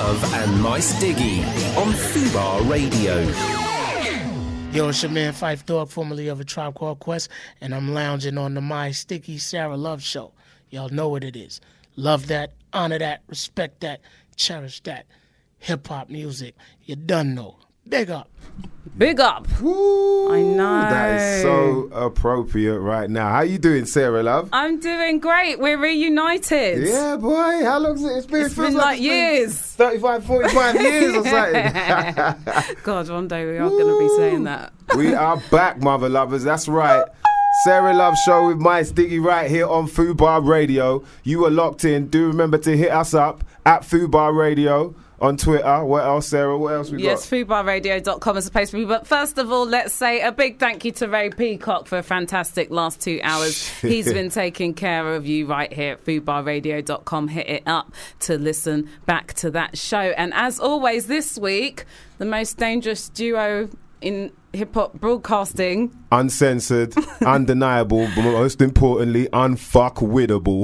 Love and Mice Diggy on Fubar Radio. Yo, it's your man Phife Dawg, formerly of A Tribe Called Quest, and I'm lounging on the My Sticky Sarah Love Show. Y'all know what it is. Love that, honor that, respect that, cherish that. Hip-hop music, you done know. Big up. Big up. Woo, I know. That is so appropriate right now. How you doing, Sarah, love? I'm doing great. We're reunited. Yeah, boy. How long's it? It's been like years. 35, 45 years or something. God, one day we are going to be saying that. We are back, mother lovers. That's right. Sarah Love Show with Mice Diggy right here on Fubar Radio. You are locked in. Do remember to hit us up at Fubar Radio on Twitter. What else, Sarah? What else we got? Yes, FubarRadio.com is a place for me. But first of all, let's say a big thank you to Ray Peacock for a fantastic last 2 hours. He's been taking care of you right here at FubarRadio.com. Hit it up to listen back to that show. And as always, this week, the most dangerous duo in hip-hop broadcasting. Uncensored, undeniable, but most importantly, unfuckwittable.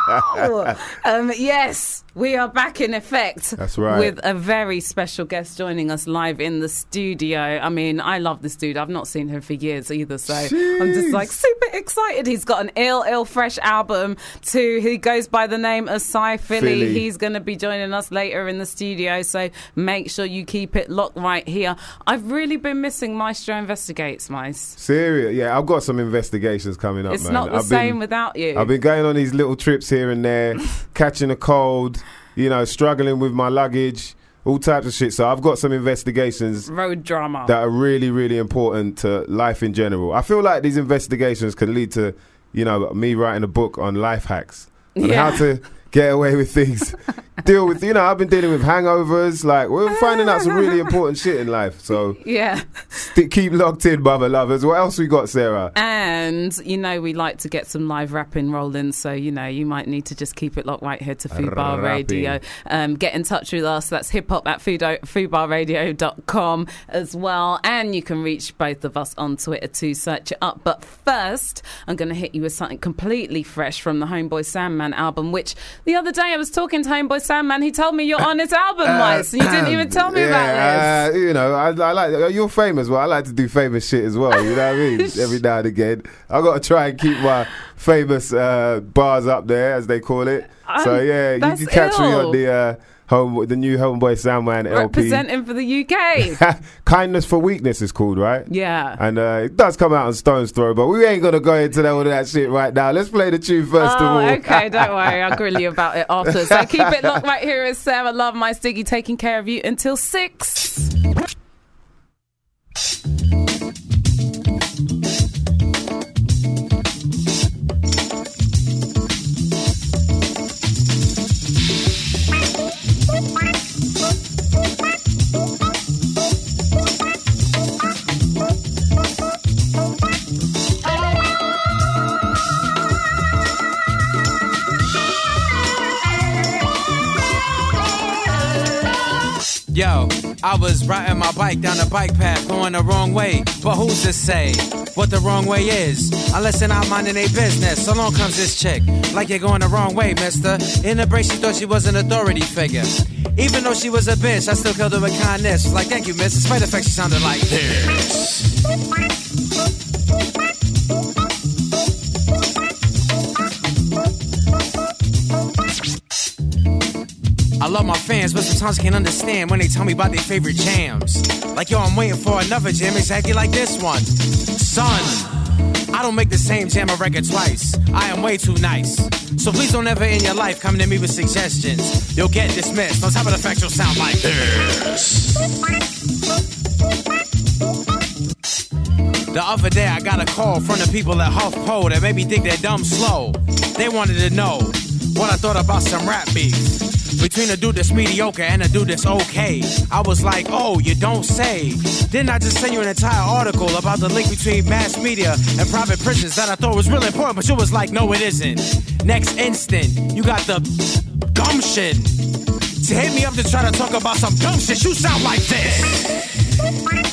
Yes, we are back in effect. That's right. With a very special guest joining us live in the studio. I mean, I love this dude. I've not seen him for years either, so Jeez. I'm just like super excited. He's got an ill fresh album too. He goes by the name of Cy Philly. He's going to be joining us later in the studio, so make sure you keep it locked right here. I've really been missing Maestro Investigates, Mice. Serious? Yeah, I've got some investigations coming up, It's man. not the same without you. I've been going on these little trips here and there, catching a cold, you know, struggling with my luggage, all types of shit. So I've got some investigations. Road drama. That are really, really important to life in general. I feel like these investigations can lead to, you know, me writing a book on life hacks and how to get away with things. Deal with, you know, I've been dealing with hangovers. Like, we're finding out some really important shit in life. So, yeah. Keep locked in, mother lovers. What else we got, Sarah? And, you know, we like to get some live rapping rolling. So, you know, you might need to just keep it locked right here to Fubar Radio. Get in touch with us. That's hiphop at fubarradio.com as well. And you can reach both of us on Twitter to search it up. But first, I'm going to hit you with something completely fresh from the Homeboy Sandman album, which the other day I was talking to Homeboy Sandman. He told me you're on his album, Mice, and you didn't even tell me about this. You know, I like, you're famous. Well, I like to do famous shit as well. You know what I mean? Every now and again, I got to try and keep my famous bars up there, as they call it. So yeah, you can catch me on the new Homeboy Sandman LP. Representing for the UK. Kindness for Weakness is called, right? Yeah. And it does come out on Stone's Throw, but we ain't going to go into all of that shit right now. Let's play the tune first of all. Okay, don't worry. I'll grill you about it after. So keep it locked right here. It's Sarah Love, Mice Diggy, taking care of you until 6. Yo, I was riding my bike down the bike path going the wrong way. But who's to say what the wrong way is? Unless they're not minding their business. So long comes this chick, like you're going the wrong way, mister. In the break, she thought she was an authority figure. Even though she was a bitch, I still killed her with kindness. Like, thank you, miss. Despite the fact she sounded like this. I love my fans, but sometimes I can't understand when they tell me about their favorite jams. Like, yo, I'm waiting for another jam exactly like this one. Son, I don't make the same jam a record twice. I am way too nice. So please don't ever in your life come to me with suggestions. You'll get dismissed. On top of the fact you'll sound like this. The other day I got a call from the people at HuffPo that made me think they're dumb slow. They wanted to know what I thought about some rap beef between a dude that's mediocre and a dude that's okay. I was like, oh, you don't say. Didn't I just send you an entire article about the link between mass media and private prisons that I thought was really important, but you was like, no, it isn't. Next instant, you got the gumption to hit me up to try to talk about some dumb shit. You sound like this.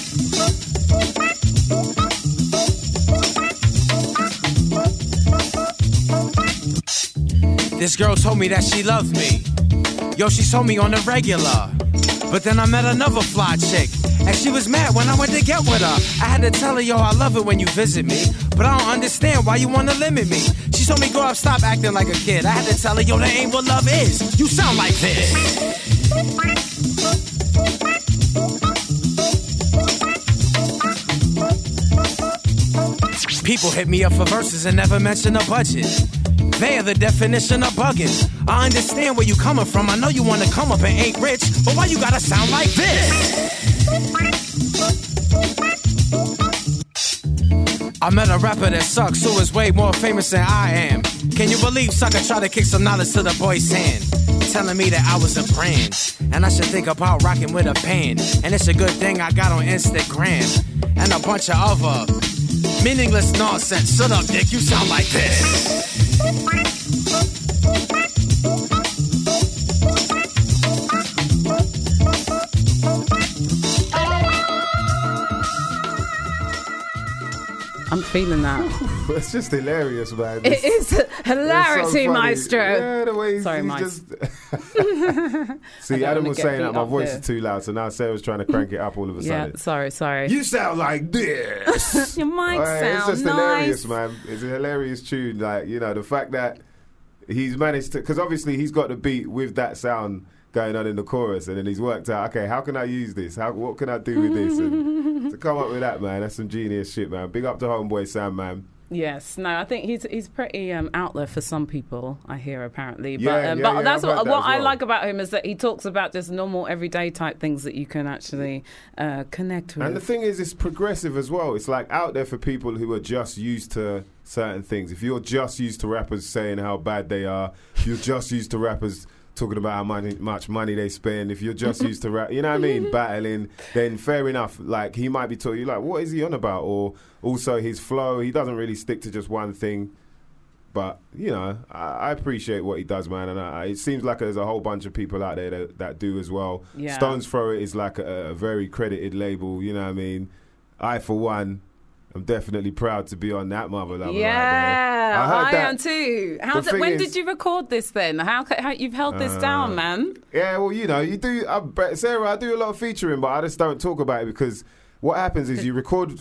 This girl told me that she loved me. Yo, she told me on the regular. But then I met another fly chick, and she was mad when I went to get with her. I had to tell her, yo, I love it when you visit me, but I don't understand why you wanna limit me. She told me, grow up, stop acting like a kid. I had to tell her, yo, that ain't what love is. You sound like this. People hit me up for verses and never mention a budget. They are the definition of bugging. I understand where you coming from. I know you wanna come up and ain't rich, but why you gotta sound like this? I met a rapper that sucks, who is way more famous than I am. Can you believe sucker tried to kick some knowledge to the boy's hand, telling me that I was a brand, and I should think about rocking with a band. And it's a good thing I got on Instagram and a bunch of other meaningless nonsense. Shut up, dick, you sound like this. I'm feeling that. It's just hilarious, man. It is hilarity, so Maestro. Yeah, the way Sorry, he's Maestro. See, Adam was saying that my voice is too loud, so now Sarah's trying to crank it up all of a sudden. Yeah, sorry. You sound like this. Your mic sounds It's just nice. hilarious, man. It's a hilarious tune. Like, you know, the fact that he's managed to, because obviously he's got the beat with that sound going on in the chorus, and then he's worked out, okay, how can I use this? What can I do with this? And to come up with that, man, that's some genius shit, man. Big up to homeboy Sam, man. Yes, no, I think he's pretty out there for some people, I hear, apparently. Yeah, But that's I've heard what that as I well. like about him, is that he talks about just normal, everyday type things that you can actually connect with. And the thing is, it's progressive as well. It's like out there for people who are just used to certain things. If you're just used to rappers saying how bad they are, if you're just used to rappers talking about how much money they spend, if you're just used to rap, you know what I mean, battling, then fair enough. Like, he might be talking, you like, what is he on about? Or also his flow, he doesn't really stick to just one thing. But, you know, I appreciate what he does, man. And it seems like there's a whole bunch of people out there that do as well. Yeah. Stones Throw It is like a very credited label, you know what I mean? I, for one, I'm definitely proud to be on that mother lover. Yeah, right there. I am too. When did you record this then? How you've held this down, man? Yeah, well, you know, you do. Sarah, I do a lot of featuring, but I just don't talk about it because what happens is you record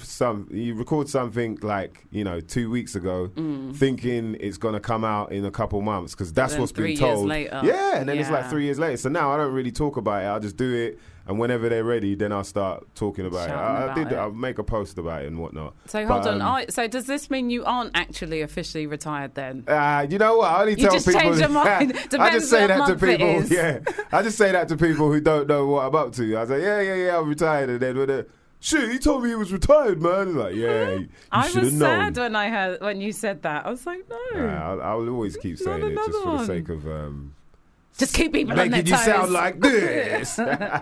something like, you know, 2 weeks ago, thinking it's gonna come out in a couple months because that's what's been told. 3 years later. Yeah, and then it's like 3 years later. So now I don't really talk about it. I'll just do it. And whenever they're ready, then I'll start talking about it. I'll make a post about it and whatnot. So hold on. So does this mean you aren't actually officially retired then? You know what? I only tell just people. change your mind. I just say that to Depends what month it people. is. Yeah, I just say that to people who don't know what I'm up to. I say, yeah, I'm retired, and then when they, shit, he told me he was retired, man. It's like, yeah, you I should was have known. sad when you said that. I was like, no. I'll always keep saying it just for the sake of just keep people on their making toes. you sound like this.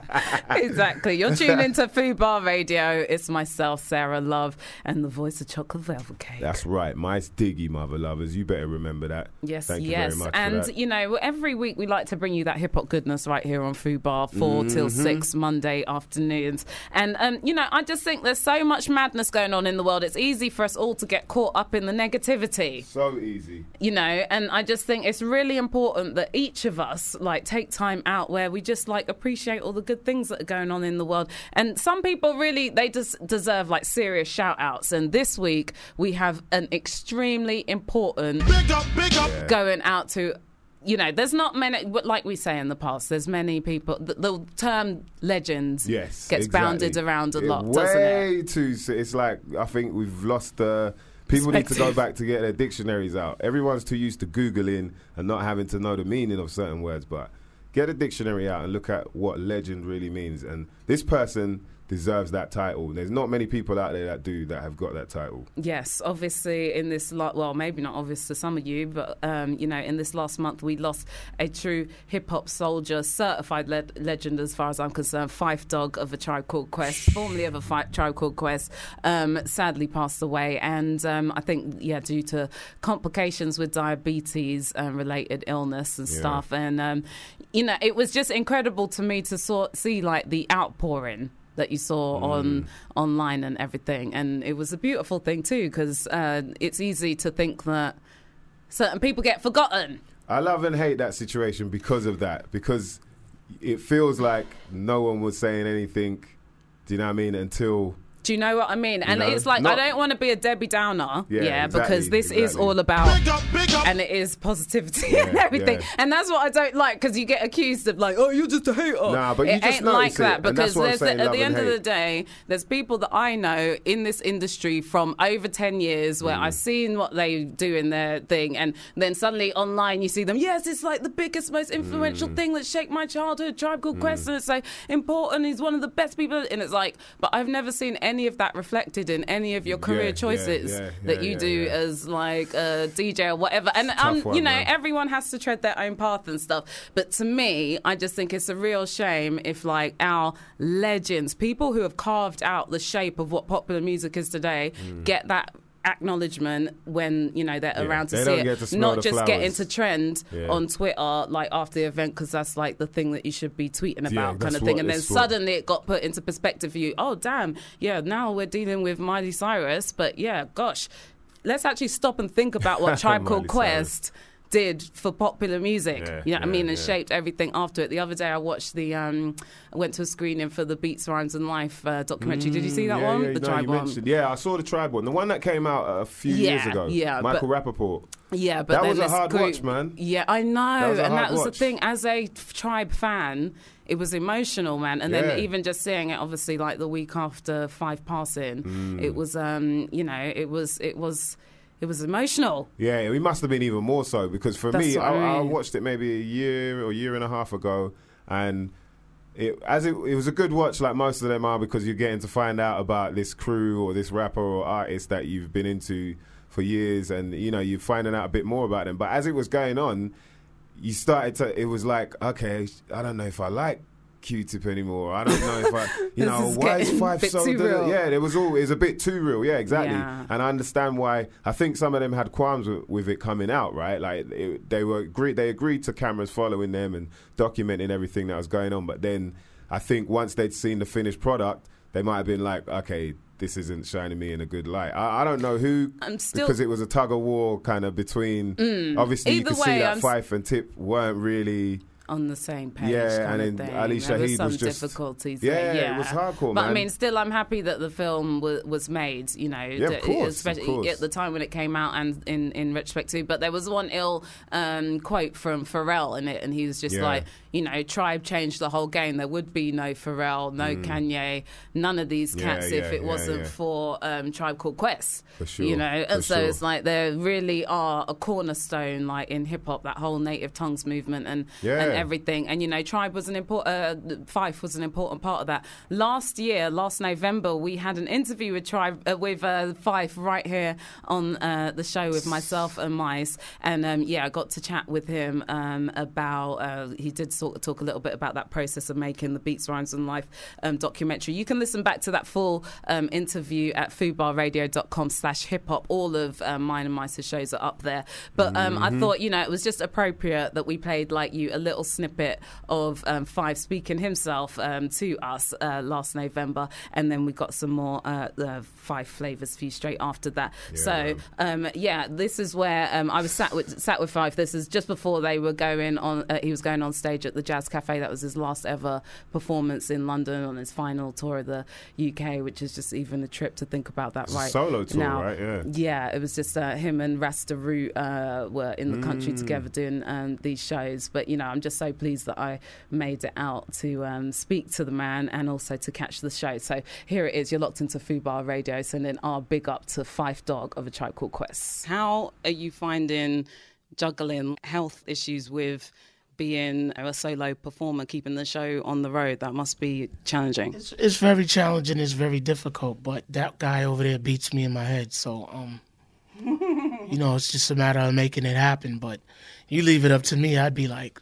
Exactly. You're tuned into Fubar Radio. It's myself, Sarah Love, and the voice of Chocolate Velvet Cake. That's right. My Diggy, mother lovers. You better remember that. Yes, Thank you very much and for that. you know, every week we like to bring you that hip hop goodness right here on Fubar 4 till 6 Monday afternoons. And you know, I just think there's so much madness going on in the world. It's easy for us all to get caught up in the negativity. So easy. You know, and I just think it's really important that each of us like take time out where we just like appreciate all the good things that are going on in the world. And some people really, they just deserve like serious shout outs. And this week we have an extremely important Big up. going out to, you know, there's not many, like we say in the past, there's many people, the term legends Yes, gets exactly. bounded around a lot, doesn't it? Way too. It's like, I think we've lost the. People need to go back to get their dictionaries out. Everyone's too used to Googling and not having to know the meaning of certain words. But get a dictionary out and look at what legend really means. And this person deserves that title. There's not many people out there that have got that title. Yes, obviously in this, well, maybe not obvious to some of you, but, you know, in this last month we lost a true hip-hop soldier, certified legend as far as I'm concerned, Phife Dawg of A Tribe Called Quest, formerly of A Tribe Called Quest, sadly passed away. And I think, due to complications with diabetes and related illness and stuff. And, you know, it was just incredible to me to see, like, the outpouring that you saw online and everything. And it was a beautiful thing too, because it's easy to think that certain people get forgotten. I love and hate that situation because of that. Because it feels like no one was saying anything. Do you know what I mean? Until. Do you know what I mean? And it's like, I don't want to be a Debbie Downer, exactly, because this is all about, big up. And it is positivity and everything. Yeah. And that's what I don't like, because you get accused of like, oh, you're just a hater. Nah, but you it just ain't like that, because there's at the end of the day, there's people that I know in this industry from over 10 years where I've seen what they do in their thing, and then suddenly online you see them, yes, it's like the biggest, most influential thing that shaped my childhood, Tribe Called Quest, and it's so important, he's one of the best people, and it's like, but I've never seen any of that reflected in any of your career choices that you do as like a DJ or whatever. And everyone has to tread their own path and stuff. But to me, I just think it's a real shame if like our legends, people who have carved out the shape of what popular music is today, get that acknowledgement when they're around to see it, not just get into trend on Twitter like after the event, because that's like the thing that you should be tweeting about, kind of thing, and then suddenly it got put into perspective for you. Oh damn, now we're dealing with Miley Cyrus, but gosh, let's actually stop and think about what Tribe Called Quest did for popular music, and shaped everything after it. The other day I watched I went to a screening for the Beats, Rhymes and Life documentary. Did you see that one? The Tribe one? Yeah, I saw the Tribe one. The one that came out a few years ago. Yeah, Michael Rappaport. Yeah, but that was a hard watch, man. Yeah, I know. That was the thing. As a Tribe fan, it was emotional, man. And then even just seeing it, obviously, like the week after Five passing, it was, it was emotional. Yeah, it must have been even more so, because for me, I watched it maybe a year and a half ago, and it was a good watch, like most of them are, because you're getting to find out about this crew or this rapper or artist that you've been into for years, and you're finding out a bit more about them. But as it was going on, it was like, okay, I don't know if I like Q-Tip anymore. I don't know if why is Five so real? Yeah, it was a bit too real. Yeah, exactly. Yeah. And I understand why. I think some of them had qualms with it coming out, right? Like they agreed to cameras following them and documenting everything that was going on. But then I think once they'd seen the finished product, they might have been like, okay, this isn't shining me in a good light. I don't know who, because it was a tug of war kind of between. Obviously, you could see that Fife and Tip weren't really on the same page. Yeah, and then Ali Shaheed was just difficulties. Yeah, it was hardcore, man. But I mean, still, I'm happy that the film was made. Of course, especially at the time when it came out, and in retrospect too. But there was one ill quote from Pharrell in it, and he was just like, Tribe changed the whole game. There would be no Pharrell, no Kanye, none of these cats if it wasn't for Tribe Called Quest. For sure. And so it's like there really are a cornerstone, like in hip hop, that whole native tongues movement and everything. And Tribe was Fife was an important part of that. Last November, we had an interview with Fife right here on the show with myself and Mice, and I got to chat with him about. He did talk a little bit about that process of making the Beats, Rhymes and Life documentary. You can listen back to that full interview at foodbarradio.com/hiphop. All of mine and Mice's shows are up there. But I thought it was just appropriate that we played like you a little snippet of Five speaking himself to us last November, and then we got some more Five flavors for you straight after that. This is where I was sat with Five. This is just before they were going on. He was going on stage at the Jazz Cafe. That was his last ever performance in London on his final tour of the UK, which is just even a trip to think about that. Right, solo tour, now, right? Yeah, it was just him and Rasta Root were in the country together doing these shows. But I'm just so pleased that I made it out to speak to the man and also to catch the show. So here it is. You're locked into Fubar Radio. Sending our big up to Fife Dog of A Tribe Called Quest. How are you finding juggling health issues with being a solo performer, keeping the show on the road? That must be challenging. It's very challenging. It's very difficult. But that guy over there beats me in my head. So, it's just a matter of making it happen. But you leave it up to me, I'd be like,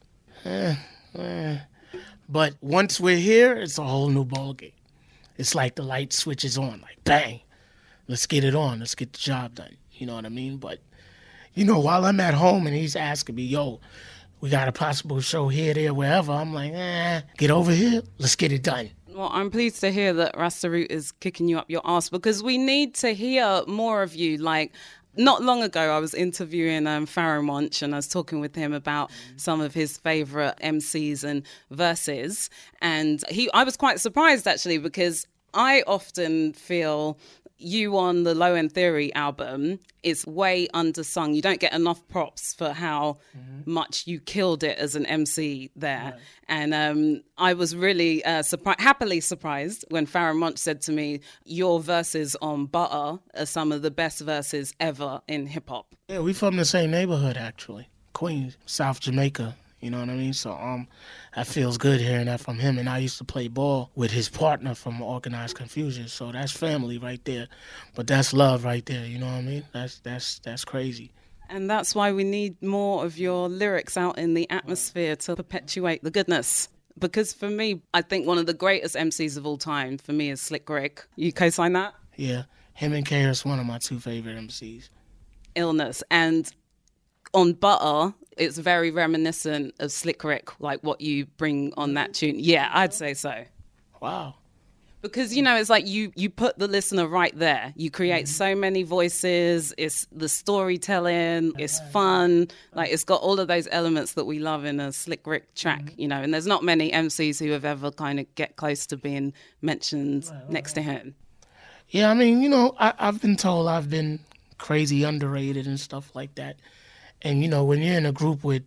But once we're here, it's a whole new ballgame. It's like the light switches on, like bang, let's get it on, let's get the job done. You know what I mean? But, while I'm at home and he's asking me, yo, we got a possible show here, there, wherever, I'm like, get over here, let's get it done. Well, I'm pleased to hear that Rasta Root is kicking you up your arse, because we need to hear more of you. Like, Not long ago, I was interviewing Pharoah Monch, and I was talking with him about some of his favourite MCs and verses. And I was quite surprised, actually, because I often feel you on the Low End Theory album is way undersung. You don't get enough props for how much you killed it as an MC there. Right. And I was really happily surprised when Pharoah Monch said to me, your verses on Butter are some of the best verses ever in hip-hop. Yeah, we from the same neighborhood, actually. Queens, South Jamaica. You know what I mean? So that feels good hearing that from him. And I used to play ball with his partner from Organized Confusion. So that's family right there. But that's love right there. You know what I mean? That's crazy. And that's why we need more of your lyrics out in the atmosphere to perpetuate the goodness. Because for me, I think one of the greatest MCs of all time for me is Slick Rick. You co-sign that? Yeah. Him and KRS one of my two favorite MCs. Illness. And on Butter, it's very reminiscent of Slick Rick, like what you bring on that tune. Yeah, I'd say so. Wow. Because, you know, it's like you put the listener right there. You create so many voices. It's the storytelling. It's fun. Like, it's got all of those elements that we love in a Slick Rick track, you know. And there's not many MCs who have ever kind of get close to being mentioned next to him. Yeah, I mean, you know, I've been told I've been crazy underrated and stuff like that. And, you know, when you're in a group with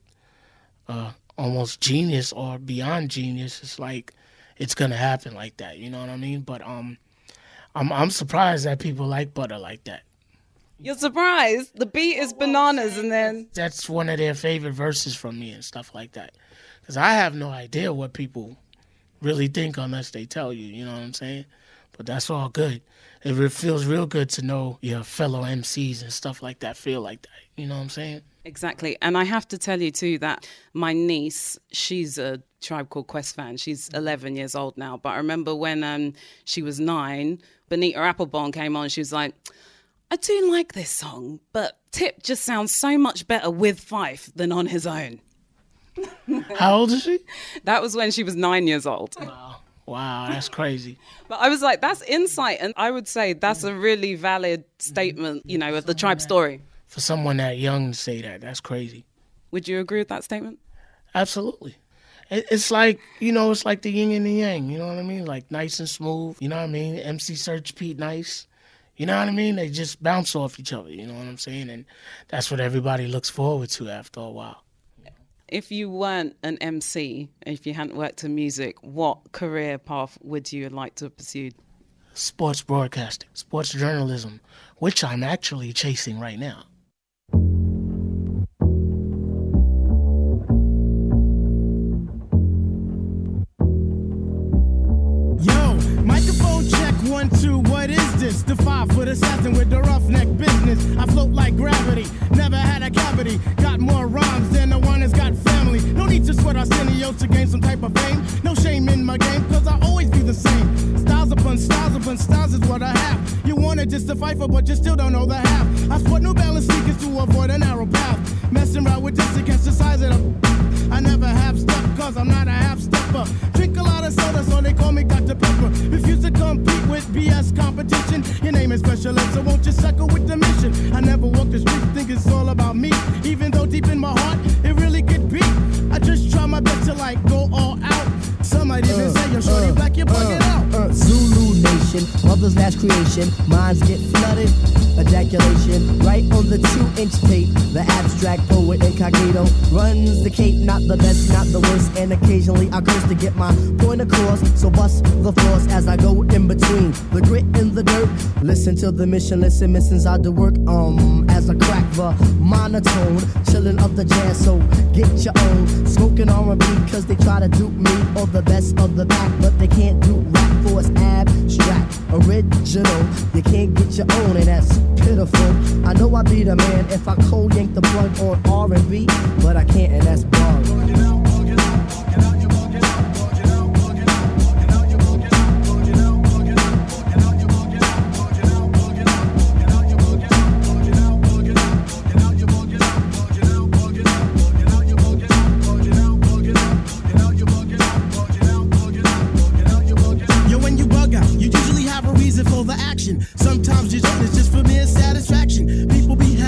almost genius or beyond genius, it's like it's going to happen like that. You know what I mean? But I'm surprised that people like Butter like that. You're surprised? The beat is bananas, and then... That's one of their favorite verses from me and stuff like that. Because I have no idea what people really think unless they tell you, you know what I'm saying? But that's all good. It feels real good to know your fellow MCs and stuff like that feel like that. You know what I'm saying? Exactly. And I have to tell you, too, that my niece, she's a Tribe Called Quest fan. She's 11 years old now. But I remember when she was 9, Bonita Applebone came on. She was like, I do like this song, but Tip just sounds so much better with Fife than on his own. How old is she? That was when she was 9 years old. Wow, that's crazy. But I was like, that's insight. And I would say that's a really valid statement, you know, of the Tribe story. For someone that young to say that, that's crazy. Would you agree with that statement? Absolutely. It's like, you know, it's like the yin and the yang, you know what I mean? Like Nice and Smooth, you know what I mean? MC Search, Pete Nice, you know what I mean? They just bounce off each other, you know what I'm saying? And that's what everybody looks forward to after a while. If you weren't an MC, if you hadn't worked in music, what career path would you like to have pursued? Sports broadcasting, sports journalism, which I'm actually chasing right now. Yo, microphone check 1, 2, what is this? The 5-foot assassin with the roughneck business. I float like gravity, never had a cavity. Got more rhymes than the one that's got family. No need to sweat Arsenio to gain some type of fame. No shame in my game, cause I always be the same. Styles upon styles is what I have. You wanted just to fight for, but you still don't know the half. I sport New Balance sneakers to avoid a narrow path. Messing around with this against the size of the... I never have stuff, cause I'm not a half-stepper. Drink a lot of soda, so they call me Dr. Pepper. Refuse to compete with BS competition. Your name is Special Ed, so won't you suckle with the mission? I never walk the street, think it's all about me. Even though deep in my heart, it really could be. I just try my best to like go all out. Some might even say you're shorty black, you're bugging out. Zulu Nation, mother's last creation. Minds get flooded, ejaculation. Right on the 2-inch tape. The abstract poet incognito runs the cape, not the best, not the worst. And occasionally I curse to get my point across. So bust the force as I go in between the grit and the dirt. Listen to the mission, listen, missions I do work. As I crack the monotone, chillin' up the jazz, so get your own. Smoking R&B cause they try to dupe me or the best of the back, but they can't do rap for it's abstract, original. You can't get your own, and that's pitiful. I know I be the man if I cold yank the plug on R&B, but I can't, and that's bug. Sometimes you don't, it's just for mere satisfaction. People be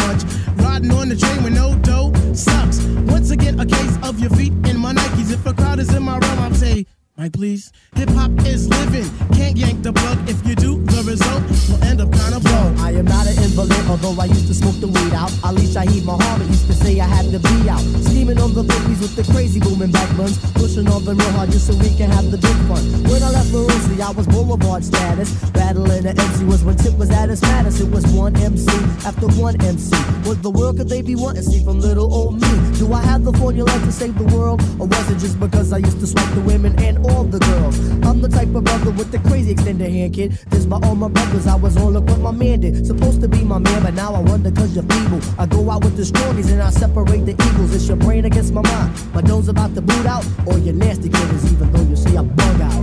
much. Riding on the train with no dough sucks. Once again, a case of your feet in my Nikes. If a crowd is in my realm, I'll say, Mike, please. Hip hop is living. Can't yank the plug. If you do, the result will end up kind of low. I am not an invalid, although I used to smoke the weed out. Ali Shaheed Muhammad used to say I had to be out. Scheming on the babies with the crazy booming back buns. Pushing on them real hard just so we can have the big fun. When I left Maroosie, I was boulevard status. Battling the MC was when Tip was at his maddest. It was one MC after one MC. What the world could they be wanting to see from little old me? Do I have the formula to save the world? Or was it just because I used to swipe the women and all the girls? I'm the type of brother with the crazy extended hand, kid. This by all my brothers, I was all look what my man did. Supposed to be my man, but now I wonder cause you're feeble. I go out with the strongies and I separate the eagles. It's your brain against my mind. My nose about to boot out, or your nasty critters, even though you see I bug out.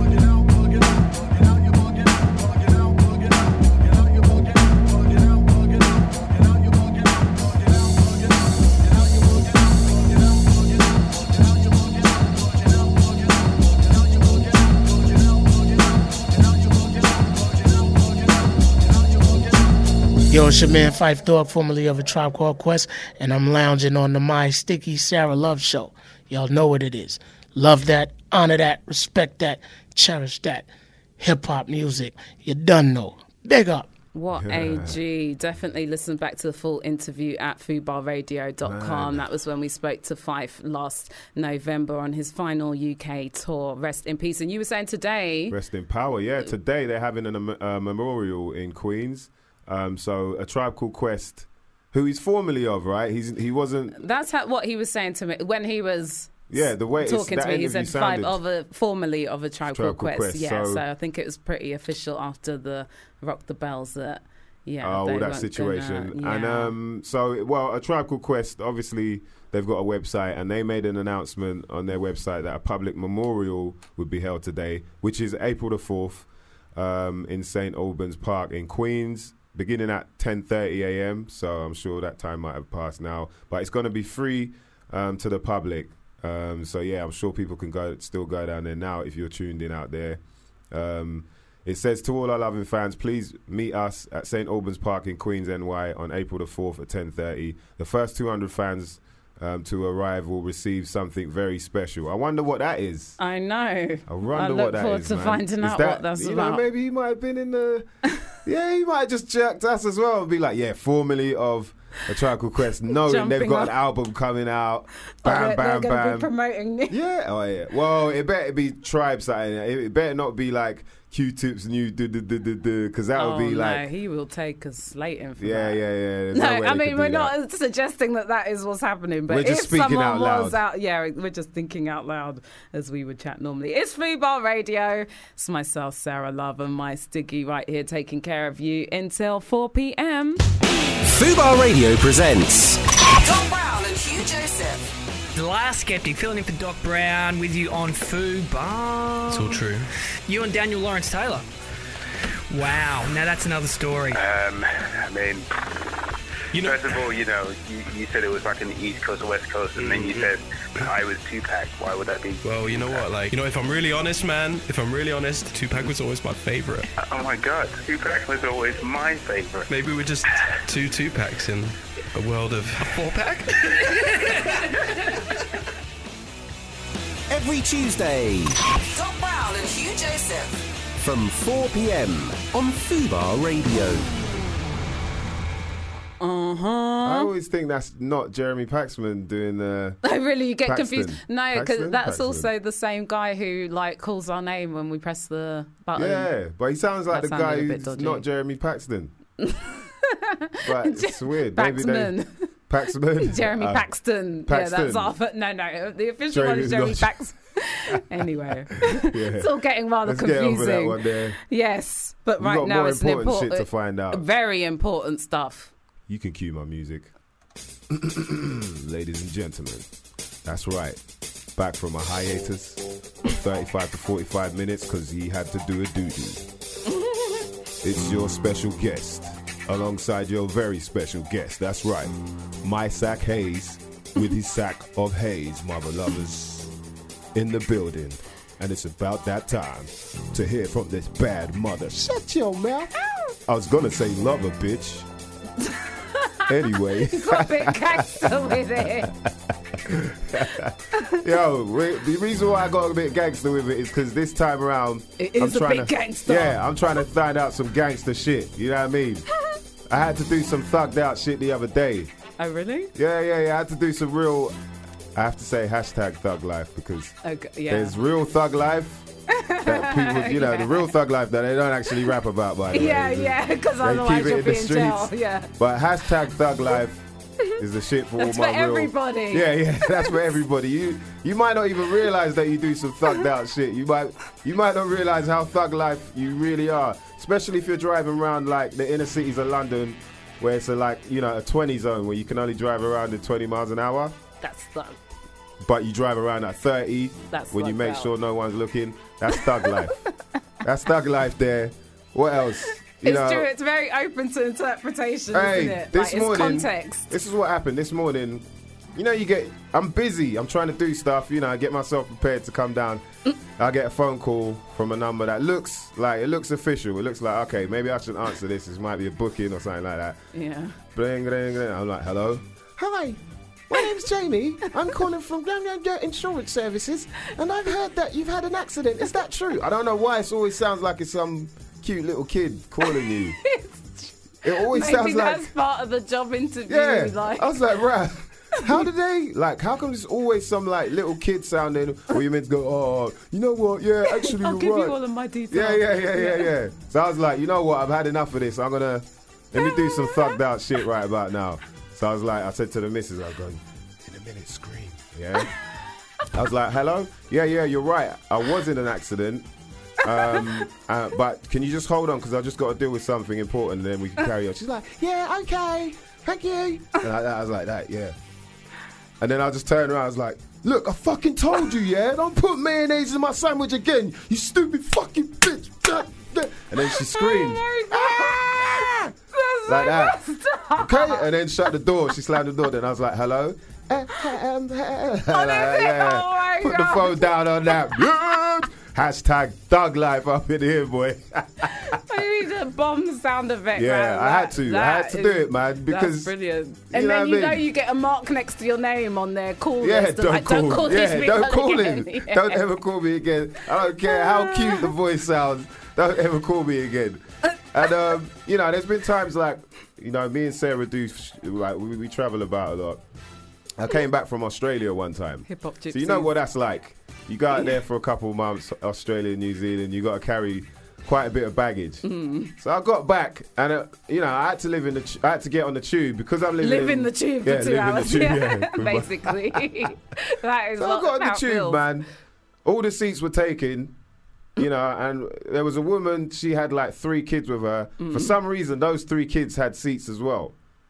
Yo, it's your man Phife Dawg, formerly of A Tribe Called Quest, and I'm lounging on the My Sticky Sarah Love Show. Y'all know what it is. Love that, honor that, respect that, cherish that. Hip-hop music, you done know. Big up. What a G. Definitely listen back to the full interview at foodbarradio.com. That was when we spoke to Phife last November on his final UK tour. Rest in peace. And you were saying today... Rest in power, yeah. Today they're having a memorial in Queens. So A Tribe Called Quest, who he's formerly of, right? He wasn't... That's what he was saying to me when he was... Yeah, the way talking to me, he said formerly of A Tribe Called Quest. Quest. Yeah, so I think it was pretty official after the Rock the Bells that, all that situation. And A Tribe Called Quest, obviously, they've got a website, and they made an announcement on their website that a public memorial would be held today, which is April the 4th, in St. Albans Park in Queens, beginning at 10:30 a.m. So I'm sure that time might have passed now, but it's going to be free to the public. So yeah, I'm sure people can still go down there now if you're tuned in out there. It says, to all our loving fans, please meet us at St. Albans Park in Queens, NY on April the 4th at 10:30. The first 200 fans to arrive will receive something very special. I wonder what that is. I know. I look forward to finding out what that's about. Maybe he might have been in the... Yeah, he might have just jerked us as well and be like, yeah, formerly of A Tribe Called Quest, knowing they've got an album coming out. Bam, bam, they're bam. Be promoting this. Yeah, oh yeah. Well, it better be Tribe something. It better not be like Q-Tip's new because that would be like... No, he will take us slating for yeah, that. Yeah. There's no, way I mean, we're not that. suggesting that is what's happening, but we're just speaking out loud. We're just thinking out loud as we would chat normally. It's Fubar Radio. It's myself, Sarah Love, and my Sticky right here taking care of you until 4 p.m. Fubar Radio presents Doc Brown and Hugh Joseph. The Last Skeptic, filling in for Doc Brown with you on Fubar. It's all true. You and Daniel Lawrence Taylor. Wow, now that's another story. I mean, first of all, you said it was back in the East Coast or West Coast, and then you said I was Tupac. Why would that be? Well, you know what? If I'm really honest, man, Tupac was always my favorite. Oh my God, Tupac was always my favorite. Maybe we're just two Tupacs in a world of a 4-pack. Every Tuesday, Doc Brown and Hugh Joseph. From 4 p.m. on Fubar Radio. I always think that's not Jeremy Paxman doing the... I really get confused. No, because that's Paxman. Also the same guy who calls our name when we press the button. Yeah, but he sounds like That the guy sounded a bit who's dodgy. not Jeremy Paxton. But it's weird. Paxman. Paxman. Jeremy Paxton. Paxton. Yeah, that's our... No. The official one is Jeremy Paxton. Anyway, it's all getting rather confusing. Get over that one there. Yes, but We've right got now more it's an important important shit to find out. Very important stuff. You can cue my music. Ladies and gentlemen, that's right. Back from a hiatus of 35 to 45 minutes because he had to do a doo-doo. It's your special guest alongside your very special guest. That's right. My Sack Hayes with his sack of haze, mother lovers, in the building. And it's about that time to hear from this bad mother. Shut your mouth. I was going to say lover, bitch. Anyway. Got a bit gangster with it. Yo, the reason why I got a bit gangster with it is because this time around, I'm trying to find out some gangster shit. You know what I mean? I had to do some thugged out shit the other day. Oh, really? Yeah. I had to do some real, I have to say hashtag thug life because there's real thug life. That people, you know, the real thug life that they don't actually rap about, by the way. Yeah, because otherwise you'll be in jail. Yeah. But hashtag thug life is the shit for that's all my for everybody. Yeah, that's for everybody. You might not even realize that you do some thugged out shit. You might not realize how thug life you really are, especially if you're driving around like the inner cities of London, where it's a 20 zone where you can only drive around at 20 miles an hour. That's thug. But you drive around at 30 when you make sure no one's looking. That's thug life. That's thug life there. What else? It's true. It's very open to interpretation, isn't it? This morning, context. This is what happened this morning. You know, I'm busy. I'm trying to do stuff. You know, I get myself prepared to come down. I get a phone call from a number that looks official. It looks like, okay, maybe I should answer this. This might be a booking or something like that. Yeah. Bling, bling, bling. I'm like, hello? Hi. My name's Jamie. I'm calling from Insurance Services, and I've heard that you've had an accident. Is that true? I don't know why it always sounds like it's some cute little kid calling you. It always sounds like that's part of the job interview. Yeah, like. I was like, right. How did they how come there's always some like little kid sounding where you meant to go, oh, you know what? Yeah, actually, I'll give you all of my details. Yeah. So I was like, you know what? I've had enough of this. Let me do some thugged out shit right about now. So I said to the missus, I was going, in a minute, scream. Yeah. I was like, hello? Yeah, you're right. I was in an accident. But can you just hold on? Because I just got to deal with something important and then we can carry on. She's like, yeah, okay. Thank you. And I was like that, yeah. And then I just turned around. I was like, look, I fucking told you, yeah? Don't put mayonnaise in my sandwich again, you stupid fucking bitch. And then she screamed. Like that. Okay, and then shut the door. She slammed the door. Then I was like, hello? Put the phone down on that. Hashtag thug life up in here, boy. I need a bomb sound effect. Yeah, I had to do it, man, because that's brilliant. And then you get a mark next to your name on their call list. Don't call him. Yeah. Don't ever call me again. I don't care how cute the voice sounds. Don't ever call me again. And there's been times like, me and Sarah do we travel about a lot. I came back from Australia one time. Hip hop gypsies. So you know what that's like. You go out there for a couple of months, Australia, New Zealand. You got to carry quite a bit of baggage. So I got back, and I had to I had to get on the tube because I'm living in the tube for 2 hours. Basically, that is. So I got on the tube, man. All the seats were taken. And there was a woman, she had like 3 kids with her. For some reason, those 3 kids had seats as well.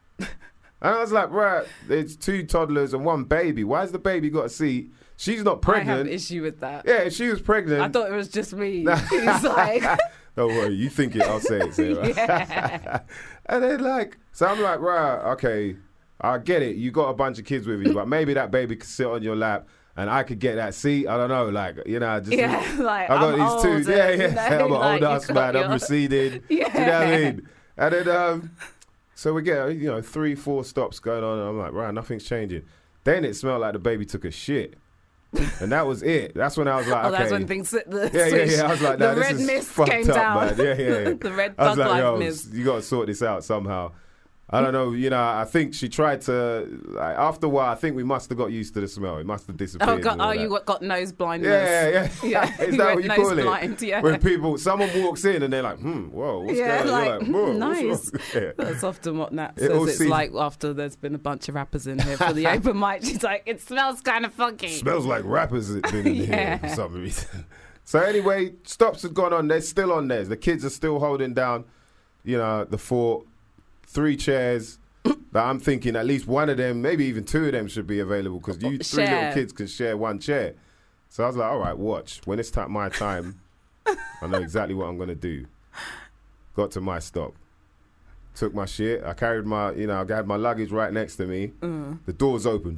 And I was like, right, there's 2 toddlers and 1 baby. Why has the baby got a seat? She's not pregnant. I have an issue with that. Yeah, if she was pregnant. I thought it was just me. He's like... Don't worry, you think it, I'll say it, Sarah. Yeah. And then so I'm like, right, okay, I get it. You got a bunch of kids with you, but maybe that baby could sit on your lap. And I could get that seat. I don't know, I got these 2. I'm an old ass man. I'm receding. Yeah. Do you know what I mean? And then, so we get 3-4 stops going on, and I'm like, right, nothing's changing. Then it smelled like the baby took a shit, and that was it. That's when I was like, okay. That's when things switched. I was like, the red mist came down. Man. Yeah. The red I was like, life mist. You got to sort this out somehow. I don't know, I think she tried to, after a while, I think we must have got used to the smell. It must have disappeared. You got nose blindness. Yeah. Is that what you call blind, it? When someone walks in and they're like, whoa, what's going on? You're like, whoa, nice. That's often what Nat says. It's like after there's been a bunch of rappers in here for the open mic, she's like, it smells kind of funky. Smells like rappers have been in here for some reason. So anyway, stops have gone on. They're still on there. The kids are still holding down, the fort. 3 chairs that I'm thinking at least one of them, maybe even 2 of them should be available because 3 little kids can share 1 chair. So I was like, all right, watch. When it's my time, I know exactly what I'm going to do. Got to my stop. Took my shit. I carried I had my luggage right next to me. The doors opened.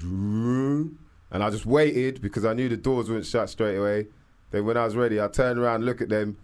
And I just waited because I knew the doors wouldn't shut straight away. Then when I was ready, I turned around, look at them.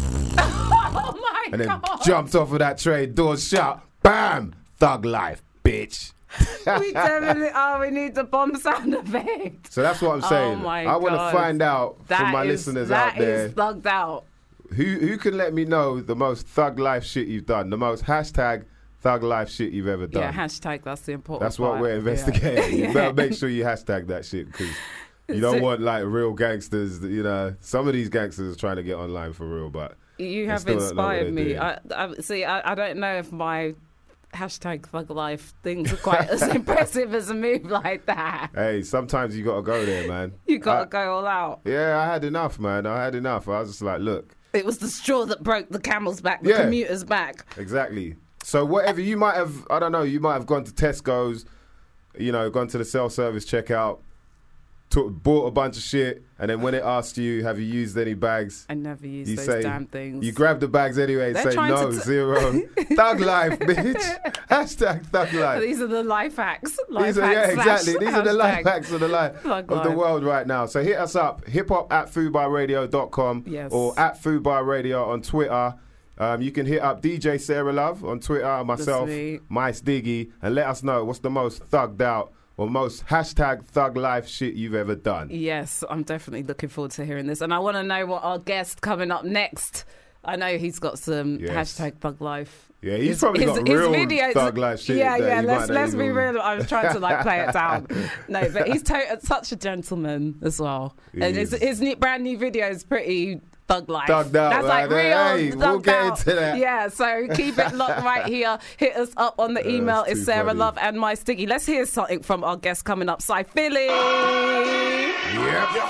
Oh my God. And then jumped off of that train, doors shut. Bam! Thug life, bitch. bitch. We definitely we need the bomb sound effect. So that's what I'm saying. Oh my I want to God. find out from my listeners out there. That is thugged out. Who can let me know the most thug life shit you've done? The most hashtag thug life shit you've ever done. Yeah, hashtag, that's the important That's what part. we're investigating. Yeah. You better make sure you hashtag that shit because you don't want like real gangsters. You know, some of these gangsters are trying to get online for real, but you have still don't know what inspired me. they're I don't know if my hashtag thug life things are quite as impressive as a move like that. Hey, sometimes you got to go there, man. You got to go all out. Yeah, I had enough, man. I had enough. I was just like, look. It was the straw that broke the camel's back, the commuter's back. Exactly. So whatever you might have, I don't know, you might have gone to Tesco's, you know, gone to the self-service checkout, bought a bunch of shit, and then when it asked you, have you used any bags? I never used you those say, damn things. You grab the bags anyway and say, no, zero. Thug life, bitch. Hashtag thug life. These are the life hacks. Exactly. These are the life hacks of the life of the life. world right now. So hit us up, hiphop@foodbarradio.com or @foodbarradio on Twitter. You can hit up DJ Sarah Love on Twitter and myself, Mice Diggy, and let us know what's the most thugged out or most hashtag thug life shit you've ever done. Yes, I'm definitely looking forward to hearing this. And I want to know what our guest coming up next. I know he's got some hashtag thug life. Yeah, he's probably got real videos, thug life shit. Yeah, let's be real. I was trying to play it down. No, but he's such a gentleman as well. And his brand new video is pretty thug life. Thugged out. That's like real. Hey, we'll get into that. Yeah, so keep it locked right here. Hit us up on the email. It's Sarah funny. Love and My Stiggy. Let's hear something from our guest coming up, Cy Philly. Yep.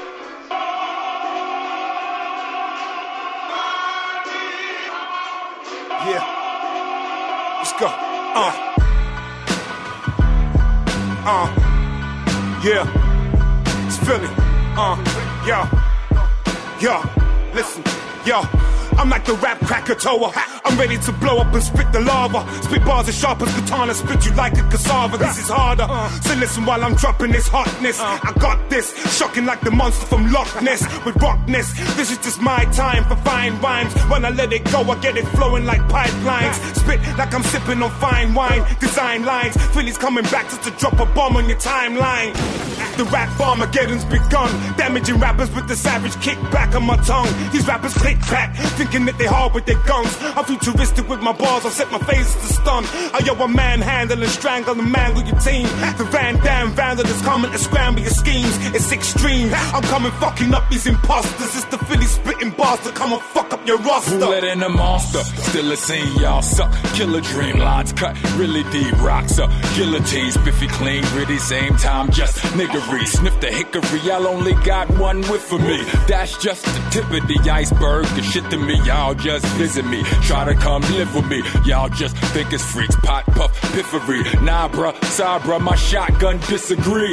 Yeah. Let's go. Yeah. It's Philly. Yo. Listen. Yo. I'm like the rap Krakatoa. I'm ready to blow up and spit the lava. Spit bars as sharp as katana, spit you like a cassava. This is harder. So listen while I'm dropping this hotness. I got this, shocking like the monster from Loch Ness. With rockness, this is just my time for fine rhymes. When I let it go, I get it flowing like pipelines. Spit like I'm sipping on fine wine. Design lines, Philly's coming back just to drop a bomb on your timeline. The rap Armageddon's begun. Damaging rappers with the savage kickback on my tongue. These rappers click back, thinking that they hard with their guns. I'm futuristic with my bars, I set my face to stun. I manhandle and strangle and mangle your team. The Van Damme vandal is coming to scramble your schemes. It's extreme, I'm coming fucking up these imposters. It's the Philly spitting bars to come and fuck up your roster. Who let in a monster? Still a scene, y'all suck. Killer dream lines cut, really deep rocks up. Guillotine, spiffy, clean, gritty, same time, just niggery. Sniff the hickory, y'all only got one whiff of me. That's just the tip of the iceberg. The shit to me, y'all just visit me. Try to come live with me. Y'all just think it's freaks, pot, puff, piffery. Nah, bruh, sorry, bruh, my shotgun disagree.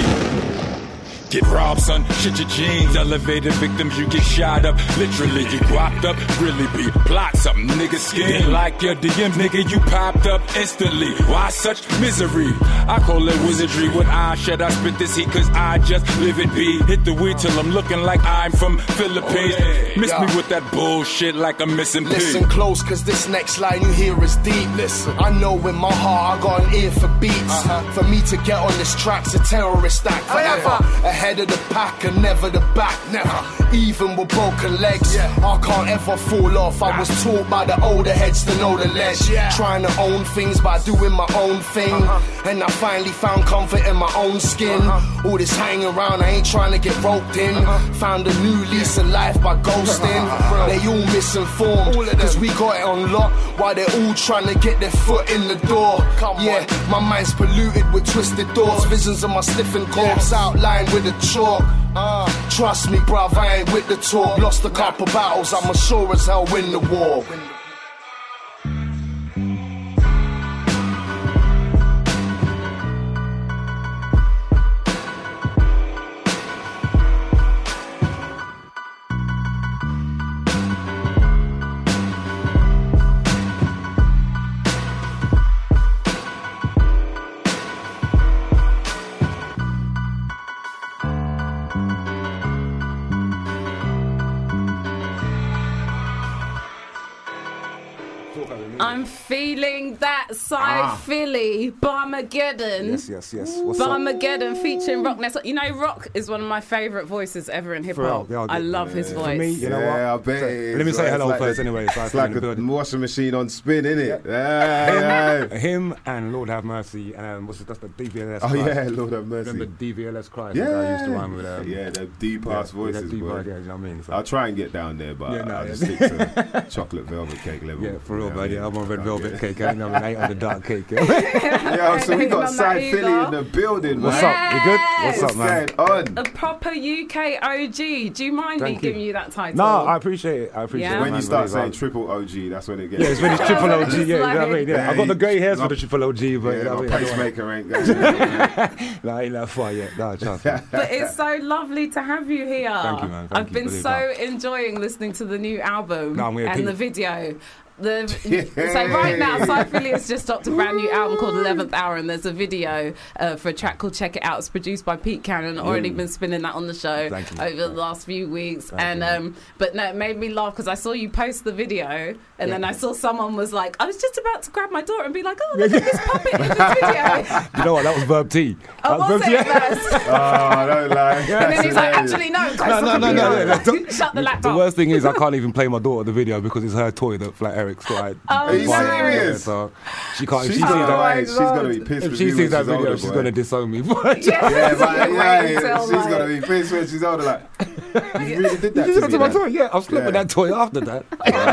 Get robbed, son, shit your jeans. Elevated victims, you get shot up. Literally, you guapped up. Really be plot something, nigga skin. Like your DM, nigga, you popped up instantly. Why such misery? I call it wizardry. When I shed, I spit this heat, cause I just live it be. Hit the weed till I'm looking like I'm from Philippines. Miss me with that bullshit like I'm missing P. Listen close, cause this next line you hear is deep. Listen, I know in my heart I got an ear for beats. For me to get on this track's a terrorist act forever. Ahead of the pack and never the back, never. Even with broken legs, I can't ever fall off. I was taught by the older heads to know the ledge. Trying to own things by doing my own thing. And I finally found comfort in my own skin. All this hanging around, I ain't trying to get roped in. Found a new lease of life by ghosting. They all misinformed, cause we got it on lock. While they're all trying to get their foot in the door. Yeah, my mind's polluted with twisted thoughts. Visions of my sniffing corpse outlined with a chalk. Trust me, bruv, I ain't with the talk. Lost a couple battles, I'ma sure as hell win the war. I'm feeling that Philly, Barmageddon. Yes. What's up? Barmageddon featuring Rock Ness. You know, Rock is one of my favourite voices ever in hip hop. I love his voice. For me, you know Yeah, what? I bet it is. Let me say It's hello like first the- anyway. So It's like a washing machine on spin, innit? Yeah. Him and Lord Have Mercy. What's it? That's the DVLS. Oh, Christ. yeah, Lord Have Mercy. Remember DVLS Christ? Yeah. That guy used to rhyme with. Yeah, the deep ass voices, deep boy. ass, yeah, you know what I mean? So. I'll try and get down there, but Yeah, I'll just stick to chocolate velvet cake level. Yeah, for real, You know buddy. what I I'm mean? on red Can't velvet get cake. I know, I ain't on the dark cake. Yo, so we got None Side that Philly either. in the building, What's man. up? You good? What's up, man? What's going on? A proper UK OG. Do you mind me Thank you. giving you that title? No, I appreciate it. I appreciate Yeah? it. When man, you start really, saying man. triple OG, that's when it gets. Yeah, it's when it's triple OG. Yeah, you know what I mean? Yeah, Yeah, I've got the grey hairs for my- the triple OG, but you know Yeah, what I my mean? pacemaker ain't going. No, I ain't that far yet. No, trust me. But it's so lovely to have you here. Thank you, man. Thank I've you, been believe so that. enjoying listening to the new album No, I'm gonna and keep- the video. So right now, Side Philly has just dropped a brand new album called 11th Hour, and there's a video for a track called Check It Out. It's produced by Pete Cannon. Already been spinning that on the show over the last few weeks. But no, it made me laugh because I saw you post the video, and then I saw someone was like, I was just about to grab my daughter and be like, oh, look at this puppet in this video. You know what? That was Verb T. Oh, was it? Oh, don't lie. And then he's like, actually, no, close the computer. Shut the laptop. The worst thing is I can't even play my daughter the video because it's her toy that Flat Eric's got. Are you serious? So she can't. If She's she sees that, she's gonna be pissed if with she you sees when that she's video, older, she's boy. gonna disown me. She's gonna be pissed when she's older. Like, you really did that You to did me. that to my Dad. toy. Yeah, I've slept with that toy after that.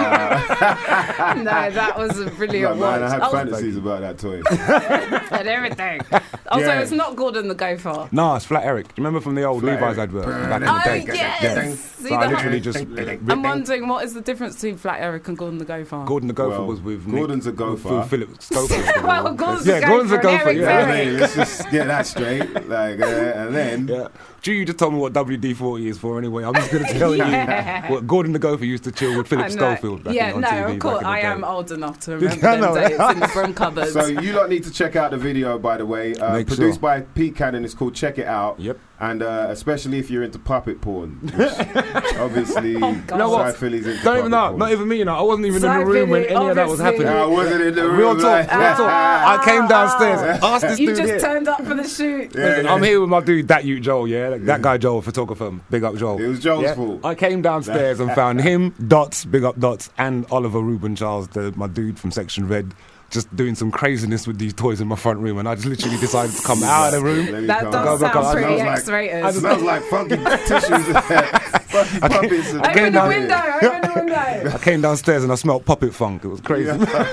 No, that was a brilliant Like, man, I watch. had fantasies about that toy. And everything. Also, Yeah. it's not Gordon the Gopher. No, it's Flat Eric. Do you remember from the old Flat Levi's Eric. advert back in the Oh, day? yes. Yeah. See So I the literally just. I'm wondering what is the difference between Flat Eric and Gordon the Gopher? Gordon the Gopher Well, was with Gordon's Nick, a gopher. Phil Phillips. Schofield. Well, Gordon's Yeah, a Gordon's a gopher and gopher, Eric's yeah. Eric. Hey, let's just get that straight. Like, and then. Yeah. You just told me what WD-40 is for anyway. I'm just going to tell Yeah. you what Gordon the Gopher used to chill with Philip I know. Schofield back Yeah, on no, TV of course. back in the I day. am old enough to remember I them know. days in the broom cupboards. So you lot need to check out the video, by the way. Make Produced sure. by Pete Cannon. It's called Check It Out. Yep. And especially if you're into puppet porn, which obviously God. You know what? Side Philly's into Don't even puppet know. porn. Not even me, you know. I wasn't even in Side the room when Philly, any of that was obviously. happening. I wasn't in the room. Real talk. like- Real talk. I came downstairs. Asked this You dude just here. turned up for the shoot. Listen, I'm here with my dude, that you Joel, yeah? Like, that guy Joel, photographer. Big up Joel. It was Joel's Yeah? fault. I came downstairs and found him, Dots, big up Dots, and Oliver Ruben Charles, my dude from Section Red, just doing some craziness with these toys in my front room, and I just literally decided to come out of the room. That does sound pretty X-rated. It smells like funky tissues. Funky puppets. Open the window, open the window. I came downstairs and I smelled puppet funk. It was crazy.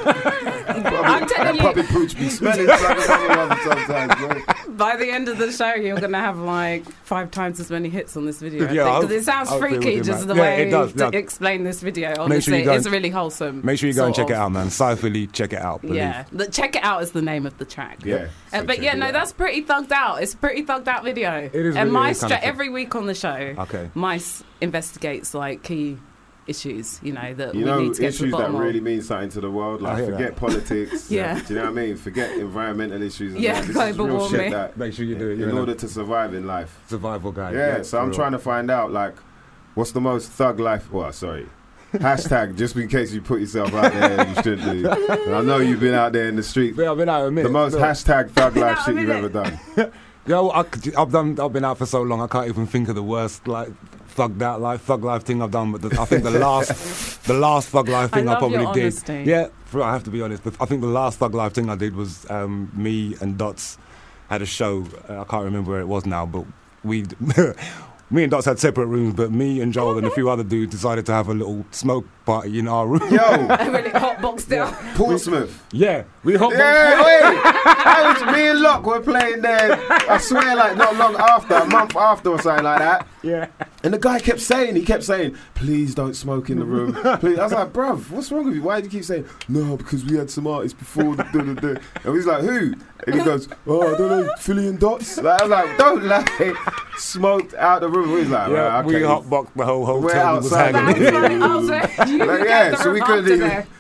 I'm telling you, Puppet pooch be smelling like another one sometimes, bro. by the end of the show, you're going to have like 5 times as many hits on this video. Yeah, Because it sounds I'll agree freaky, with you, just man. the Yeah, way it does, to yeah. explain this video. Make sure Honestly, you go it's and- really wholesome. Make sure you go and sort check it of. out, man. Side Philly, check it out. Believe. Yeah, Check It Out is the name of the track. Yeah. So But check yeah, it no, out. that's pretty thugged out. It's a pretty thugged out video. It is And really Mice, kind of every week on the show, Okay. Mice investigates like key issues, you know, that You we know, need to get to the issues that bottom of. really mean something to the world. I Like, hear forget that. politics. Yeah. Do you know what I mean? Forget environmental issues. And Yeah, that. This is global real warming. shit that Make sure you do it. in You're order to survive in life. survival guy. Yeah, so I'm trying to find out, like, what's the most thug life... Well, sorry. Hashtag, just in case you put yourself out there and you shouldn't do. And I know you've been out there in the street. Yeah, I've been out a minute. The most Look. hashtag thug life out a shit you've minute. ever done. You know, I've been out for so long. I can't even think of the worst like thug life thing I've done. But I think the last thug life thing I love probably your did. honesty. Yeah, I have to be honest. But I think the last thug life thing I did was me and Dots had a show. I can't remember where it was now, but we. Me and Dots had separate rooms, but me and Joel and a few other dudes decided to have a little smoke party in our room. Yo, I really hot boxed out. Portsmouth. Yeah, we hot Yeah, wait. That was me and Locke were playing there. I swear, like not long after, a month after or something like that. Yeah. And the guy kept saying, please don't smoke in the room. Please. I was like, bruv, what's wrong with you? Why do you keep saying, no, because we had some artists before. And he's like, who? And he goes, oh, I don't know, Philly and Dots. Like, I was like, don't lie. Smoked out the room. He's like, Yeah, right, okay. we hotboxed the whole We're hotel. We was outside. hanging. I was like, you Like, got yeah, the so we room couldn't after even. there.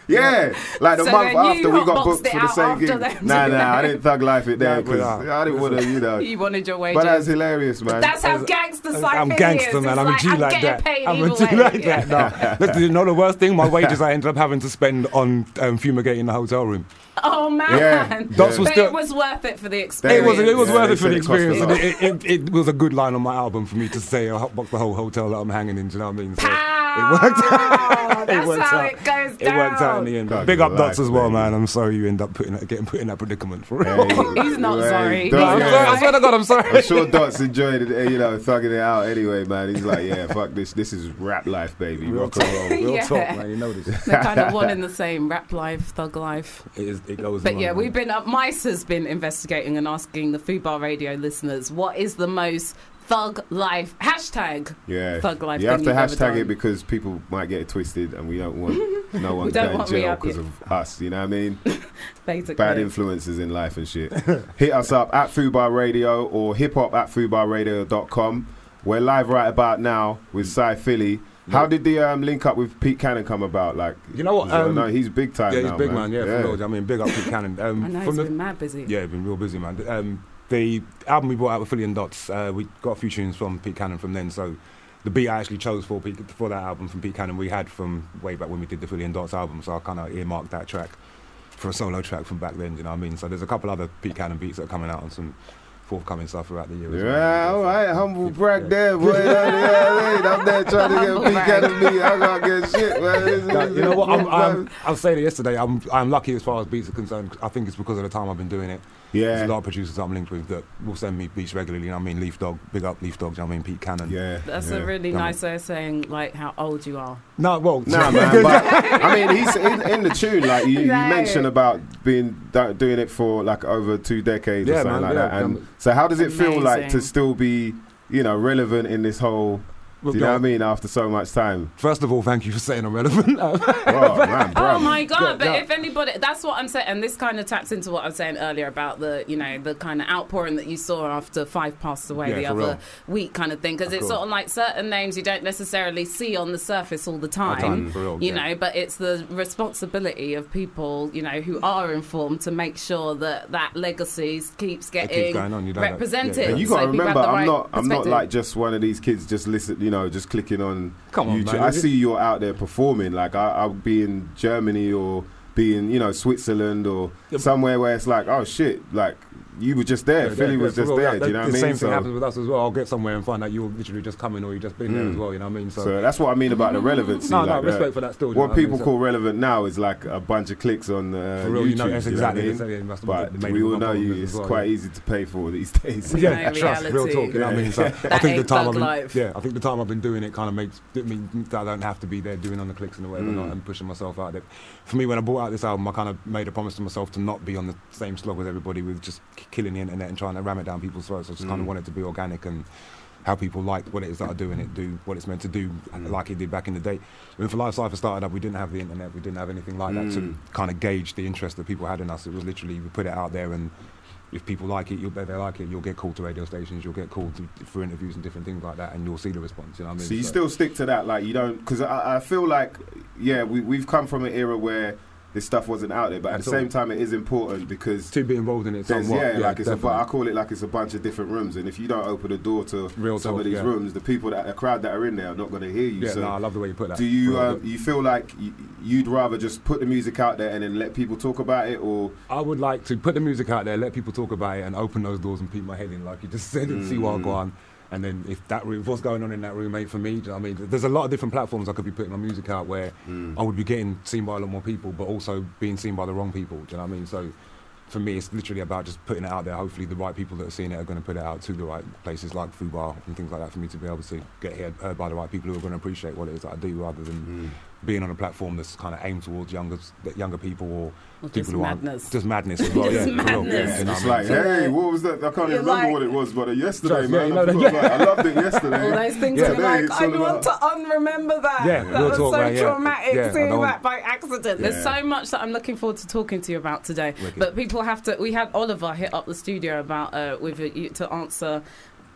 Yeah, like the So month then after you we got hotboxed booked it for the out same after gig. them, Nah, didn't I you? didn't thug life it there No, because I didn't want to, you know. You wanted your wages. But that's hilarious, man. That's how gangster I'm Cyphilly gangster, is. man. It's I'm a G I'm like getting that. paid I'm a either G way. like that. No, listen, you know the worst thing? My wages I ended up having to spend on fumigating the hotel room. Oh man, Yeah. Dots was but still- it was worth it for the experience. It was Yeah, worth they it for said the it cost a experience. lot. And it was a good line on my album for me to say I hotboxed the whole hotel that I'm hanging in. Do you know what I mean? So Pow! it worked out. That's worked how out. it goes It worked out in down. the end. Thug Big up life, Dots as well, baby. man. I'm sorry you end up getting put in that predicament for real. Hey, He's not hey, sorry. Dots, I'm He's sorry, not I swear to God, I'm sorry. I'm sure Dots enjoyed it, you know, thugging it out anyway, man. He's like, yeah, fuck this. This is rap life, baby. Real Rock and talk, roll. real Yeah. talk, man. You know this. They're kind of one in the same. Rap life, thug life. It goes. But on, yeah, man. we've been Mice has been investigating and asking the Fubar Radio listeners what is the most thug life hashtag. Yeah, Thug life. you have thing to you've ever hashtag done. it because people might get it twisted, and we don't want no one We don't going want in jail reality. because of us. You know what I mean? Basically. Bad influences in life and shit. Hit us up at Fubar Radio or hiphop at fubarradio.com. We're live right about now with Cyphilly. How did the link up with Pete Cannon come about? Like, You know what? no, he's big time Yeah, now, he's big, man. Yeah, for real. I mean, big up Pete Cannon. I know he's been mad busy. Yeah, been real busy, man. The album we brought out with Philly and Dots, we got a few tunes from Pete Cannon from then. So the beat I actually chose for that album from Pete Cannon we had from way back when we did the Philly and Dots album. So I kind of earmarked that track for a solo track from back then. You know what I mean? So there's a couple other Pete Cannon beats that are coming out and some forthcoming stuff throughout the year. As well. Yeah, all right, humble brag there, boy. I'm there trying to get Pete Cannon beat. I gotta get shit, man. You know what? I was saying it yesterday. I'm lucky as far as beats are concerned. I think it's because of the time I've been doing it. Yeah. There's a lot of producers I'm linked with that will send me beats regularly. You know what I mean? Leaf Dog, big up Leaf Dog. You know what I mean? Pete Cannon. Yeah. That's a really nice way of saying like how old you are. No, well, nah, man. But I mean, he's in the tune. Like you No. mentioned about doing it for like over 2 decades or Yeah, something man, like yeah, that. And so, how does it feel like to Amazing. still be, you know, relevant in this whole? Do you know what I mean? After so much time. First of all, thank you for saying I'm relevant. Oh, man, Oh my God! Yeah, But yeah. if anybody, that's what I'm saying, and this kind of taps into what I was saying earlier about the, you know, the kind of outpouring that you saw after Five passed away Yeah, the for other real. week, kind of thing, because Of it's course. sort of like certain names you don't necessarily see on the surface all the time, time, for real, you yeah. know. But it's the responsibility of people, you know, who are informed to make sure that that legacy keeps getting going on, you know that. represented. Yeah, yeah. And you so gotta people have remember, the right I'm not perspective. like just one of these kids just listen, you know, just clicking on Come on, YouTube. man. I see you're out there performing. Like I'll be in Germany or be in, you know, Switzerland or somewhere where it's like, oh shit, like you were just there. Philly was just there. Do you know what I mean? The same thing So- happens with us as well. I'll get somewhere and find out you're literally just coming or you've just been there as well. You know what I mean? So that's what I mean about the relevancy. No, like respect for that still. do you know What I mean? people So- call relevant now is like a bunch of clicks on For real, YouTube. you know, that's you exactly what I the mean? same. That's But the main we all one know problem you. as It's well, quite yeah. easy to pay for these days. No Yeah, trust, real reality. talk. You know what I mean? So I That think the ain't time thug I've life. been, I think the time I've been doing it kind of makes it mean that I don't have to be there doing on the clicks and whatever and pushing myself out there. For me, when I brought out this album, I kind of made a promise to myself to not be on the same slog as everybody with just killing the internet and trying to ram it down people's throats. I just kind of wanted to be organic and how people like what it is that I do and it do what it's meant to do, like it did back in the day. When For Life Cypher started up, we didn't have the internet, we didn't have anything like that to kind of gauge the interest that people had in us. It was literally we put it out there, and if people like it, they like it. You'll get called to radio stations, you'll get called for interviews and different things like that, and you'll see the response. You know what I mean? So you still stick to that, like you don't, because I feel like, yeah, we've come from an era where this stuff wasn't out there, but at the same time, it is important because to be involved in it. there's, Somewhat, like it's definitely. I call it like it's a bunch of different rooms, and if you don't open the door to some talk, of these yeah. rooms, the people the crowd that are in there are not going to hear you. Yeah, so no, I love the way you put that. do you Real you feel like you'd rather just put the music out there and then let people talk about it, or I would like to put the music out there, let people talk about it, and open those doors and peek my head in, like you just said, and see what I go on. And then if what's going on in that room ain't for me, do you know what I mean? There's a lot of different platforms I could be putting my music out where I would be getting seen by a lot more people, but also being seen by the wrong people, do you know what I mean? So for me, it's literally about just putting it out there. Hopefully the right people that are seeing it are going to put it out to the right places like Fubar and things like that for me to be able to get heard by the right people who are going to appreciate what it is that I do, rather than being on a platform that's kind of aimed towards younger people or people just who madness. aren't just madness as well. Just yeah, for real. madness. You know it's what I like, mean? hey, what was that? I can't even You're remember like- what it was, but yesterday, Just, man, yeah, I forgot, like, I loved it yesterday. All those things Yeah. are like, Today, I it's all want to about- unremember that. Yeah, that real was talk, so man, yeah. traumatic Yeah, I seeing don't- that by accident. There's Yeah. so much that I'm looking forward to talking to you about today. Wicked. But people have to. We had Oliver hit up the studio about to answer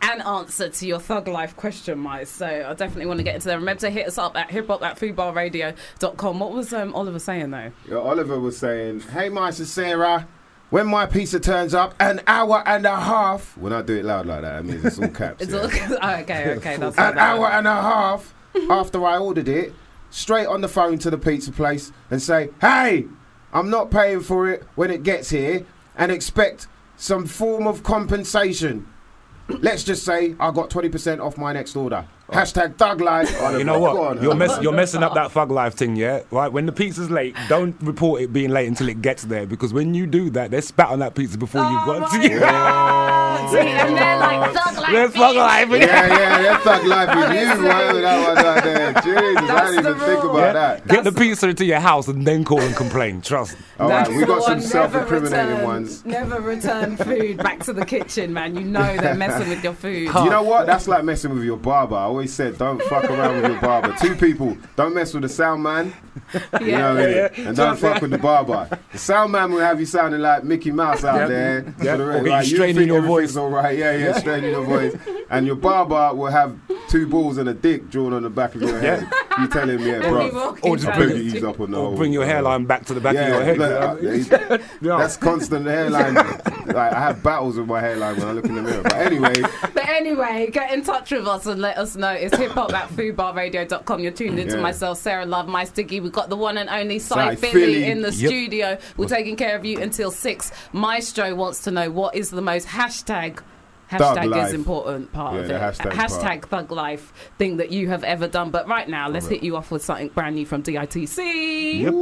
and answer to your Thug Life question, Mice. So I definitely want to get into there. Remember to hit us up at hiphop@foodbarradio.com. What was Oliver saying, though? Yeah, Oliver was saying, hey, Mice and Sarah, when my pizza turns up, an hour and a half. When I do it loud like that, it means it's all caps. It's yeah. all, okay. That's an hour and a half after I ordered it, straight on the phone to the pizza place and say, hey, I'm not paying for it when it gets here, and expect some form of compensation. Let's just say I got 20% off my next order. Hashtag Thug Life. You know what? You're messing up that Thug Life thing, yeah? Right? When the pizza's late, don't report it being late until it gets there, because when you do that, they spat on that pizza before you've got to you. See, and they're like Thug Life. They're Thug Life. Yeah, they're Thug Life with you. That one right there. Jesus, I didn't even think about that. Get the pizza into your house and then call and complain. Trust. All right, we got some self-incriminating ones. Never return food back to the kitchen, man. You know they're messing with your food. You know what? That's like messing with your barber. I always said, don't fuck around with your barber. Two people, don't mess with the sound man. You know what I mean? And don't fuck with the barber. The sound man will have you sounding like Mickey Mouse out there. Yeah. Like, you think your voice all right. Yeah, straightening your voice. And your barber will have two balls and a dick drawn on the back of your head. You tell him, yeah, bro. Or just bring your hairline back to the back of your head. That's constant hairline. Like, I have battles with my hairline when I look in the mirror. But anyway, get in touch with us and let us know. It's hiphop@foodbarradio.com. You're tuned into myself, Sarah Love, My Sticky. We've got the one and only Cy Philly in the studio. We're taking care of you until 6. Maestro wants to know, what is the most hashtag is important part of it. Hashtag Thug Life thing that you have ever done. But right now, let's hit you off with something brand new from DITC. Yep.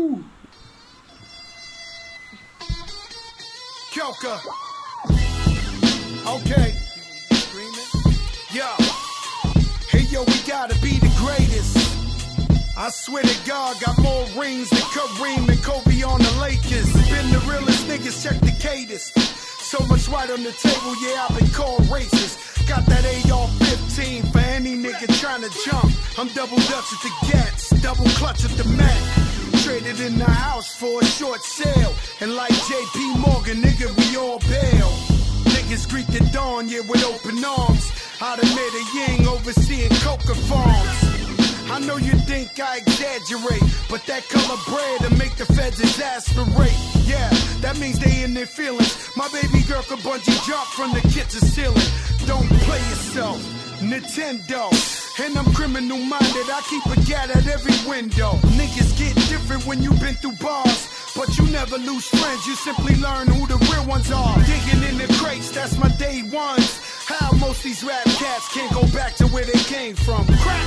Kyoka. Okay. Yo. Hey, yo, we gotta be the greatest. I swear to God, got more rings than Kareem and Kobe on the Lakers. Been the realest niggas, check the cadence. So much right on the table, yeah, I've been called racist. Got that AR-15 for any nigga trying to jump. I'm double Dutch with the Gats, double clutch with the Mac. Traded in the house for a short sale. And like JP Morgan, nigga, we all bail. Niggas greet the dawn, yeah, with open arms. Out of Medellin, overseeing coca farms. I know you think I exaggerate, but that color bread to make the feds exasperate. Yeah, that means they in their feelings. My baby girl could bungee jump from the kitchen ceiling. Don't play yourself, Nintendo. And I'm criminal minded, I keep a gat at every window. Niggas get different when you been through bars, but you never lose friends, you simply learn who the real ones are. Digging in the crates, that's my day ones. How most these rap cats can't go back to where they came from. Crap!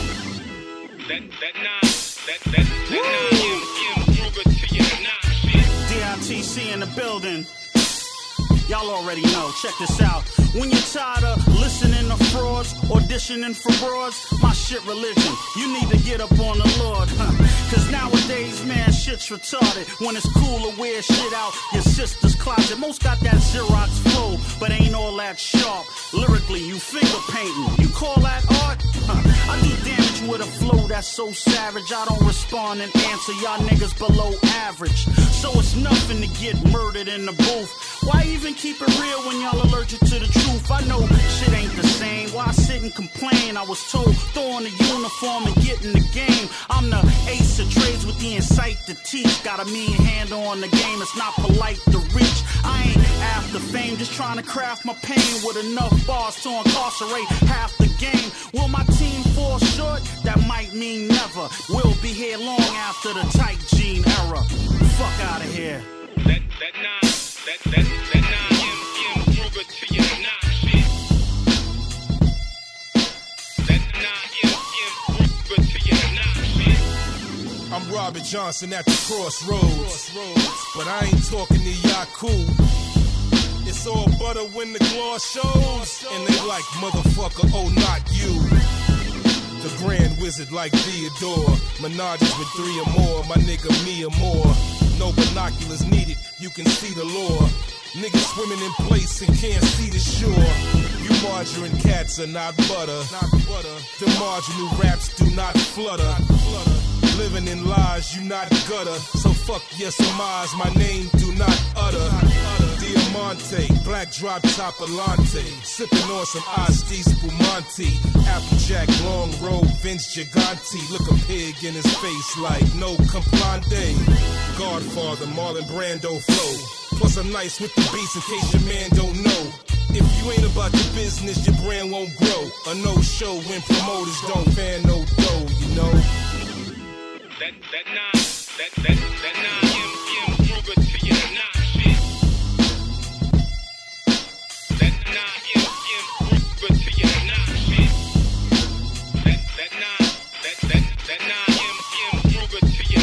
DITC in the building. Y'all already know, check this out. When you're tired of listening to frauds, auditioning for broads, my shit religion, you need to get up on the Lord, Cause nowadays, man, shit's retarded. When it's cool to wear shit out your sister's closet. Most got that Xerox flow, but ain't all that sharp. Lyrically, you finger painting, you call that art? I do damage with a flow that's so savage. I don't respond and answer, y'all niggas below average. So it's nothing to get murdered in the booth. Why even keep it real when y'all allergic to the truth? I know shit ain't the same. Why sit and complain? I was told, throw on the uniform and get in the game. I'm the ace of trades with the insight to teach. Got a mean handle on the game, it's not polite to reach. I ain't after fame, just trying to craft my pain with enough bars to incarcerate half the game. Will my team fall short? That might mean never. We'll be here long after the tight jean era. Fuck out of here. I'm Robert Johnson at the crossroads, but I ain't talking to Yaku. It's all butter when the gloss shows, and they like, motherfucker, oh, not you. The grand wizard like Theodore, menages with 3 or more, my nigga me or more. No binoculars needed, you can see the lore. Niggas swimming in place and can't see the shore. You margarine cats are not butter. The marginal raps do not flutter. Living in lies, you not gutter. So fuck your surmise, my name do not utter. The Diamante, black drop top Alante, sipping on some Asti Spumante, Applejack, long road, Vince Gigante, look a pig in his face like no complande. Godfather, Marlon Brando flow, plus I'm nice with the beats in case your man don't know. If you ain't about your business, your brand won't grow. A no-show when promoters don't fan no dough, you know. That 9 Ruger to your 9 shit. That 9 Ruger to your 9 shit. That 9 Ruger to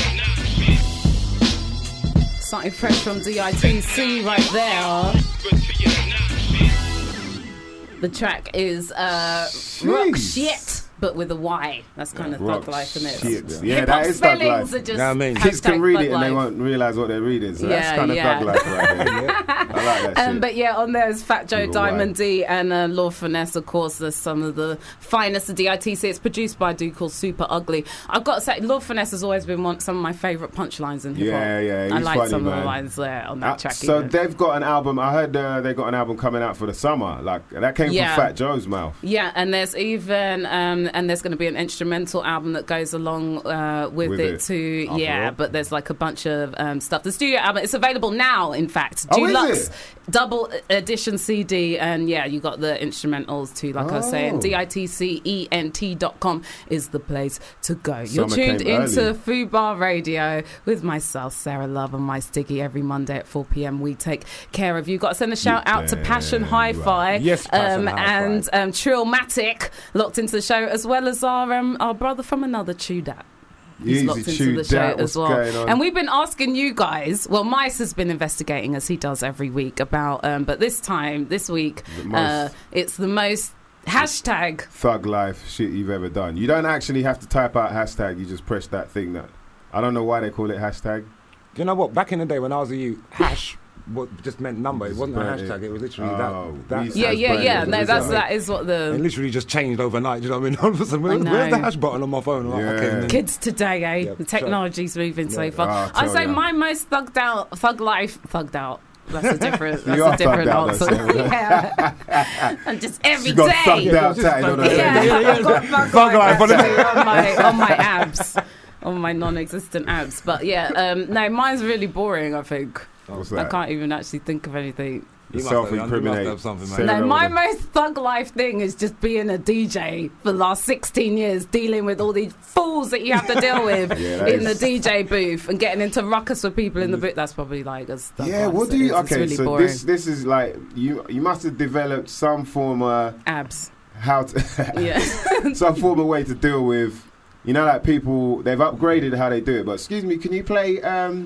your 9 shit. Something fresh from DITC right there. The track is Rock Shit, but with a Y. That's kind of thug life, isn't it? Shit. Yeah, that is thug life. You know what I mean? Kids can read it and they won't realise what they're reading. So that's kind of thug life right there. Yeah. I like that shit. But yeah, on there is Fat Joe, Diamond D, and Lord Finesse. Of course, there's some of the finest of DITC. It's produced by a dude called Super Ugly. I've got to say, Lord Finesse has always been some of my favourite punchlines in hip hop. Yeah, I like funny, some man. of the lines there on that track. So they've got an album. I heard they got an album coming out for the summer. Like that came from Fat Joe's mouth. Yeah, and there's even and there's going to be an instrumental album that goes along with it too. But there's like a bunch of stuff. The studio album, it's available now, in fact. Deluxe double edition CD, and you got the instrumentals too, like I was saying. DITCENT.com is the place to go. You're tuned into Fubar Radio with myself, Sarah Love, and my Stiggy every Monday at 4 p.m. We take care of you. Got to send a shout out to Passion Hi-Fi, Yes, Passion Hi-Fi. and Trillmatic locked into the show, as well as our brother from another Tudat. He's locked into the show as well. And we've been asking you guys, well, Mice has been investigating, as he does every week, about, but this week, it's the most hashtag thug life shit you've ever done. You don't actually have to type out hashtag, you just press that thing that, I don't know why they call it hashtag. You know what, back in the day when I was a youth, hash what just meant number. It wasn't a hashtag. It was literally that. Yeah. No, that is what the. It literally just changed overnight. Do you know what I mean? All of a sudden, where's the hash button on my phone? Like, okay, kids today, eh? Yeah, the technology's moving so far. I'd say my most thugged out. That's a different answer. And just every day. Thugged out tatted on her I've got thug life on my abs. On my non-existent abs. But no, mine's really boring, I think. What's that? I can't even actually think of anything. You self-incriminate something, No, my most thug life thing is just being a DJ for the last 16 years, dealing with all these fools that you have to deal with in the DJ booth and getting into ruckus with people in the booth. That's probably like a thug life. What do you... It's really so boring. this is like... You must have developed some form of... abs. How to... some form of way to deal with... You know, like people... They've upgraded how they do it. But excuse me, can you play...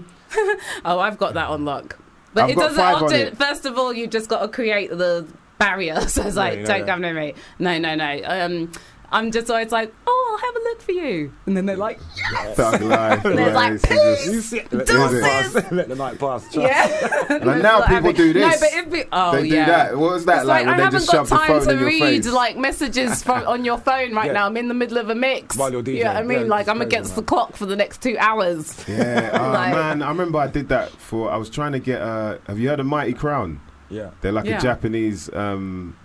Oh, I've got that on lock. But it doesn't often. First of all, you've just got to create the barrier. So it's like, don't come near me. No. I'm just always like, I'll have a look for you. And then they're like, yes. Thug life. And they're like, please, deuces. Let the night pass. Yeah. And now people do this. No, but they do that. What was that it's like when they just shove the phone in your face? I haven't got time to read like messages on your phone right now. I'm in the middle of a mix. While you're DJing. You know what I mean? Like I'm against the clock for the next 2 hours. Yeah. Man, I remember I did that I was trying to get, have you heard of Mighty Crown? Yeah. They're like a Japanese sound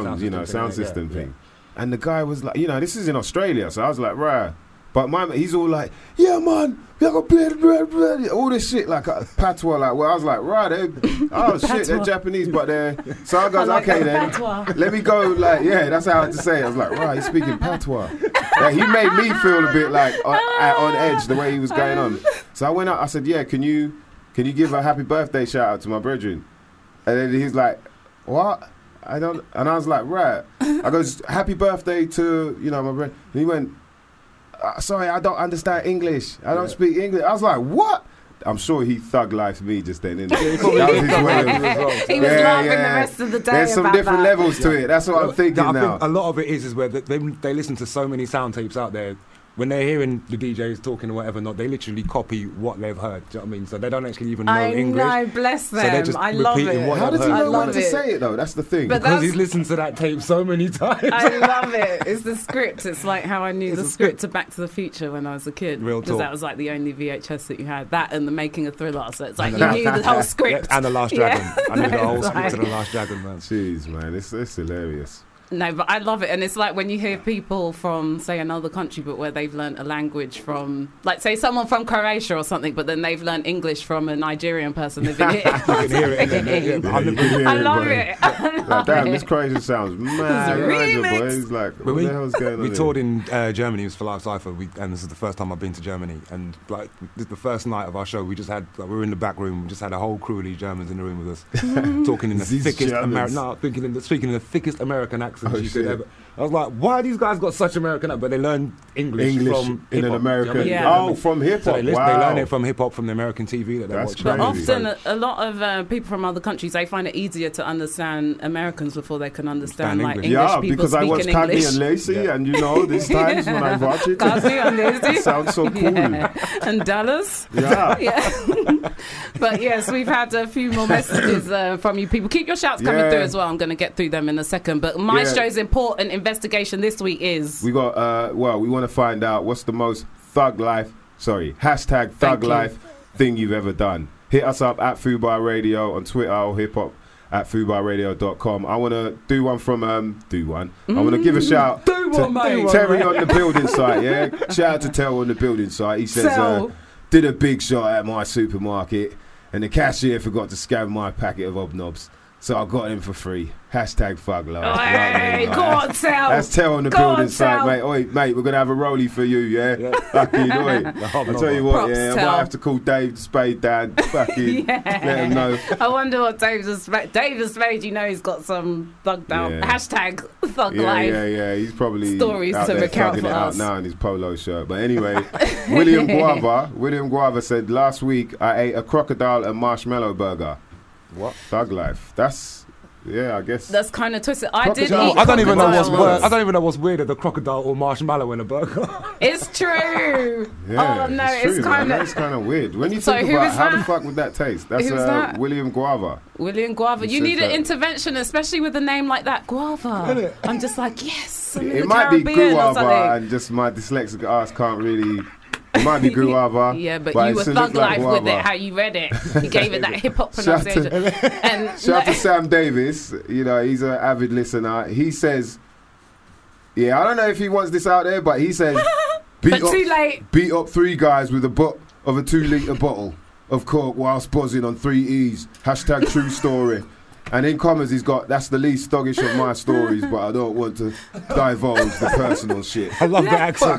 system thing. And the guy was like, this is in Australia. So I was like, right. But he's all like, yeah, man, we got all this shit, like patois, like, well, I was like, right, shit, they're Japanese, but they're... So I goes, okay then, let me go, like, that's how I had to say it. I was like, right, he's speaking patois. Like, he made me feel a bit like on edge, the way he was going on. So I went out, I said, can you give a happy birthday shout out to my brethren? And then he's like, what? I don't, and I was like, right. I goes, happy birthday to, my brother. And he went, sorry, I don't understand English. I don't speak English. I was like, what? I'm sure he thug lifed me just then, innit? That was his way of... He was laughing the rest of the day. There's some different levels to it. That's what I'm thinking now. A lot of it is where they listen to so many sound tapes out there when they're hearing the DJs talking or whatever, not they literally copy what they've heard. Do you know what I mean? So they don't actually even know English. I know, bless them. So they're just I love repeating it. what How they've does he heard. know when to say it though? That's the thing. Because he's listened to that tape so many times. I love it. It's the script. It's like how I knew the script to Back to the Future when I was a kid. Real because talk. that was like the only VHS that you had. That and the Making of Thriller. So it's like you knew the whole script. Yeah, and The Last Dragon. Yeah. I knew the whole It's script to like- The Last Dragon, man. Jeez, man, it's hilarious. No, but I love it. And it's like when you hear people from, say, another country, but where they've learnt a language from, like, say, someone from Croatia or something, but then they've learnt English from a Nigerian person living here. You can hear it. I love it. Like, damn, this Croatian sounds mad. Elijah, boy. He's like, what the hell's going on we here? toured in Germany. It was for Live Cypher, and this is the first time I've been to Germany. And like the first night of our show, we just had we were in the back room. We just had a whole crew of these Germans in the room with us, talking in the These thickest Germans. speaking in the thickest American accent you shit. could ever. I was like, why these guys got such American accent? But they learn English from in an hip-hop, American. you know what I mean? Yeah. Oh, from hip So hop. they Wow. learn it from hip hop from the American TV that they That's watch. But crazy. often, a lot of people from other countries, they find it easier to understand Americans before they can understand like English Yeah, people because I watch speaking Cagney English. and Lacey, and you know, these times when I watch it, Cagney and Lacey. it sounds so cool. Yeah. And Dallas. Yeah. Yeah. But yes, we've had a few more messages from you people. Keep your shouts coming Yeah. through as well. I'm going to get through them in a second. But Maestro's important investigation this week is... We got, we want to find out what's the most hashtag thug life thing you've ever done. Hit us up at Fubar Radio on Twitter or hip hop at fubarradio.com. I want to do one from, I want to give a shout to Terry on the building site, yeah? Shout out to Terry on the building site. He says, did a big shot at my supermarket and the cashier forgot to scan my packet of Hobnobs. So I got him for free. Hashtag thug life. Hey, go on, Tel. That's Tel on the Go building on, site, Tel. mate. Oi, mate, we're going to have a rollie for you, yeah? Fucking, oi. I'll tell you what, Props, yeah, I Tel. might have to call Dave Spade down. Fucking let him know. I wonder what Dave's made. You know he's got some thugged out. Yeah. Hashtag thug Yeah, life. yeah. He's probably Stories out to there recount thugging for it out us. now in his polo shirt. But anyway, William Guava said, last week I ate a crocodile and marshmallow burger. What? Thug life. That's... Yeah, I guess. That's kind of twisted. I did eat I don't even know what's crocodile. weird. I don't even know what's weirder, the crocodile or marshmallow in a burger. It's true. Yeah, oh no, true, it's kind man. It's kind of weird. When you So think who about is how that? the fuck would that taste? That's Who's that? William Guava. William Guava. He You says need an that. intervention, especially with a name like that, Guava. I'm just like, yes, I'm in It the might be Caribbean or Guava, something. and just my dyslexic ass can't really. It might be Guava. Yeah, but it you were still thug looks like life with guava. it, how you read it. You gave it that hip hop Shout out to- pronunciation. And Shout out to Sam Davis. You know, he's an avid listener. He says, I don't know if he wants this out there, but he says, But too late. Beat up 3 guys with a butt of a 2-litre bottle of Coke whilst buzzing on 3 E's. Hashtag true story. And in commas, he's got, that's the least doggish of my stories, but I don't want to divulge the personal shit. I love the accent.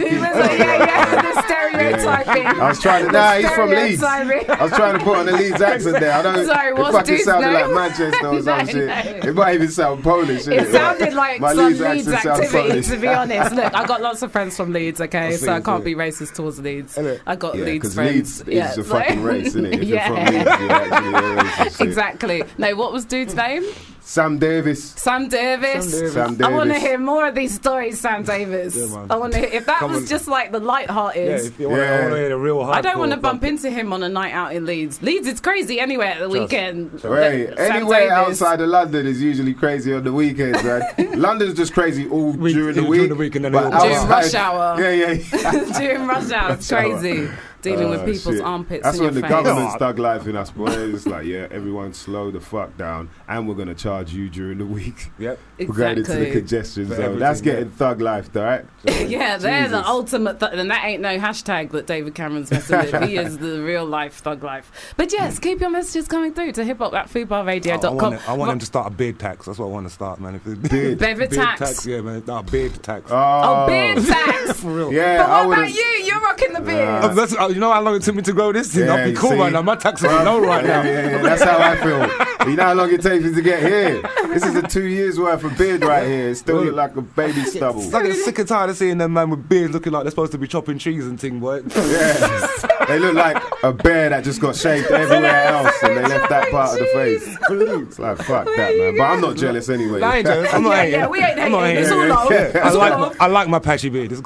the stereotyping. I was trying to, The he's from Leeds. stereotyping. I was trying to put on the Leeds accent there. I don't, Sorry, it what's fucking dude's sounded name? like Manchester or some No, shit. no. It might even sound Polish, innit? It sounded like My some Leeds Leeds accent sounds activity, Polish. to be honest. Look, I got lots of friends from Leeds, okay, so I Leeds, can't innit? be racist towards Leeds. I got Yeah, Leeds 'cause friends. Leeds is a fucking race, isn't it? If you're from Leeds, you're actually a racist shit. Exactly. No, what was dude's name? Sam Davis. Sam Davis. Sam I want to Davis. hear more of these stories, Sam Davis. Yeah, man. I want to hear. If that Come was on. just like the light-hearted. Yeah, if you want to hear the real hardcore. I don't want to bump into him on a night out in Leeds. Leeds is crazy anyway at the weekend. Hey, Sam anywhere Davis. outside of London is usually crazy on the weekends, man. London's just crazy all during the week. and then but all- During rush hour. Yeah. During rush hour, it's crazy. Dealing with Oh, people's shit. armpits That's in when your the face. government's thug life in us, boy. It's like, everyone slow the fuck down, and we're gonna charge you during the week. Yep. We're going into the Exactly. congestion For zone. That's everything, getting thug life, though, right? Yeah, they're the Jesus. ultimate, and that ain't no hashtag that David Cameron's messing with. He is the real life thug life. But yes, keep your messages coming through to hiphop@fubarradio.com. I want them to start a beard tax. That's what I want to start, man. If it's Beard. Beard tax. yeah, man. No, beard tax. Oh, beard tax. For real. Yeah, But I what would've- about you? You're rocking the beard. You know how long it took me to grow this thing? Yeah, I'll be you cool see? right now. My tax is low right now. Yeah, that's how I feel. You know how long it takes me to get here? This is a 2 years worth of beard right here. It still look like a baby stubble. I get sick and tired of seeing them man with beards looking like they're supposed to be chopping trees and thing, boy. Yeah. They look like a bear that just got shaved everywhere else and they left that part of the face. It's like, fuck that, man. But I'm not jealous anyway. I ain't jealous. I'm not hating. we ain't I'm not hating. It's hating. all love. It's all love. I like my patchy beard. It's cool.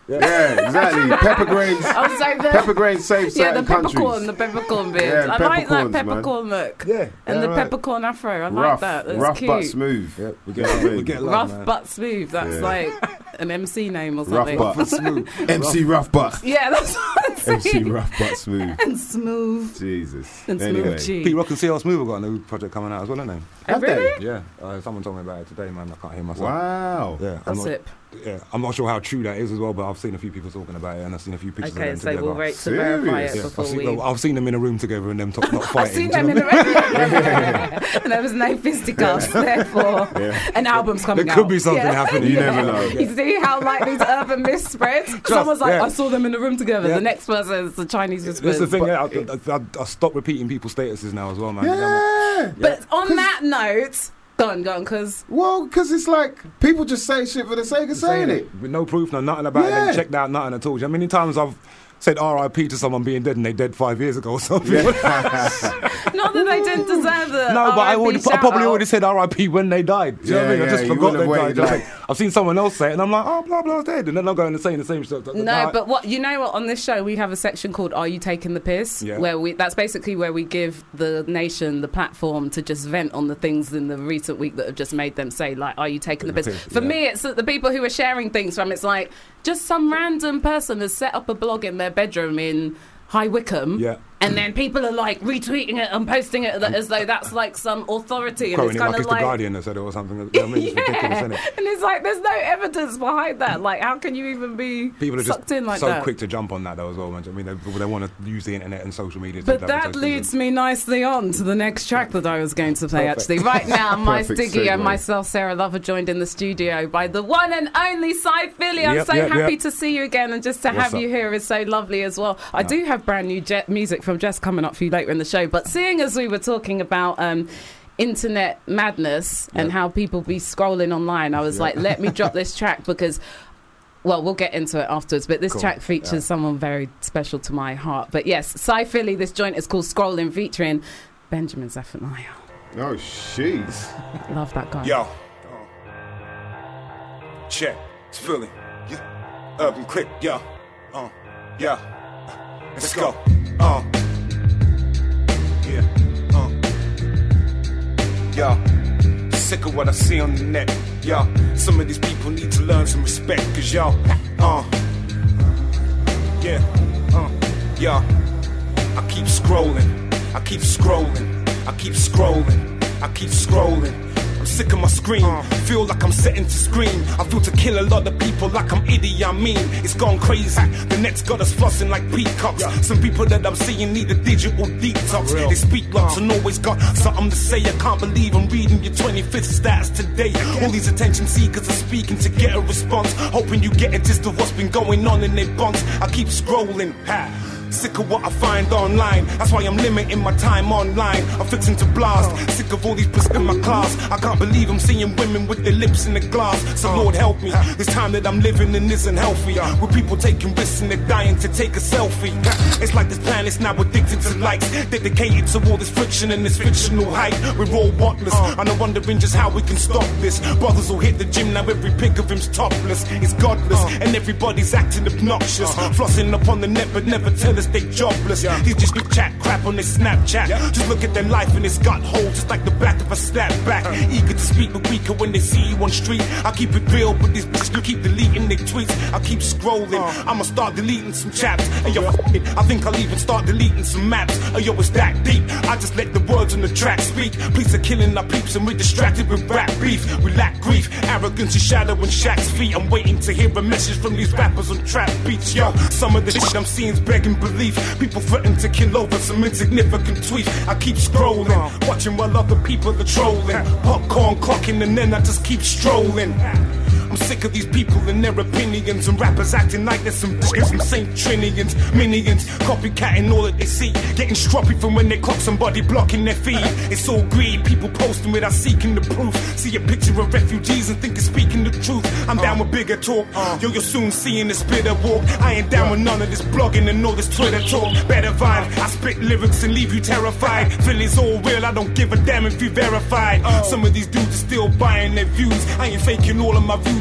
Yeah, exactly. Pepper grains. I was like, Pepper grains save certain countries. The peppercorn beard. Yeah, I like that peppercorns, peppercorn look. Yeah. And the right. peppercorn afro. I like Rough, that. That's rough cute. but smooth. Yeah, we get love, Rough man. but smooth. That's Yeah. like an MC name or Rough something. but smooth. MC Rough but. Yeah, that's what I'm saying. MC Rough but smooth. And smooth. Jesus. And Anyway. smooth G. Pete Rock and CL Smooth have got a new project coming out as well, haven't they? Oh, really? Yeah. Someone told me about it today, man. I can't hear myself. Wow. Yeah. Gossip. I'm not sure how true that is as well, but I've seen a few people talking about it, and I've seen a few pictures Okay, of them so together. we'll wait to verify it before we... I've seen them in a room together and them not fighting. I've seen them in a room. And there was no fisticuffs, therefore an album's coming There out. could be something happening. You never know. You see how like these urban myths spread? Someone's like, I saw them in a room together. Yeah. The next person is the Chinese whispers. That's the thing. I stop repeating people's statuses now as well, man. Yeah. But on that note... Go on, because... Well, because it's like, people just say shit for the sake of saying it. With no proof, nothing about it. They checked out nothing at all. How many times I've said RIP to someone being dead and they dead 5 years ago or something? Not that they didn't deserve the No, but I probably shout-out. already said RIP when they died. Do you know what I mean? I just forgot they died. Like, I've seen someone else say it and I'm like, oh, blah, blah's dead. And then I'm going and saying the same stuff. No, but what you know what? On this show, we have a section called "Are You Taking the Piss?" Yeah. Where that's basically where we give the nation the platform to just vent on the things in the recent week that have just made them say, like, "Are you taking the piss?" For me, it's the people who are sharing things from. It's like just some random person has set up a blog in their bedroom in High Wycombe. Yeah. And then people are like retweeting it and posting it as though that's like some authority. And quoting it's it kind like of it's like the Guardian that said it or something. You know what I mean? It's ridiculous, isn't it? And it's like there's no evidence behind that. Like, how can you even be People are sucked just in like so that? quick to jump on that though as well, man. I mean, they want to use the internet and social media. But that leads me nicely on to the next track that I was going to play, Perfect. actually. Right now, my Perfect Stiggy and segue. myself, Sarah Love, are joined in the studio by the one and only Cy Philly. I'm so happy to see you again, and just to What's have up? you here is so lovely as well. I do have brand new music from Jess coming up for you later in the show, but seeing as we were talking about internet madness and how people be scrolling online, I was like, let me drop this track because... Well, we'll get into it afterwards, but this track features someone very special to my heart. But yes, Cy Philly, this joint is called Scrolling, featuring Benjamin Zephaniah. Oh, jeez. Love that guy. Yo. Check. It's Philly. Yeah. Urban Click. Yo. Yeah. Let's go. Yeah. Yo. Sick of what I see on the net. Yo. Some of these people need to learn some respect. Cause yo. Yeah. Yo. I keep scrolling. I keep scrolling. I keep scrolling. I keep scrolling. I'm sick of my screen. Feel like I'm setting to scream. I feel to kill a lot of people like I'm Idi Amin. It's gone crazy. The net's got us flossing like peacocks. Some people that I'm seeing need a digital detox. They speak lots and always got something to say. I can't believe I'm reading your 25th stats today. All these attention seekers are speaking to get a response, hoping you get a gist of what's been going on in their bunks. I keep scrolling. Sick of what I find online. That's why I'm limiting my time online. I'm fixing to blast. Sick of all these pussies in my class. I can't believe I'm seeing women with their lips in the glass. So Lord help me. This time that I'm living in isn't healthy. With people taking risks and they're dying to take a selfie. It's like this planet's now addicted to likes. Dedicated to all this friction and this fictional hype. We're all whatless. And I'm wondering just how we can stop this. Brothers will hit the gym now. Every pic of him's topless. It's godless. And everybody's acting obnoxious. Flossing up on the net but never tell us they jobless. These just give chat crap on their Snapchat. Just look at their life and it's got holes just like the back of a snapback. Eager to speak but weaker when they see you on street. I keep it real but these bitches keep deleting their tweets. I keep scrolling. I'ma start deleting some chaps. And yo, I think I'll even start deleting some maps. And yo, it's that deep. I just let the words on the track speak. Police are killing our peeps and we're distracted with rap beef. We lack grief. Arrogance is shadowing Shaq's feet. I'm waiting to hear a message from these rappers on trap beats. Yo, some of the shit I'm seeing's begging belief. People threaten to kill over some insignificant tweets. I keep scrolling, watching while other people are trolling. Popcorn clocking and then I just keep strolling. I'm sick of these people and their opinions and rappers acting like there's some Saint Trinians, minions, copycatting all that they see, getting stroppy from when they clock somebody blocking their feed. It's all greed, people posting without seeking the proof. See a picture of refugees and think it's speaking the truth. I'm down with bigger talk, yo, you're soon seeing this bitter walk. I ain't down with none of this blogging and all this Twitter talk. Better vibe, I spit lyrics and leave you terrified. Philly's all real, I don't give a damn if you verified. Some of these dudes are still buying their views. I ain't faking all of my views.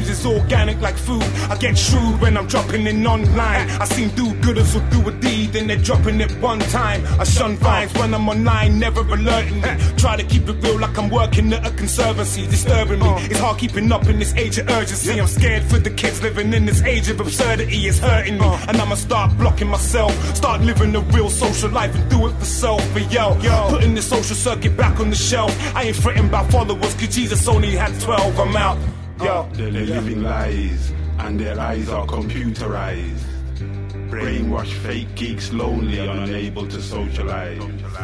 message is organic like food. I get shrewd when I'm dropping in online. I seen do-gooders who do a deed, then they're dropping it one time. I shun vines when I'm online, never alerting me. Try to keep it real like I'm working at a conservancy. Disturbing me, it's hard keeping up in this age of urgency. I'm scared for the kids living in this age of absurdity. It's hurting me, and I'ma start blocking myself. Start living a real social life and do it for self. But yo, putting the social circuit back on the shelf. I ain't fretting about followers, cause Jesus only had 12. I'm out. Yo. They're living lies, and their eyes are computerized. Brainwash fake geeks, lonely, unable to socialize.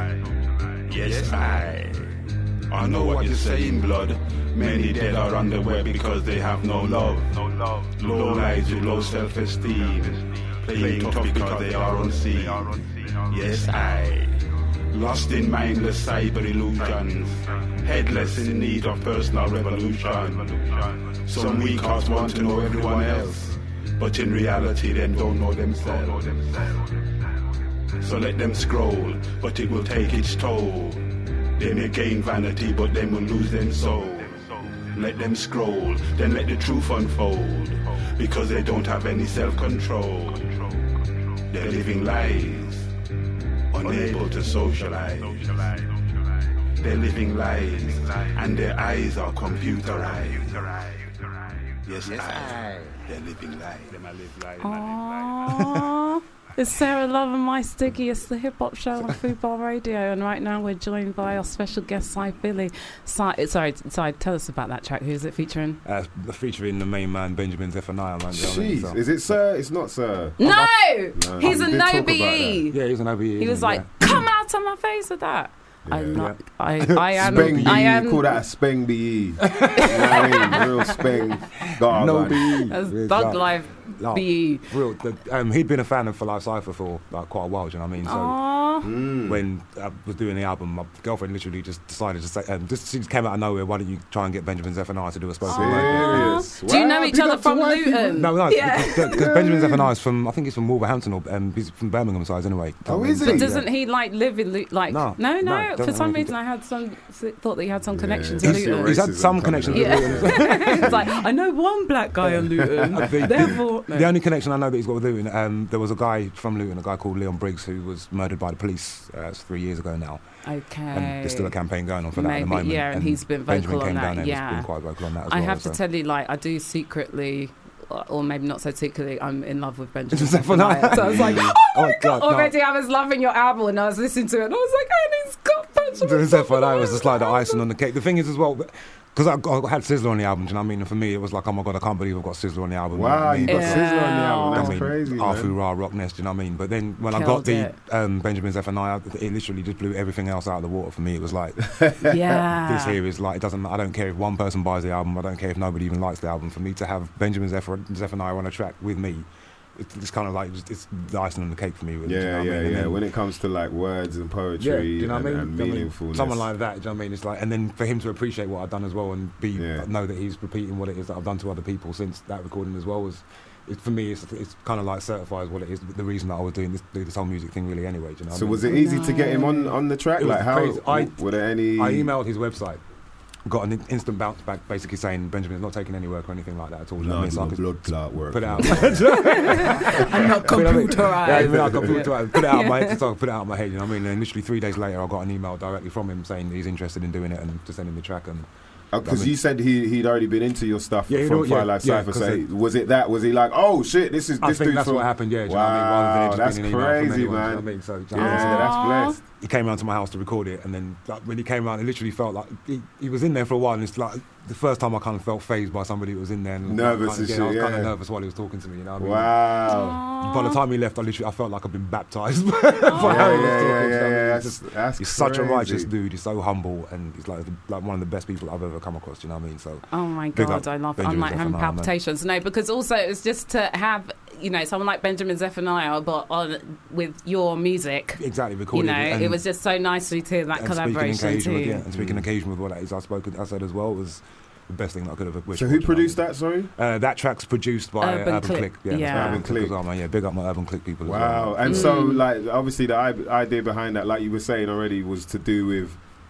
Yes, I know what you're saying, blood. Many dead are on the web because they have no love. Low lives with low self-esteem, playing tough because they are unseen. Yes, lost in mindless cyber illusions, headless in need of personal revolution. Some weak hearts want to know everyone else, but in reality they don't know themselves. So let them scroll, but it will take its toll. They may gain vanity, but they will lose them soul. Let them scroll, then let the truth unfold, because they don't have any self-control. They're living lies, unable to socialize. They're living lies, and their eyes are computerized. Yes, they're living lies. Aww. It's Sarah Love and My Sticky. It's the Hip Hop Show on Fubar Radio, and right now we're joined by our special guest, Cy Billy. Sorry, tell us about that track. Who's it featuring? Featuring the main man, Benjamin Zephaniah. Jeez, is it Sir? It's not Sir. No! He's a no BE. Yeah, he's an OBE. He was like, come out of my face with that. Yeah. I am. Call that a speng BE. You know what I mean? Real speng. No BE. That's Thug Life BE. Real. He'd been a fan of For Life Cypher for like quite a while. Do you know what I mean? So when I was doing the album, my girlfriend literally just decided to say, she just came out of nowhere. Why don't you try and get Benjamin Zephaniah to do a spoken word? Do you know each other from Luton? No. Because Benjamin Zephaniah is from, I think he's from Wolverhampton, or he's from Birmingham side anyway. Oh, is he? But doesn't he like live in Luton? Like no. For some reason, I had thought that he had some connection to Luton. He's had some connection to Luton. It's like, I know one black guy in Luton. The only connection I know that he's got with Luton, there was a guy from Luton, a guy called Leon Briggs, who was murdered by the police 3 years ago now. Okay. And there's still a campaign going on for that at the moment. Yeah, and he's been vocal on that. He's been quite vocal on that as well. I have to tell you, like, I do secretly, or maybe not so secretly, I'm in love with Benjamin Zephaniah. So I was like, oh my God. Already I was loving your album and I was listening to it and I was like, and he's got Benjamin Zephaniah. Was just like the icing on the cake. The thing is as well, because I had Sizzler on the album, do you know what I mean? And for me, it was like, oh my God, I can't believe I've got Sizzler on the album. Wow, you got Sizzler on the album. That's I mean, crazy, Arthur man. Ra, Rock Nest, do you know what I mean? But then when I got the Benjamin Zephaniah, it literally just blew everything else out of the water for me. It was like, this here is like, I don't care if one person buys the album, I don't care if nobody even likes the album. For me to have Benjamin Zephaniah on a track with me, it's kind of like it's the icing on the cake for me. Really, yeah. When it comes to like words and poetry and meaningfulness, someone like that, do you know what I mean? It's like, and then for him to appreciate what I've done as well, and know that he's repeating what it is that I've done to other people since that recording as well was. For me, it's kind of like certifies what it is. The reason that I was doing this whole music thing really anyway. Do you know? So was it easy to get him on the track? Like how? Were there any? I emailed his website. Got an instant bounce back, basically saying Benjamin's not taking any work or anything like that at all. No, blood clot work. Put it out. I'm not computerized. Put it out of my head. Put it out of my head. You know what I mean? And literally 3 days later, I got an email directly from him saying he's interested in doing it and to send him the track. And because you said he'd already been into your stuff from For Life Cypher. So was it that? Was he like, oh shit, this is? I think that's what happened. Yeah. Wow, that's crazy, man. So that's blessed. He came round to my house to record it, and then when he came round, it literally felt like he was in there for a while, and it's like the first time I kind of felt fazed by somebody who was in there. And nervous and shit, I was kind of nervous while he was talking to me, you know what I mean? Wow. By the time he left, I felt like I'd been baptised by how he was talking. That's he's such a righteous dude, he's so humble, and he's like one of the best people I've ever come across, you know what I mean? So oh my God, I love it. I'm like having palpitations. No, because also it's just to have, you know, someone like Benjamin Zephaniah, but with your music. Exactly, recorded. You know, it was just so nicely to that collaboration too. And speaking occasion with what that is, I said as well was the best thing that I could have wished. So who produced that? Sorry, that track's produced by Urban Click. Urban Click. Big up my Urban Click people. Wow, as well. And so like obviously the idea behind that, like you were saying already, was to do with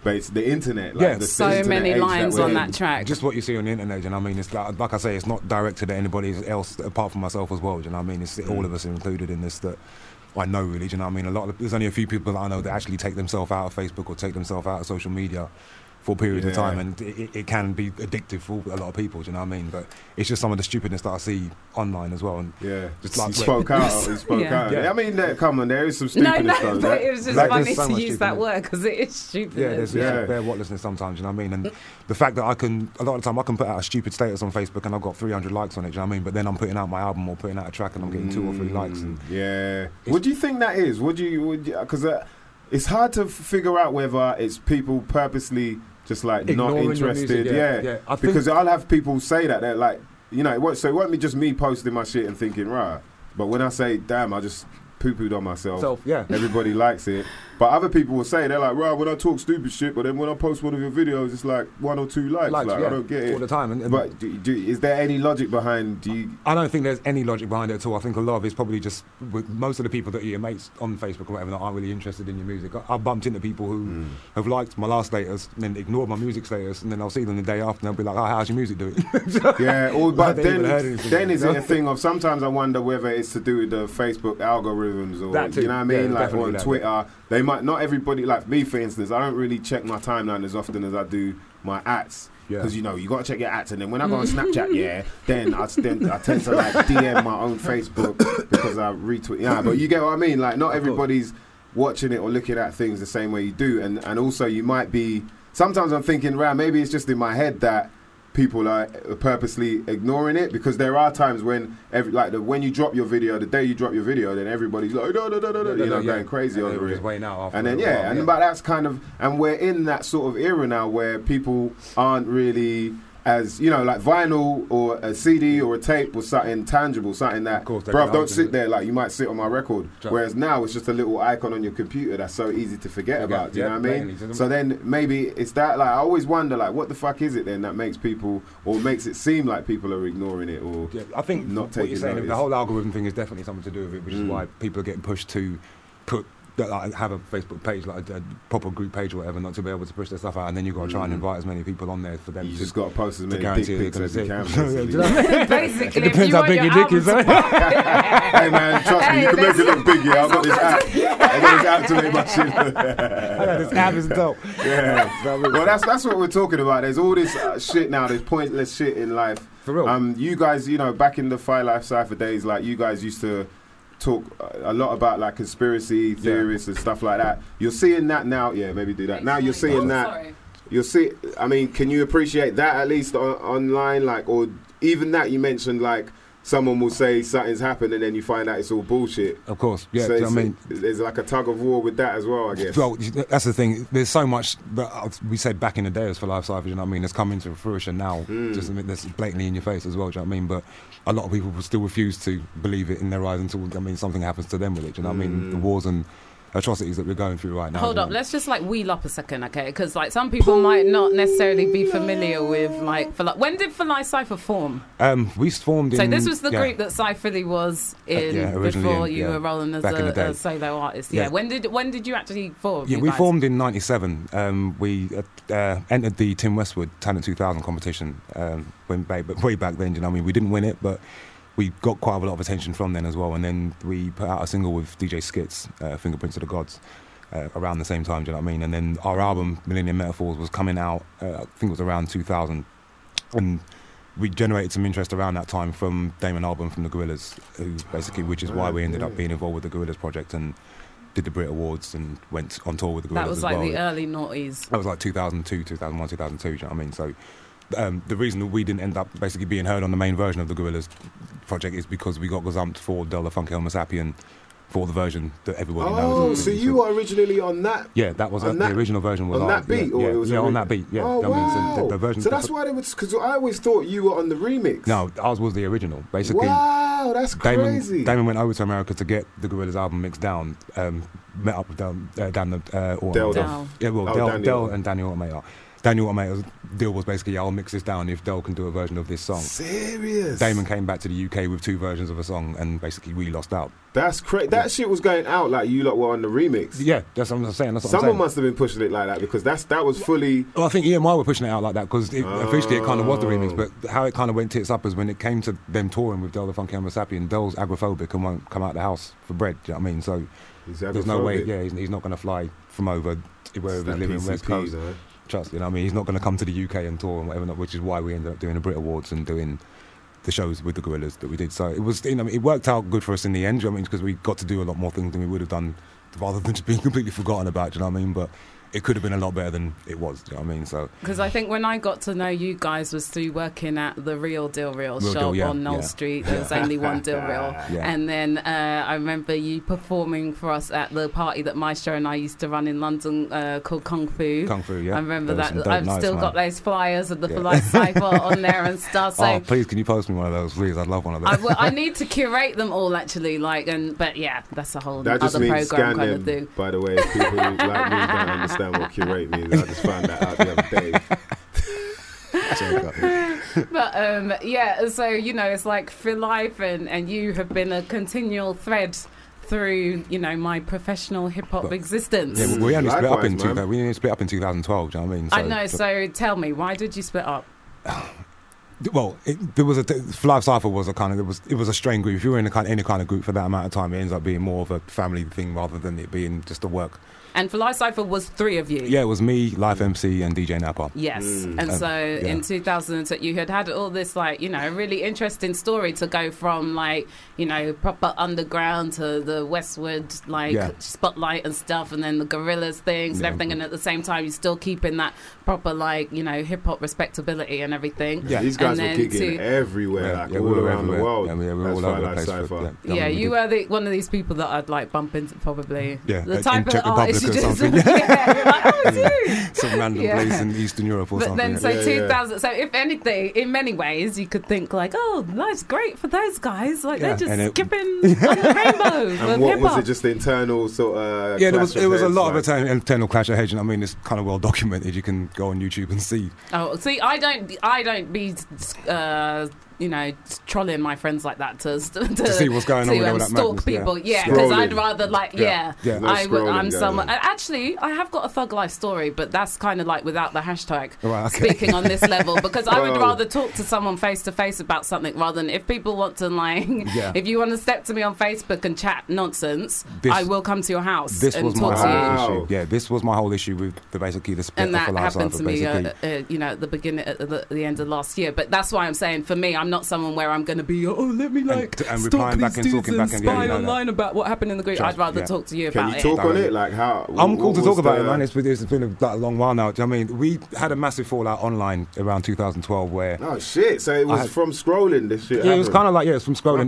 the internet. Like the so internet many age lines on that track. Just what you see on the internet, you know what I mean? It's like I say, it's not directed at anybody else apart from myself as well, you know what I mean? It's all of us are included in this that I know, really, you know what I mean? There's only a few people that I know that actually take themselves out of Facebook or take themselves out of social media for periods of time, and it can be addictive for a lot of people, do you know what I mean? But it's just some of the stupidness that I see online as well. And just like he spoke out. I mean, come on, there is some stupidness. No, but it was just funny to use that word because it is stupid. Yeah, there's bare whatlessness sometimes, you know what I mean? And the fact that a lot of the time I can put out a stupid status on Facebook and I've got 300 likes on it, do you know what I mean? But then I'm putting out my album or putting out a track and I'm getting 2 or 3 likes. And what do you think that is? Because it's hard to figure out whether it's people purposely just like ignoring not interested, because I'll have people say that they're like, you know, it won't be just me posting my shit and thinking, right. But when I say, damn, I just poo-pooed on myself. Everybody likes it. But other people will say, they're like, right, when I talk stupid shit, but then when I post one of your videos, it's like 1 or 2 likes. Like, I don't get it all the time. But is there any logic behind? I don't think there's any logic behind it at all. I think a lot of it's probably just with most of the people that are your mates on Facebook or whatever that aren't really interested in your music. I bumped into people who have liked my last status and then ignored my music status, and then I'll see them the day after and they'll be like, oh, how's your music doing? But then is it a thing of sometimes I wonder whether it's to do with the Facebook algorithms or you know what I mean, like on Twitter. They might not everybody like me, for instance. I don't really check my timeline as often as I do my ats. Because you know you got to check your ats, and then when I go on Snapchat, then I tend to like DM my own Facebook because I retweet. Yeah, but you get what I mean. Like not everybody's watching it or looking at things the same way you do, and also you might be. Sometimes I'm thinking, maybe it's just in my head that people are purposely ignoring it, because there are times when when you drop your video, the day you drop your video, then everybody's like going crazy over it. And then but that's kind of, and we're in that sort of era now where people aren't really as, you know, like vinyl or a CD or a tape was something tangible, something that, bruv, don't sit there like you might sit on my record. Whereas now it's just a little icon on your computer that's so easy to forget about. Do you know what I mean? So then maybe it's that, like, I always wonder, like, what the fuck is it then that makes people, or makes it seem like people are ignoring it, or I think not taking what you're saying, notice. The whole algorithm thing is definitely something to do with it, which is why people are getting pushed to have a Facebook page, like a proper group page or whatever, not to be able to push their stuff out, and then you've got to try and invite as many people on there for them. You just got to post as many dick pics as you can. Basically, it depends how big your dick is. Hey man, trust me, you can make it look big. I've got this app. I've got this app to make my shit. This app is dope. Well, that's what we're talking about. There's all this shit now. There's pointless shit in life. For real. You guys, you know, back in the Five Life Cypher days, like you guys used to talk a lot about like conspiracy theorists and stuff like that. You're seeing that now. Yeah, maybe do that. Now you're seeing that. Sorry. You'll see. I mean, can you appreciate that at least online? Like, or even that you mentioned, like someone will say something's happened and then you find out it's all bullshit. Of course, yeah. So I mean, there's like a tug of war with that as well, I guess. Well, that's the thing. There's so much that we said back in the day as for Life Cypher, you know what I mean? It's coming to fruition now. Just that's blatantly in your face as well, do you know what I mean? But a lot of people will still refuse to believe it in their eyes until, I mean, something happens to them with it, do you know what I mean? The wars and atrocities that we're going through right now. Hold up, let's just like wheel up a second, okay? Because like some people might not necessarily be familiar with like when did For Life Cypher form? We formed in. So this was the group that Cypher was in before you were rolling as a solo artist. Yeah. When did you actually form? Yeah, we formed in '97. We entered the Tim Westwood Talent 2000 competition way back then. You know what I mean? We didn't win it, but we got quite a lot of attention from then as well, and then we put out a single with DJ Skits, Fingerprints of the Gods, around the same time, do you know what I mean? And then our album, Millennium Metaphors, was coming out, I think it was around 2000, and we generated some interest around that time from Damon Albarn from the Gorillaz, which is why we ended up being involved with the Gorillaz project and did the Brit Awards and went on tour with the Gorillaz. That was like the early noughties. That was like 2002, 2001, 2002, do you know what I mean? So the reason that we didn't end up basically being heard on the main version of the Gorillaz project is because we got gazumped for Del the Funky Homo Sapien for the version that everybody knows. Oh, so you were originally on that? Yeah, that was the original version. Was on that beat? Yeah, or it was on that beat. Yeah. Oh, wow. The version, so that's why they would, because I always thought you were on the remix. No, ours was the original. Basically, wow, that's crazy. Damon went over to America to get the Gorillaz album mixed down. Met up with Del and Daniel Daniel Automator's deal was basically, I'll mix this down if Del can do a version of this song. Serious? Damon came back to the UK with 2 versions of a song, and basically we lost out. That's crazy. That shit was going out like you lot were on the remix. Yeah, that's what I'm saying. That's what Someone I'm saying. must have been pushing it like that, because that was fully... Well, I think EMI were pushing it out like that, because officially it kind of was the remix, but how it kind of went tits up is when it came to them touring with Del the Funky Homo Sapien. Del's agoraphobic and won't come out the house for bread, do you know what I mean? So there's no way, he's not going to fly from over wherever he's living, West Coast. Trust, you know what I mean? He's not going to come to the UK and tour and whatever, which is why we ended up doing the Brit Awards and doing the shows with the Gorillaz that we did. So it was, it worked out good for us in the end, do you know what I mean? Because we got to do a lot more things than we would have done rather than just being completely forgotten about, do you know what I mean? But it could have been a lot better than it was, do you know what I mean? So because I think when I got to know you guys was through working at the Real Deal shop on Knoll Street. There was only one Deal Real. And then I remember you performing for us at the party that Maestro and I used to run in London called Kung Fu. Kung Fu, yeah. I remember that. I've still got those flyers of the Polite Cypher on there and stuff. So please, can you post me one of those, please? I'd love one of those. I need to curate them all, actually. But yeah, that's a whole that other means program scan kind them, of thing. by the way, people who like me don't understand what curate means. I just found that out the other day. But yeah, so it's like for life, and you have been a continual thread through my professional hip hop existence. Yeah, we only split up in 2012. Do you know what I mean? I know. So tell me, why did you split up? Well, Live Cypher was it was a strained group. If you were in any kind of group for that amount of time, it ends up being more of a family thing rather than it being just a work. And for Live Cypher was 3 of you. Yeah, it was me, Life MC, and DJ Napa. Yes, and so in 2000, you had all this really interesting story to go from proper underground to the Westwood spotlight and stuff, and then the Gorillaz things and everything, and at the same time you're still keeping that proper hip hop respectability and everything. Yeah, these guys were gigging everywhere, all around the world. Yeah, we were all over the place. Yeah, you were one of these people that I'd bump into probably. Yeah, the type of artist. Or something. Some random place in Eastern Europe or something. But then, 2000. So, if anything, in many ways, you could think life's great for those guys. They're just skipping on the rainbow. And what was it? Just the internal sort of? Yeah, it was a lot of internal clash of heads. I mean, it's kind of well documented. You can go on YouTube and see. Oh, see, I don't be. Trolling my friends like that to see what's going on with all that stalk madness, people, because I'd rather I'm no someone. Actually, I have got a thug life story, but that's kind of without the hashtag. Right, okay. Speaking on this level, because I would rather talk to someone face to face about something rather than if people want to if you want to step to me on Facebook and chat nonsense, I will come to your house and talk to you. Issue. Yeah, this was my whole issue with the split. And that happened to me, at the beginning, at the end of last year. But that's why I'm saying, for me, I'm not someone where I'm going to be, let me and replying back and talking back and spy online about what happened in the group. I'd rather talk to you about it. Can you talk on it? How? I'm cool to talk about it, man. It's been a long while now. I mean, we had a massive fallout online around 2012 where... Oh, shit. So it was from scrolling, this shit happened. It was kind of it's from scrolling.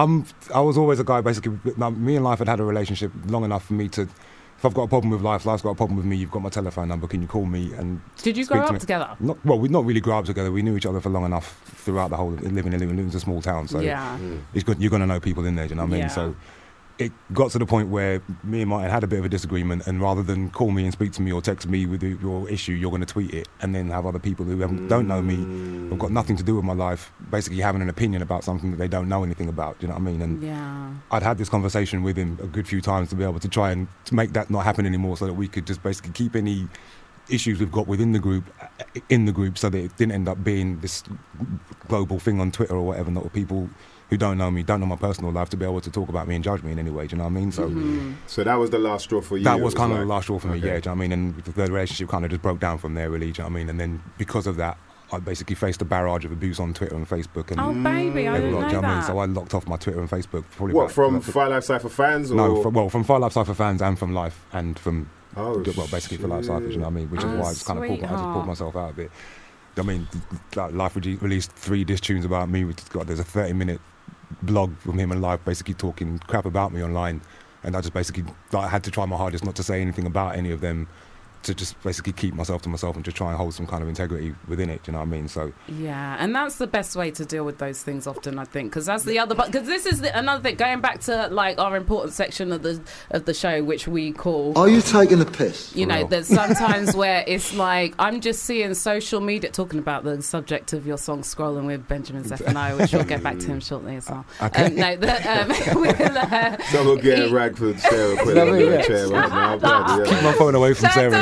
I was always a guy, basically, me and Life had a relationship long enough for me to... If I've got a problem with Life's got a problem with me, you've got my telephone number, can you call me? And did you grow up together? We not really grew up together. We knew each other for long enough throughout the whole living in a small town. So it's good, you're going to know people in there, do you know what I mean? So it got to the point where me and Martin had a bit of a disagreement, and rather than call me and speak to me or text me with your issue, you're going to tweet it and then have other people who don't know me, who've got nothing to do with my life, basically having an opinion about something that they don't know anything about, do you know what I mean? And I'd had this conversation with him a good few times to be able to try and to make that not happen anymore, so that we could just basically keep any issues we've got within the group in the group, so that it didn't end up being this global thing on Twitter or whatever, not with people who don't know me, don't know my personal life, to be able to talk about me and judge me in any way, do you know what I mean? So so that was the last straw for you? That was kind of the last straw for me, yeah, do you know what I mean? And the relationship kind of just broke down from there, really, do you know what I mean? And then because of that, I basically faced a barrage of abuse on Twitter and Facebook. And baby, I didn't know that. I mean? So I locked off my Twitter and Facebook. From Fire Life Cypher fans? Or? No, from Fire Life Cypher fans and from Life and from... basically for Life Cypher, you know what I mean? Which is why I just kind of pulled myself out a bit. I mean, Life released 3 diss tunes about me. There's a 30-minute blog from him and Life basically talking crap about me online, and I just basically I had to try my hardest not to say anything about any of them to just basically keep myself to myself and just try and hold some kind of integrity within it. Do you know what I mean? So yeah, and that's the best way to deal with those things often, I think, because that's the other. Because this is another thing. Going back to like our important section of the show, which we call. Are you taking a piss? You know, there's sometimes where it's like I'm just seeing social media talking about the subject of your song "Scrolling" with Benjamin Zephaniah, which we'll get back to him shortly as well. Okay. Someone get a rag for Sarah, put it on the chair right now. Keep my phone away from Sarah.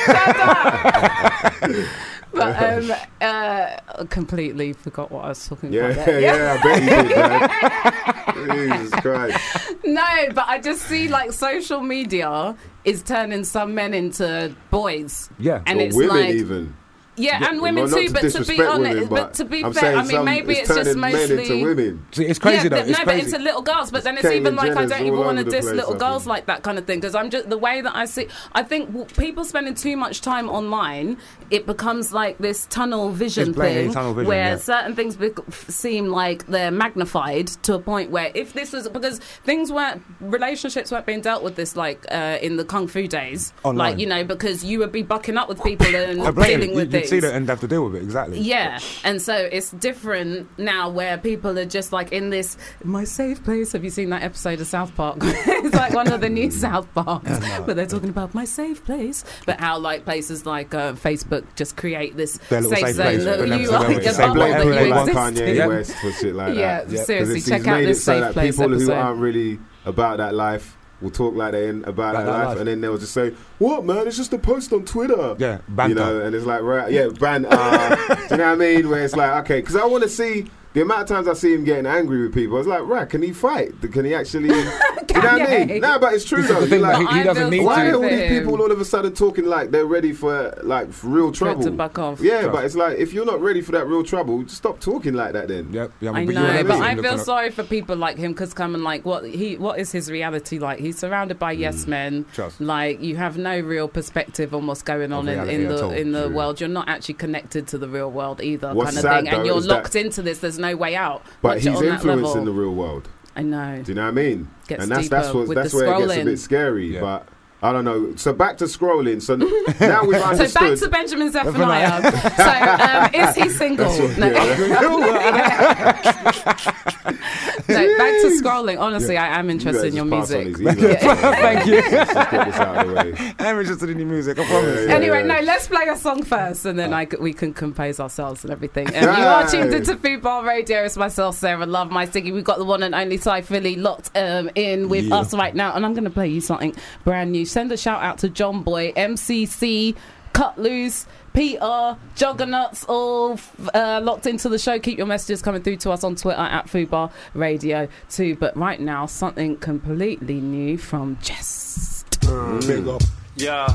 But I completely forgot what I was talking about. Yeah, I bet you did, man. Jesus Christ. No, but I just see like social media is turning some men into boys. Yeah, and or it's women like, even. Yeah, and women too. But to be honest, but to be fair, I mean, maybe it's just mostly men into women. See, it's crazy though. It's but crazy. into little girls. But then it's Caitlyn even like I Jenner's don't even all want to over the diss place, little I girls think. like that kind of thing, because I'm just the way that I see. I think people spending too much time online, it becomes like this tunnel vision thing, where certain things seem like they're magnified to a point where if this was because relationships weren't being dealt with this like in the kung fu days, online. like, you know, because you would be bucking up with people and I blame dealing you. with You'd things. see that and have to deal with it, exactly. Yeah, and so it's different now where people are just like in this my safe place. Have you seen that episode of South Park? It's like one of the new South Parks where they're talking about my safe place, but how like places like Facebook just create this safe zone that you like a bubble that you exist Kanye in. West for shit like that. Yeah, seriously, He's check out made this it so safe that place people episode. who aren't really about that life will talk like they're about that life, and then they'll just say, "What, man? It's just a post on Twitter." Yeah, banter. You know, and it's like, right, yeah, banter. Do you know what I mean? Where it's like, okay, because I want to see the amount of times I see him getting angry with people. I was like, right, can he fight? Can he actually? Do you know what I mean? No, but it's true though. He Like, doesn't need why to. are all these people all of a sudden talking like they're ready for real trouble? To back off. Yeah, but it's like if you're not ready for that real trouble, just stop talking like that then. Yep. Yeah, I know, but I feel sorry for people like him because coming like what is his reality like? He's surrounded by yes men. Trust. Like you have no real perspective on what's going on in the world. You're not actually connected to the real world either, What's kind of sad, thing. And though, you're is locked that- into this. There's no way out. But once you're he's on that influencing level. the real world. I know. Do you know what I mean? Gets and that's deeper with that's the where it gets a scrolling. bit scary. But I don't know. So back to scrolling. So now we've understood. So back to Benjamin Zephaniah. So is he single? No, back to scrolling. Honestly, I am interested in your music. Thank you. Let's get this out of the way. I'm interested in your music, I promise. Anyway, no, let's play a song first and then we can compose ourselves and everything. You are tuned into Food Bar Radio. It's myself, Sarah Love, my Stiggy. We've got the one and only Ty Philly locked in with us right now. And I'm going to play you something brand new. Send a shout out to John Boy, MCC, Cut Loose, Peter, Juggernauts, all locked into the show. Keep your messages coming through to us on Twitter at Fubar Radio too. But right now, something completely new from Jest. Big up. Yeah,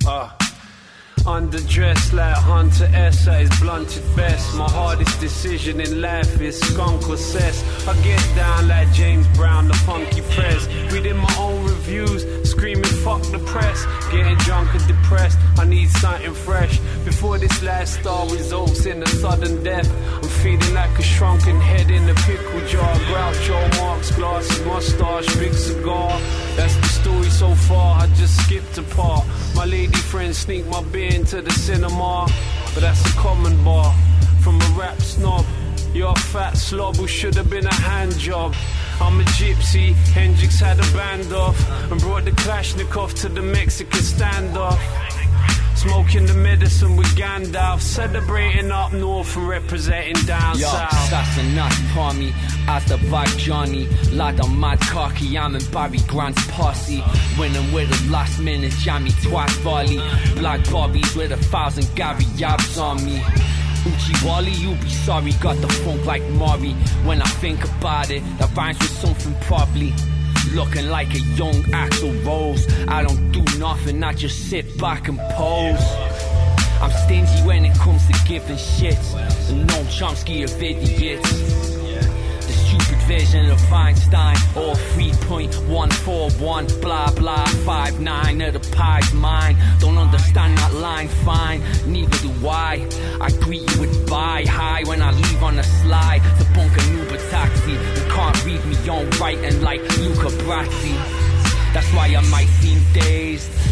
underdressed like Hunter S at his blunted vest. My hardest decision in life is skunk or cess. I get down like James Brown, the funky press. Reading my own reviews, screaming fuck the press. Getting drunk and depressed, I need something fresh. Before this lifestyle results in a sudden death, I'm feeling like a shrunken head in a pickle jar. Groucho Marx, glasses, mustache, big cigar. That's the story so far, I just skipped a part. My lady friends sneak my beer into the cinema, but that's a common bar from a rap snob. You're a fat slob who should have been a hand job. I'm a gypsy, Hendrix had a band off and brought the Kalashnikov to the Mexican standoff. Smoking the medicine with Gandalf, celebrating up north and representing down south. That's a nice palmy, as the vibe Johnny. Lad, I'm mad cocky, I'm in Barry Grant's posse. Winning with a last minute jammy, twice volley. Black Bobbies with 1,000 Gary Yabs on me. Uchi Wally, you be sorry, got the funk like Maury. When I think about it, that rhymes with something probably. Looking like a young Axl Rose. I don't do nothing, I just sit back and pose. I'm stingy when it comes to giving shits. And no Chomsky of idiots. The stupid vision of Einstein. Or 3.141 blah blah 59 of the pie's mine. Don't understand that line, fine, neither do I. I greet you with bye high when I leave on the slide. To bunk an Uber taxi. You can't read me on writing like Luca Brazzi. That's why I might seem dazed.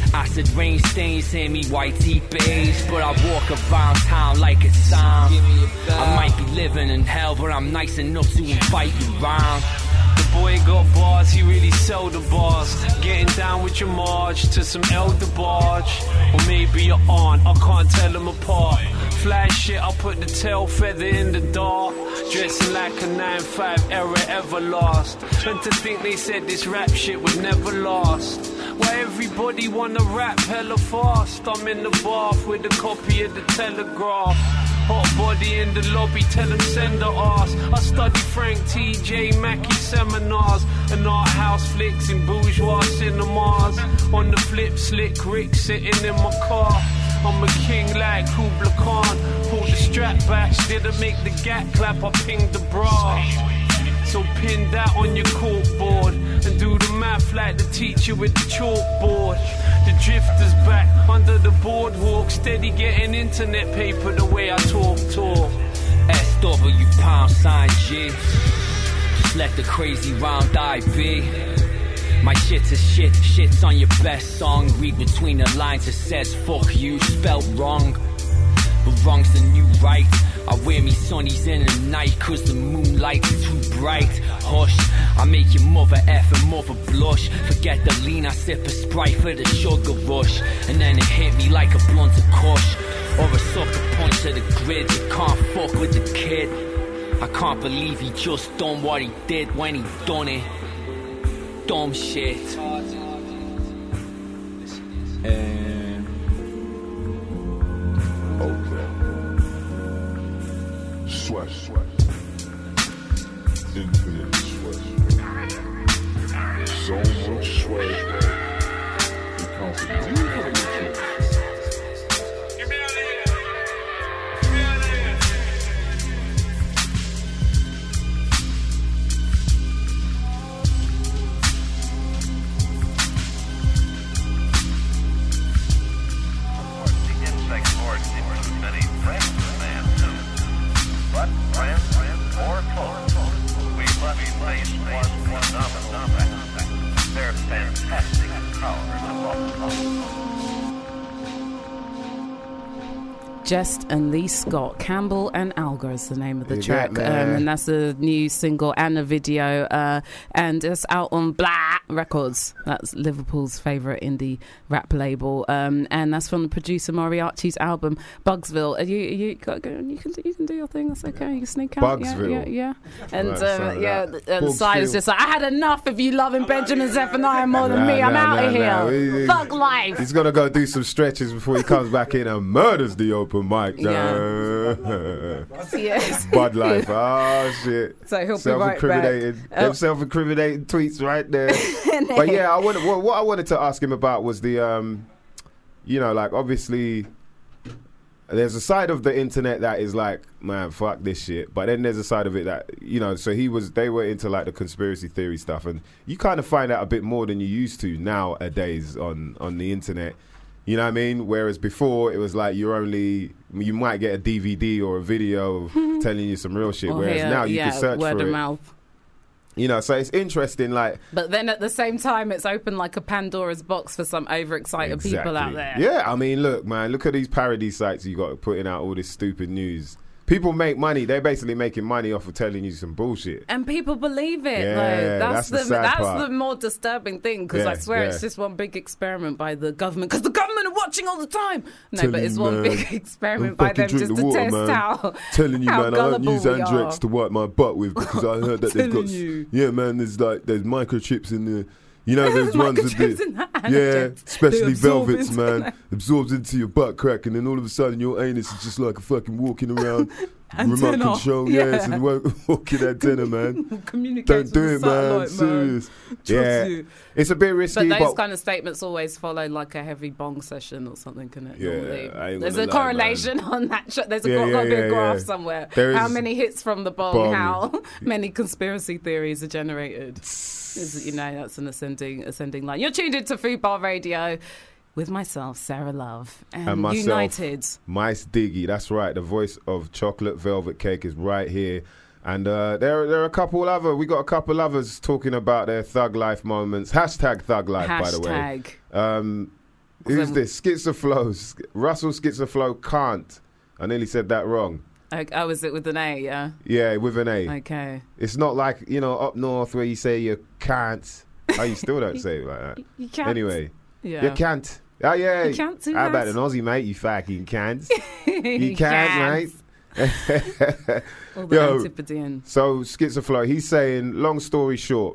Acid rain stains in me whitey beige, but I walk around town like it's Sam. I might be living in hell, but I'm nice enough to invite you round. The boy got bars, he really sold the bars. Getting down with your Marge to some elder barge, or maybe your aunt, I can't tell them apart. Flash shit, I put the tail feather in the dark. Dressing like a 9-5 era everlast. And to think they said this rap shit would never last. Why everybody wanna rap hella fast? I'm in the bath with a copy of the Telegraph. Hot body in the lobby, tell them send the arse. I study Frank T.J. Mackey seminars and art house flicks in bourgeois cinemas. On the flip, slick Rick sitting in my car. I'm a king like Kubla Khan. Pulled the strap back, didn't make the gat clap, I pinged the bra. So pin that on your corkboard and do the math like the teacher with the chalkboard. The drifter's back under the boardwalk, steady getting internet paper the way I talk. SW pound sign G. Just let the crazy round eye be. My shit's a shit, shit's on your best song. Read between the lines, it says fuck you, spelt wrong. But wrong's the new right. I wear me sunnies in the night, cause the moonlight's too bright. Hush, I make your mother F and mother blush. Forget the lean, I sip a Sprite for the sugar rush. And then it hit me like a blunt of kush, or a sucker punch to the grid. You can't fuck with the kid. I can't believe he just done what he did when he done it. Dumb shit. Okay. Sweat. Infinite sweat. So much sweat. It counts Jest and Lee Scott. Campbell and Alga is the name of the track, and that's a new single and a video, and it's out on Blah Records. That's Liverpool's favourite indie rap label, and that's from the producer Moriarty's album Bugsville. You can do your thing. That's okay. You can sneak out. Bugsville. Yeah. And the side is just like, I had enough of you loving Benjamin Zephaniah more than me. I'm out of here. Thug life. He's gonna go do some stretches before he comes back in and murders the open mic. Yes. Bud life. Oh shit. So he'll be right back. Them self-incriminating tweets right there. But yeah, what I wanted to ask him about was the like obviously there's a side of the internet that is like, man, fuck this shit. But then there's a side of it that, so they were into like the conspiracy theory stuff, and you kind of find out a bit more than you used to nowadays on the internet. You know what I mean? Whereas before it was like you might get a DVD or a video telling you some real shit. Whereas now you can search word for of it. mouth. So it's interesting, like. But then at the same time, it's opened like a Pandora's box for some overexcited people out there. Yeah, I mean, look, man, look at these parody sites you got putting out all this stupid news. People make money. They're basically making money off of telling you some bullshit. And people believe it. Yeah, that's the sad part. The more disturbing thing, because I swear it's just one big experiment by the government, because the government are watching all the time. No, but it's one big experiment by them just to test how telling you, how man, I don't use Andrex to are. wipe my butt with, because I heard that they've got. Yeah, man, there's microchips in the. There's ones with especially velvets, man, absorbs into your butt crack, and then all of a sudden your anus is just like a fucking walking around remote control. It's a walking antenna, man. Don't do it, man. Serious. It's a bit risky. But those kind of statements always follow like a heavy bong session or something, can it? Yeah, there's a correlation on that. There's got to be a graph somewhere. How many hits from the bong? How many conspiracy theories are generated? That's an ascending line. You're tuned into Food Bar Radio with myself, Sarah Love, and myself, United. Mice Diggy, that's right. The voice of Chocolate Velvet Cake is right here. And there are a couple others talking about their thug life moments. Hashtag thug life, by the way. Who's this? Schizoflow. Russell Schizoflow can't. I nearly said that wrong. Oh, was it with an A, yeah? Yeah, with an A. Okay. It's not like, up north where you say you can't. Oh, you still don't say it like that. You can't. Anyway. Yeah. You can't. Oh, yeah. You can't do How that. about an Aussie, mate? You fucking can't. You can't, mate. All the Antipodean. So, Schizoflow, he's saying, long story short,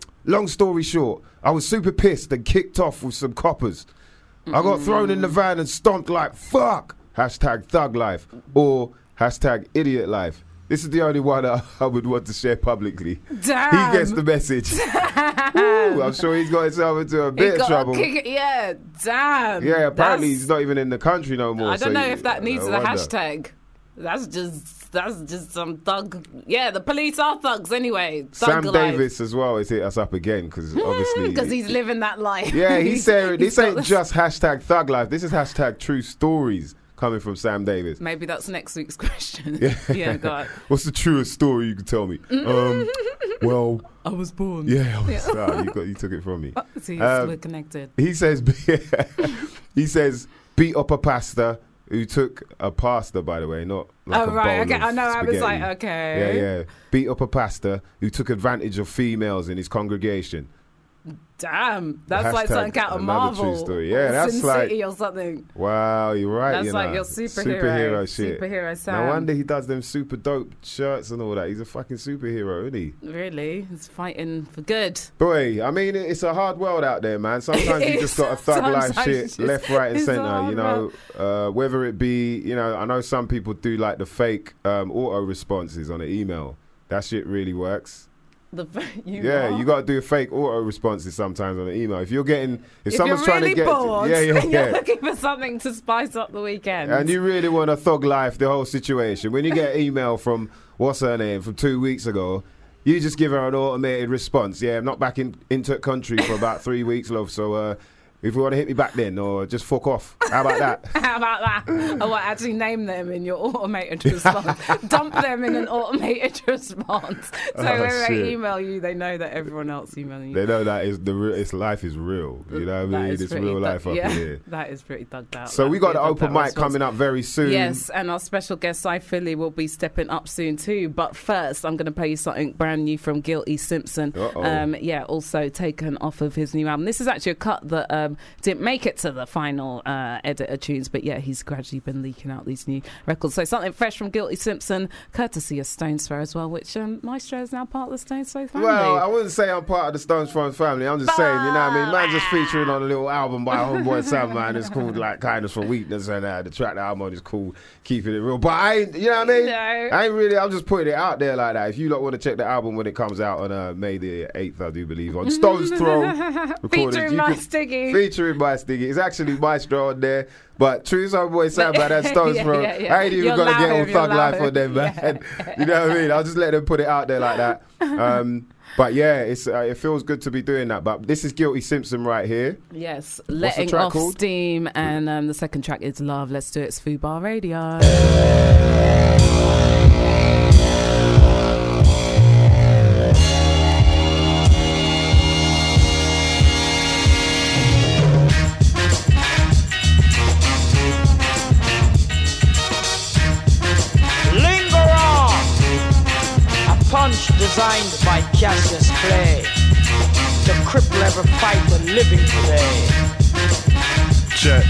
I was super pissed and kicked off with some coppers. I got thrown in the van and stomped like fuck. Hashtag thug life or hashtag idiot life. This is the only one I would want to share publicly. Damn. He gets the message. Ooh, I'm sure he's got himself into a bit of trouble. Yeah, damn. Yeah, apparently he's not even in the country no more. I don't so know if that needs no a wonder. hashtag. That's just some thug. Yeah, the police are thugs anyway. Thug Sam life. Davis as well has hit us up again because obviously because he's living that life. Yeah, he's saying this got ain't just hashtag thug life. This is hashtag true stories coming from Sam Davis. Maybe that's next week's question. Yeah, go on. What's the truest story you can tell me? Well, I was born. Yeah, you took it from me. See, we're connected. He says, beat up a pastor who took a pasta, by the way, not like a right, bowl okay. of I know. I was spaghetti. like, okay. Yeah. Beat up a pastor who took advantage of females in his congregation. Damn, that's like Hashtag something out of another Marvel. true story. Yeah, or that's Sin like City or something. Wow, you're right. That's you like know. your superhero shit. Superhero Sam. No wonder he does them super dope shirts and all that. He's a fucking superhero, isn't he? Really, he's fighting for good. Boy, I mean, it's a hard world out there, man. Sometimes you just got to thug life Sometimes shit it's left, right, and it's a centre. hard You know, whether it be, I know some people do like the fake auto responses on an email. That shit really works. You got to do fake auto responses sometimes on an email. If someone's trying to get, bored, and you're looking for something to spice up the weekend, and you really want to thug life the whole situation. When you get an email from what's her name from 2 weeks ago, you just give her an automated response. Yeah, I'm not back into country for about 3 weeks, love. So if you want to hit me back then, or just fuck off. How about that? How about that? I want to actually name them in your automated response. Dump them in an automated response. So when they email you, they know that everyone else emailing you. They know that life is real. You know what I mean? It's real life up here. That is pretty thugged out. So we got the open mic coming up very soon. Yes, and our special guest, Cy Philly, will be stepping up soon too. But first, I'm going to play you something brand new from Guilty Simpson. Also taken off of his new album. This is actually a cut that didn't make it to the final edit of tunes, but yeah, he's gradually been leaking out these new records. So something fresh from Guilty Simpson, courtesy of Stones Throw as well, which Maestro is now part of the Stones Throw family. Well, I wouldn't say I'm part of the Stones Throw family. I'm just saying, you know what I mean? Man's just featuring on a little album by Homeboy Sam, man. It's called like Kindness for Weakness, and the track the album on is called Keeping It Real. But I ain't, you know what I mean? No. I ain't really, I'm just putting it out there like that. If you lot want to check the album when it comes out on May the 8th, I do believe, on Stones Throw. Featuring my Stiggy. Featuring my Stiggy. It's actually Maestro on there, but True Homeboy Sam, man, that Stones Throw. I ain't even gonna get all thug life on them, man. You know what I mean? I'll just let them put it out there like that. But yeah, it feels good to be doing that. But this is Guilty Simpson right here. Yes, What's the letting track off called? steam, and the second track is Love. Let's do it. It's Fubar Radio. Linger on! A punch designed by Cassius Clay to cripple every fighter living today. Check.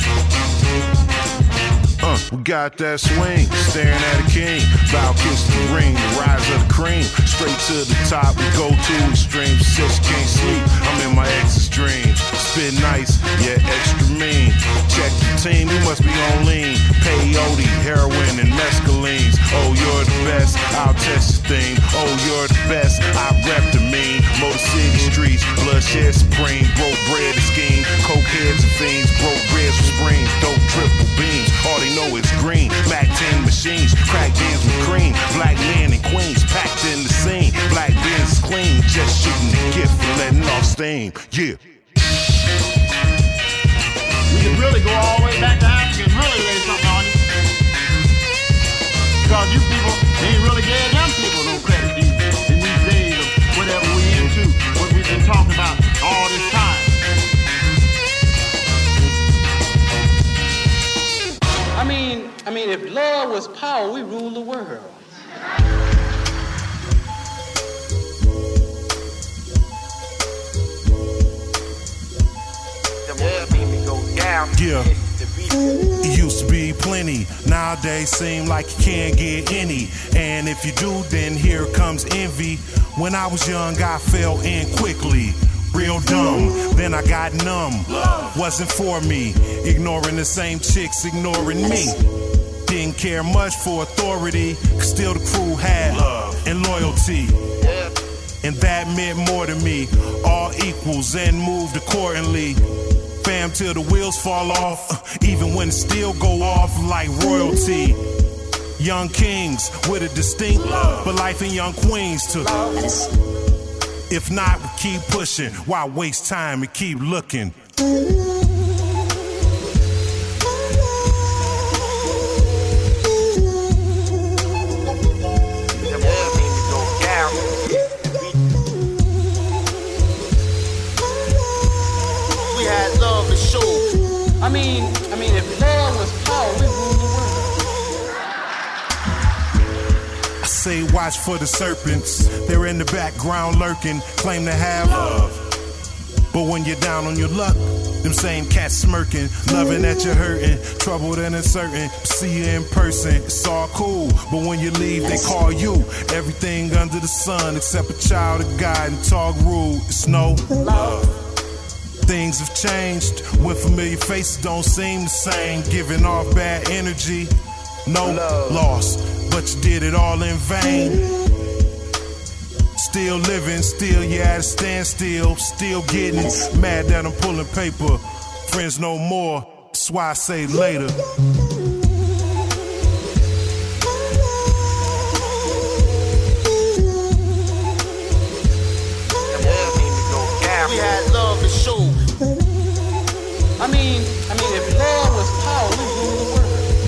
We got that swing, staring at a king. Bow kiss the ring, the rise of the cream. Straight to the top, we go to extreme. Says she can't sleep, I'm in my ex's dreams. Spit nice, yeah, extra mean. Check the team, we must be on lean. Peyote, heroin, and mescalines. Oh, you're the best, I'll test your thing. Oh, you're the best, I rep the mean. Motor City streets, bloodshed supreme. Broke bread and scheme, coke heads and fiends. Broke bread for springs, dope triple beams. All they know is green, Mac 10 machines. Crack beers with cream, black men and queens packed in the scene. Black beers clean, just shooting the gift and letting off steam. Yeah. We can really go all the way back to Africa and really lay something on you. Because you people ain't really gave them people no credit in these days of whatever we into, what we've been talking about all this time. power, we rule the world. Yeah. It used to be plenty. Nowadays seem like you can't get any. And if you do, then here comes envy. When I was young, I fell in quickly. Real dumb, then I got numb. Wasn't for me. Ignoring the same chicks, ignoring me. Didn't care much for authority. Still the crew had love and loyalty. And that meant more to me. All equals and moved accordingly. Fam till the wheels fall off, even when it still go off like royalty. Young kings with a distinct but life in young queens too. If not, we keep pushing. Why waste time and keep looking? I mean, if love was power, we rule the world. I say watch for the serpents. They're in the background lurking, claim to have love. But when you're down on your luck, them same cats smirking, loving that you're hurting, troubled and uncertain. See you in person, it's all cool. But when you leave, they call you everything under the sun except a child of God and talk rude. It's no love. Things have changed when familiar faces don't seem the same. Giving off bad energy, no loss, but you did it all in vain. Still living, still you at a standstill. Still getting mad that I'm pulling paper. Friends no more, that's why I say later. We had love to show. I mean, if love was power, we rule the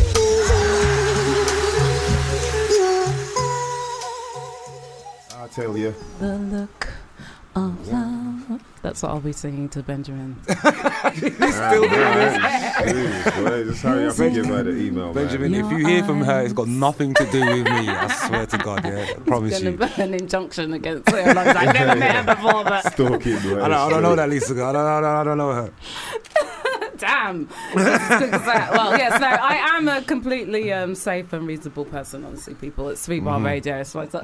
world. I'll tell you. The look of love. That's what I'll be singing to Benjamin. He's still doing this. Just hurry up and give her the email, Benjamin, man. if you hear from her, it's got nothing to do with me. I swear to God, yeah. I promise you. Going to put an injunction against her. Like, I've never met her before, but... Stalking, I don't know that, Lisa. I don't know her. Damn. Well, yes, no, I am a completely safe and reasonable person, honestly, people. It's Sweet Bar Radio, so it's like...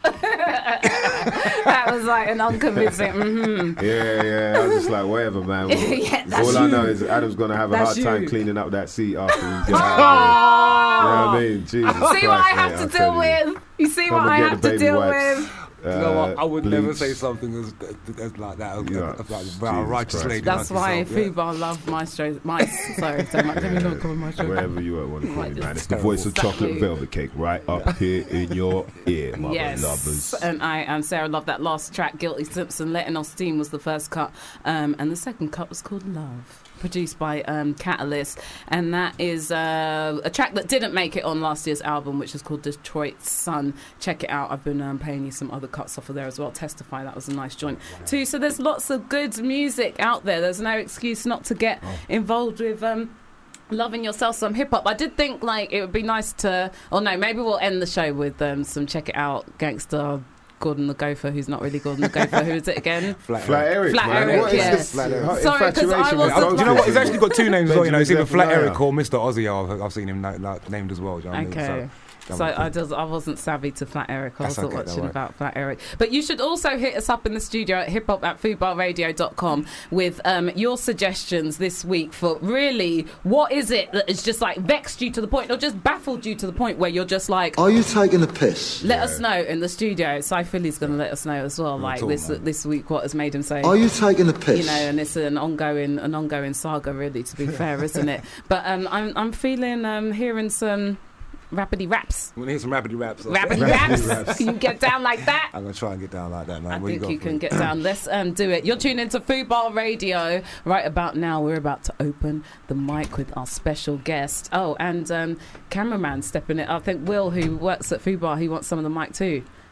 That was like an unconvincing Yeah, I was just like, whatever, man. Yeah, that's all I you. know is Adam's going to have a That's hard time you. cleaning up that seat after we get out of here. You know what I mean? Jesus See Christ, what I have mate, to I'll deal tell you. with? You see Come what and I get have the to baby deal wipes. with? You know what? I would never bleach. say something as like that about a righteous Christ. lady. That's like why yourself, Fubar love Maestro. Sorry, so much. Let me not call Maestro. Wherever you want to call me, man. It's the terrible. voice of chocolate velvet cake right up here in your ear, my Yes, lovers. and I am Sarah. Love that last track, Guilty Simpson. Letting Off Steam was the first cut, and the second cut was called Love, produced by Catalyst, and that is a track that didn't make it on last year's album, which is called Detroit Sun. Check it out. I've been playing you some other cuts off of there as well. Testify, that was a nice joint too. So there's lots of good music out there. There's no excuse not to get involved with loving yourself some hip-hop. I did think like it would be nice to, or no, maybe we'll end the show with some Check It Out gangster Gordon the Gopher, who's not really Gordon the Gopher. Who is it again? Flat Eric, Flat man. Eric, What is yeah. this Sorry, because I infatuation with wasn't... Do you know what? He's actually got two names as well. You know, it's either Flat Zephaniah. Eric or Mr. Ozzy. I've seen him named as well. Do you know what I mean? Okay. So I wasn't savvy to Flat Eric. I That's wasn't okay, don't watching worry. about Flat Eric. But you should also hit us up in the studio at hiphop@foodbarradio.com with your suggestions this week for really what is it that has just like vexed you to the point or just baffled you to the point where you're just like, Are you taking the piss? let us know in the studio. Cy Philly's going to let us know as well. Like talk, this week, what has made him say? Are you taking the piss? You know, and it's an ongoing saga, really. To be fair, isn't it? But I'm feeling hearing some rapidy raps. We need some rapidy raps. Rapidy raps. Can you get down like that? I'm going to try and get down like that, man. I What think got you for can me? get down. Let's do it. You're tuned into Fubar Radio. Right about now, we're about to open the mic with our special guest. Oh, and cameraman stepping it. I think Will, who works at Fubar, he wants some of the mic too.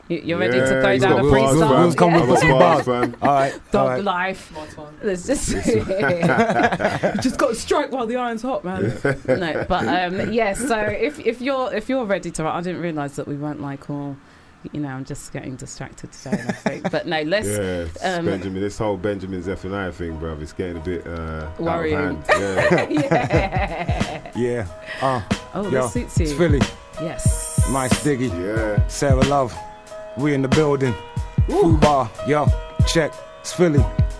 You're ready to throw down a freestyle? We'll come with some bars. All right. Dog life. Let's just you just got to strike while the iron's hot, man. No, but yeah. So if you're ready to, I didn't realise that we weren't like all. You know, I'm just getting distracted today, I think. But no, let's. Yeah, Benjamin. This whole Benjamin Zephaniah thing, bruv, it's getting a bit worrying. Out of hand. Yeah. Yeah. This suits you. It's Philly. Yes. Nice Diggy. Yeah. Sarah Love. We in the building. Fubar. Yo, check. It's Philly.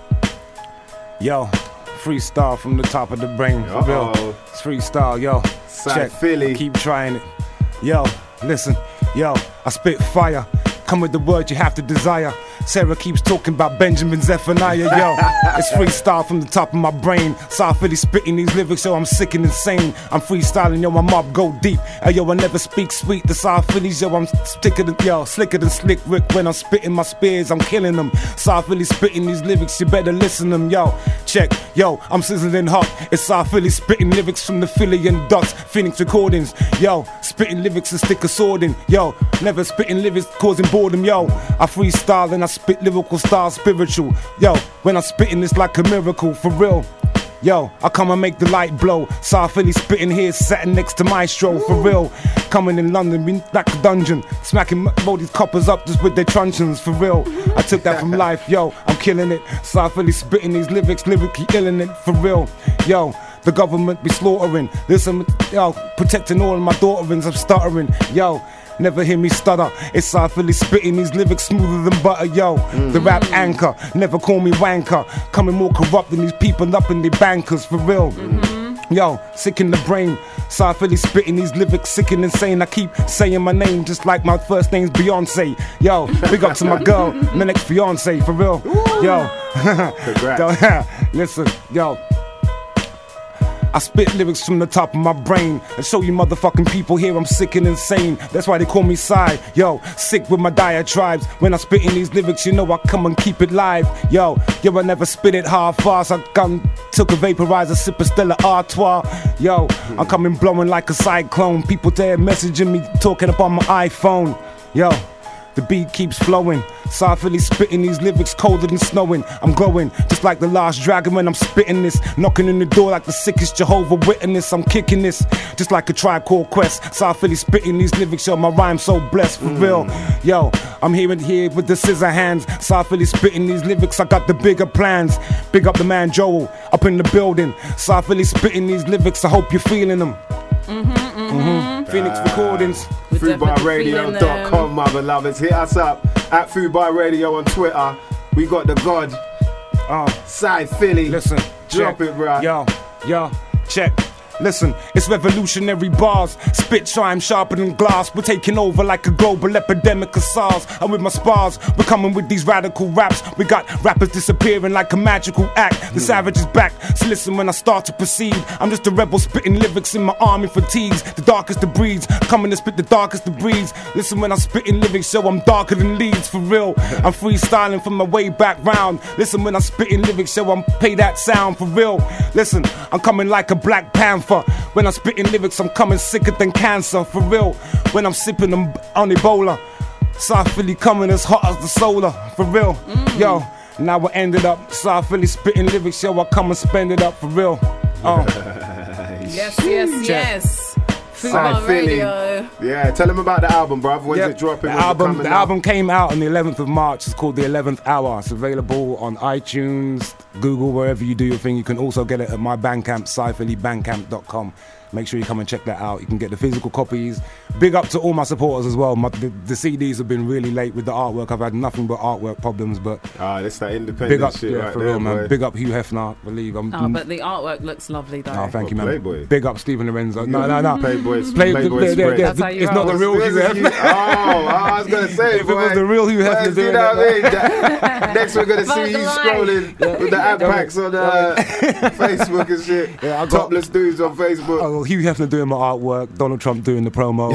Yo, freestyle from the top of the brain. For real. It's freestyle. Yo, check. Philly. Keep trying it. Yo, listen. Yo, I spit fire. Come with the word you have to desire. Sarah keeps talking about Benjamin Zephaniah, yo. It's freestyle from the top of my brain. South Philly spitting these lyrics, yo, I'm sick and insane. I'm freestyling, yo, my mob go deep. Hey, yo, I never speak sweet. The South Phillies, yo, I'm slicker than Slick Rick. When I'm spitting my spears, I'm killing them. South Philly spitting these lyrics, you better listen them, yo. Check, yo, I'm sizzling hot. It's South Philly spitting lyrics from the Philly and Dots, Phoenix recordings. Yo, spitting lyrics and stick a sword in. Yo, never spitting lyrics causing boredom, yo. I freestyle and I spit lyrical style spiritual. Yo, when I'm spitting it's like a miracle, for real. Yo, I come and make the light blow. South Philly spitting here, sat next to Maestro, for real. Coming in London, we like a dungeon. Smacking all these coppers up just with their truncheons, for real. I took that from life, yo, I'm killing it. South Philly spitting these lyrics, lyrically illing it, for real. Yo, the government be slaughtering. Listen, yo, protecting all of my daughterings, I'm stuttering. Yo, never hear me stutter. It's South Philly spitting these lyrics smoother than butter, yo. The rap anchor, never call me wanker. Coming more corrupt than these people up in the bankers, for real. Yo, sick in the brain. South Philly spitting these lyrics, sick and insane. I keep saying my name just like my first name's Beyonce. Yo, big up to my girl, my next fiance, for real. Yo, congrats. Listen, yo. I spit lyrics from the top of my brain and show you motherfucking people here I'm sick and insane. That's why they call me Psy. Yo, sick with my diatribes. When I'm spitting these lyrics, you know I come and keep it live. Yo, I never spit it hard fast. I took a vaporizer, sip of Stella Artois. Yo, I'm coming blowing like a cyclone. People there messaging me, talking up on my iPhone. Yo, the beat keeps flowing. South Philly spitting these lyrics colder than snowing. I'm glowing just like the last dragon when I'm spitting this. Knocking in the door like the sickest Jehovah Witness. I'm kicking this just like a Tribe Called Quest. South Philly spitting these lyrics, yo, my rhyme so blessed, for real. Yo, I'm here with the scissor hands. South Philly spitting these lyrics, I got the bigger plans. Big up the man Joel, up in the building. South Philly spitting these lyrics, I hope you're feeling them. Phoenix Recordings. FoodBarRadio.com, my beloveds. Hit us up at Foodbar Radio on Twitter. We got the God, Side Philly. Listen, drop check. it, bro. Yo, check. Listen, it's revolutionary bars. Spit chime sharper than glass. We're taking over like a global epidemic of SARS. And with my spars, we're coming with these radical raps. We got rappers disappearing like a magical act. The savage is back, so listen when I start to proceed. I'm just a rebel spitting lyrics in my army fatigues. The darkest of breeds, coming to spit the darkest of breeds. Listen when I'm spitting lyrics, so I'm darker than leads, for real. I'm freestyling from my way back round. Listen when I'm spitting lyrics, so I'm pay that sound, for real. Listen, I'm coming like a Black Panther. When I'm spitting lyrics, I'm coming sicker than cancer, for real. When I'm sipping them on Ebola, South Philly coming as hot as the solar, for real. Yo, now I ended up South Philly spitting lyrics, yo, I come and spend it up, for real. Yes. Foodbar Radio. Yeah, tell them about the album, bruv. When's it dropping? The album came out on the 11th of March. It's called The 11th Hour. It's available on iTunes, Google, wherever you do your thing. You can also get it at my Bandcamp, SciPhillyBandcamp.com. Make sure you come and check that out. You can get the physical copies. Big up to all my supporters as well. The CDs have been really late with the artwork. I've had nothing but artwork problems, but that's that independent big up, shit right for there, real, man. boy. Big up Hugh Hefner, I believe. But the artwork looks lovely, though. Oh, thank you, man. Playboy. Big up Stephen Lorenzo. No. Playboy It's spread. not the real Hugh Hefner. I was going to say, if it was the real Hugh Hefner doing you know what I mean? Next we're going to see you scrolling with the ad packs on Facebook and shit. Yeah, Topless dudes on Facebook. Oh, Hugh Hefner doing my artwork, Donald Trump doing the promo.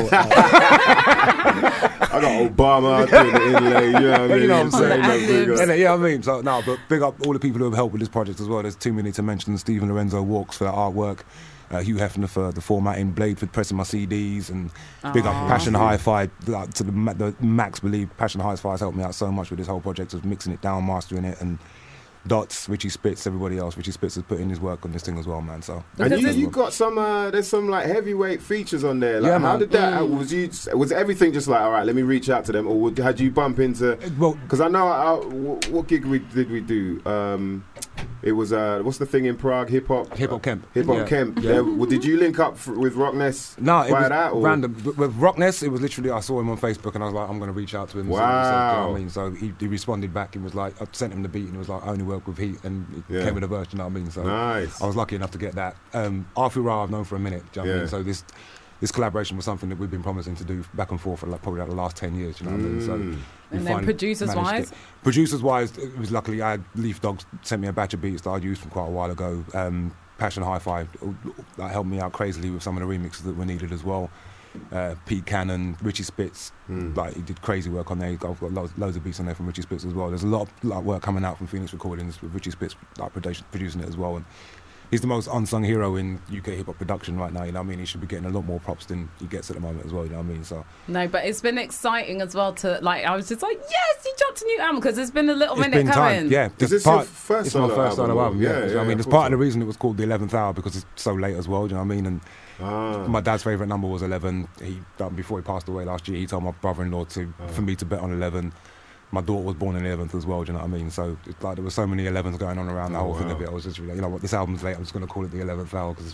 I got Obama doing the inlay, you know what I mean? You know what I'm saying? Big up. Yeah, I mean, so no, but big up all the people who have helped with this project as well. There's too many to mention. Stephen Lorenzo Walks for that artwork. Hugh Hefner for the formatting, Blade for pressing my CDs, and big up Passion Hi-Fi to the max. Believe Passion Hi-Fi has helped me out so much with this whole project of mixing it down, mastering it, and Dots, Richie Spitz, everybody else. Richie Spitz has put in his work on this thing as well, man. So and you got some there's some like heavyweight features on there. Like, how did that? Was everything just like, all right, let me reach out to them, or had you bump into? Well, because I know what gig did we do? It was what's the thing in Prague? Hip Hop Camp. Yeah. Yeah. Well, did you link up with Rockness? No, it was that, or? random. With Rockness, it was literally I saw him on Facebook and I was like, I'm going to reach out to him. Wow. So, you know what I mean? So he responded back and was like, I sent him the beat and it was like, I only work with Heat, and it came with a verse. You know what I mean? So nice. I was lucky enough to get that. Arthur Ra I've known for a minute. Do you know what I mean? So this collaboration was something that we've been promising to do back and forth for like probably the last 10 years. You know what I mean? So. And then producers-wise? Producers-wise, it was luckily I had Leaf Dogs sent me a batch of beats that I'd used from quite a while ago. Passion Hi-Fi that helped me out crazily with some of the remixes that were needed as well. Pete Cannon, Richie Spitz, like he did crazy work on there. I've got loads of beats on there from Richie Spitz as well. There's a lot of work coming out from Phoenix Recordings with Richie Spitz like producing it as well. And he's the most unsung hero in UK hip-hop production right now, you know what I mean? He should be getting a lot more props than he gets at the moment as well, you know what I mean? So no, but it's been exciting as well to, like, I was just like, yes, he dropped a new album, because it's been a little minute coming. Yeah. Is this your first solo album? It's my first solo album, yeah. Yeah, I mean, it's part of the reason it was called The 11th Hour, because it's so late as well, you know what I mean? And my dad's favourite number was 11. Before he passed away last year, he told my brother-in-law for me to bet on 11. My daughter was born in the 11th as well, do you know what I mean? So it's like there were so many 11s going on around the whole thing of it. I was just really, you know what, this album's late, I'm just going to call it the 11th hour because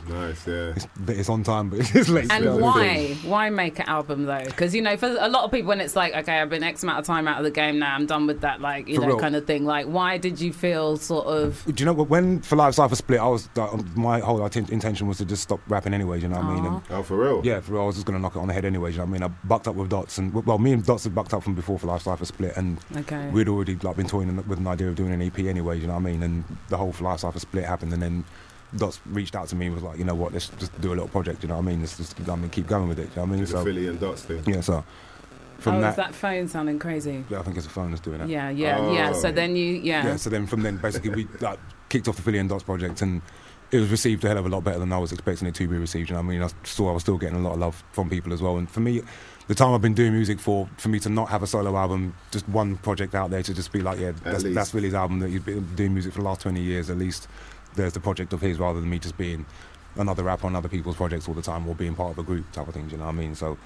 it's on time, but it's late. And why make an album though? Because, you know, for a lot of people, when it's like, okay, I've been X amount of time out of the game now, I'm done with that, like, you know, kind of thing. Like, why did you feel sort of... Do you know what, when For Life Cypher split, I was my whole intention was to just stop rapping anyway, do you know what I mean? And, for real? Yeah, for real, I was just going to knock it on the head anyway, do you know what I mean? I bucked up with Dots, and well, me and Dots had bucked up from before For Life Cypher split, and we'd already like been toying with an idea of doing an EP anyway, you know what I mean? And the whole For Life Cypher split happened, and then Dots reached out to me and was like, you know what, let's just do a little project, you know what I mean? Let's just keep going with it, you know what I mean? So Philly and Dots thing. Yeah, so from is that phone sounding crazy? Yeah, I think it's a phone that's doing it. Yeah. So then so then from then basically we like kicked off the Philly and Dots project, and it was received a hell of a lot better than I was expecting it to be received, you know what I mean? I was still getting a lot of love from people as well, and for me, the time I've been doing music for me to not have a solo album, just one project out there to just be like, yeah, that's Philly's album that you've been doing music for the last 20 years, at least there's the project of his, rather than me just being another rapper on other people's projects all the time or being part of a group type of thing, you know what I mean? So,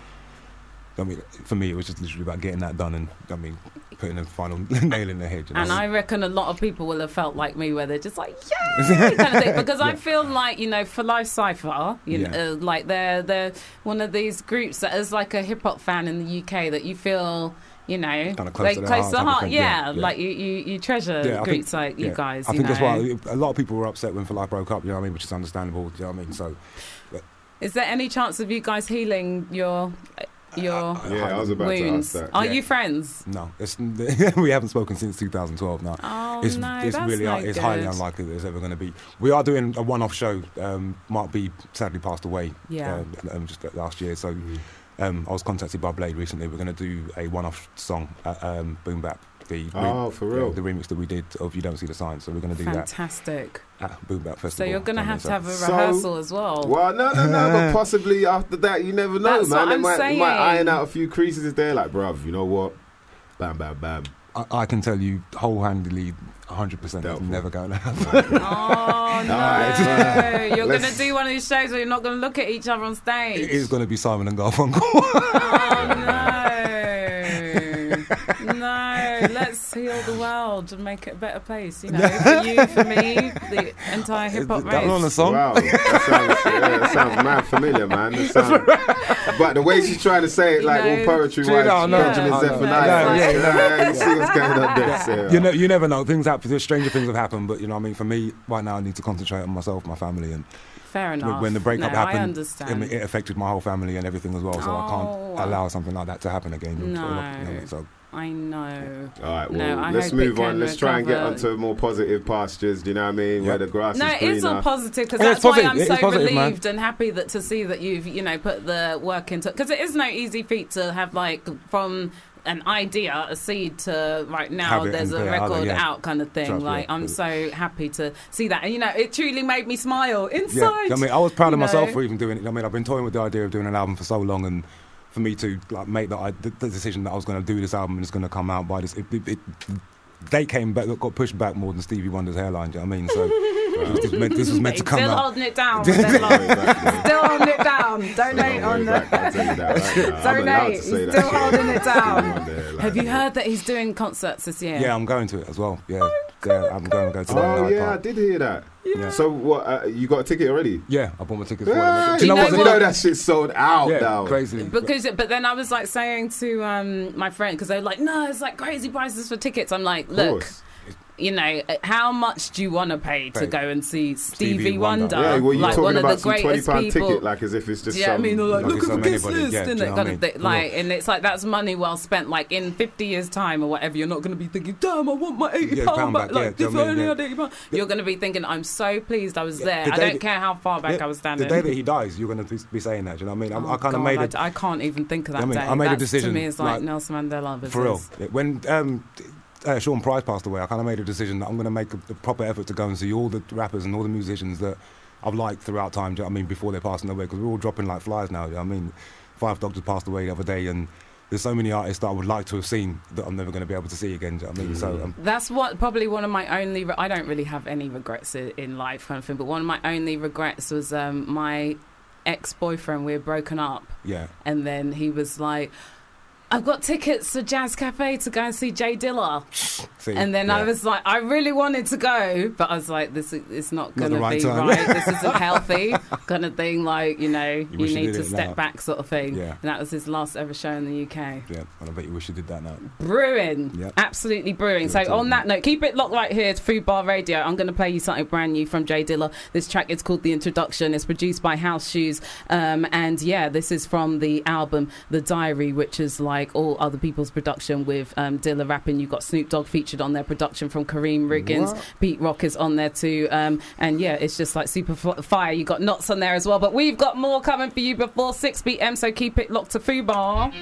I mean, for me, it was just literally about getting that done and, I mean, putting a final nail in the head. You know? And I reckon a lot of people will have felt like me, where they're just like, yay, kind of thing. Because I feel like, you know, For Life Cypher, you know, like they're one of these groups that is like a hip hop fan in the UK that you feel, you know, kind of close to the heart. Like you treasure groups like you guys. I think that's why a lot of people were upset when For Life broke up, you know what I mean, which is understandable, you know what I mean? So, is there any chance of you guys healing your I was about wounds? to ask that. Are you friends? No, we haven't spoken since 2012 now. Oh, it's really it's highly unlikely that there's ever going to be. We are doing a one-off show. Mark B sadly passed away just last year, so I was contacted by Blade recently. We're going to do a one-off song at Boom Bap. For real? The remix that we did of You Don't See the Signs, so we're going to do Fantastic. That at Boom Bap Festival. So you're going to have a rehearsal as well. Well, no, but possibly after that, you never know, man. They might iron out a few creases there, like, bruv, you know what? Bam, bam, bam. I can tell you wholehandedly 100% that's never going to happen. Oh, no. You're going to do one of these shows where you're not going to look at each other on stage. It is going to be Simon and Garfunkel. Oh, no. No, let's heal the world and make it a better place, you know, for you, for me, the entire hip-hop race. That on the song? Wow, that sounds mad familiar, man. But the way she's trying to say it, like all poetry-wise, Benjamin Zephaniah, you see what's going on there. So, you never know. Things happen. Stranger things have happened, but you know what I mean? For me, right now, I need to concentrate on myself, my family, and fair enough. When the breakup happened, I understand. It affected my whole family and everything as well, so I can't allow something like that to happen again. No. I know. All right, well, let's move on. Let's try and get onto more positive pastures, do you know what I mean? Where the grass is greener. No, it's all positive, because that's why I'm so relieved and happy to see that you've, you know, put the work into it. Because it is no easy feat to have, like, from an idea, a seed to right now Have it there's and a put it out record there, yeah. out kind of thing. Trust, Like yeah. I'm so happy to see that, and you know, it truly made me smile inside. Yeah, I mean, I was proud of you myself know. for even doing it. I mean, I've been toying with the idea of doing an album for so long, and for me to like make the decision that I was going to do this album and it's going to come out by this, they came back, got pushed back more than Stevie Wonder's hairline. Do you know what I mean? So this was meant to come Still out. holding it down. Still holding it down. Donate on the. Donate. He's still holding it down. Have you heard that he's doing concerts this year? Yeah, I'm going to it as well. Yeah, I'm going to go to that. Oh night yeah, part. I did hear that. Yeah. So what? You got a ticket already? Yeah, I bought my tickets. Ah, Do you know what? You know that shit's sold out now. Crazy. But then I was like saying to my friend, because they were like, no, it's like crazy prices for tickets. I'm like, look, you know, how much do you want to pay to go and see Stevie Wonder? Yeah, well, you're like talking one of about the some greatest £20 people. ticket, like as if it's just. Yeah, I mean, like look at the guest list, yeah, isn't do you it? know Kind what of I mean? thing. Like, and it's like that's money well spent. Like in 50 years' time or whatever, you're not going to be thinking, damn, I want my £80 back. Like this, I only had £80. You're going to be thinking, I'm so pleased I was there. I don't care how far back I was standing. The day that he dies, you're going to be saying that. Do you know what I mean? I kind of God, made it. I can't even think of that day. I made a decision. To me, it's like Nelson Mandela. For real. When Sean Price passed away, I kind of made a decision that I'm going to make a proper effort to go and see all the rappers and all the musicians that I've liked throughout time. Do you know what I mean? Before they're passing away, because we're all dropping like flies now. Do you know what I mean? Five Doctors passed away the other day, and there's so many artists that I would like to have seen that I'm never going to be able to see again. Do you know what I mean? So that's probably one of my only. I don't really have any regrets in life, kind of thing. But one of my only regrets was my ex-boyfriend. We were broken up. Yeah. And then he was like, I've got tickets to Jazz Cafe to go and see Jay Dilla. And then I was like, I really wanted to go, but I was like, this is not going to be right. This isn't healthy, kind of thing. Like, you know, you need to step back, sort of thing. Yeah. And that was his last ever show in the UK. Yeah, and I bet you wish you did that now. Brewing. Yep. Absolutely brewing. So on that note, keep it locked right here to Food Bar Radio. I'm going to play you something brand new from Jay Dilla. This track is called The Introduction. It's produced by House Shoes. And yeah, this is from the album The Diary, which is like all other people's production with Dilla rapping. You've got Snoop Dogg featured on their production from Kareem Riggins. What? Pete Rock is on there too. And yeah, it's just like super fire. You got Knots on there as well. But we've got more coming for you before 6 p.m. So keep it locked to Fubar.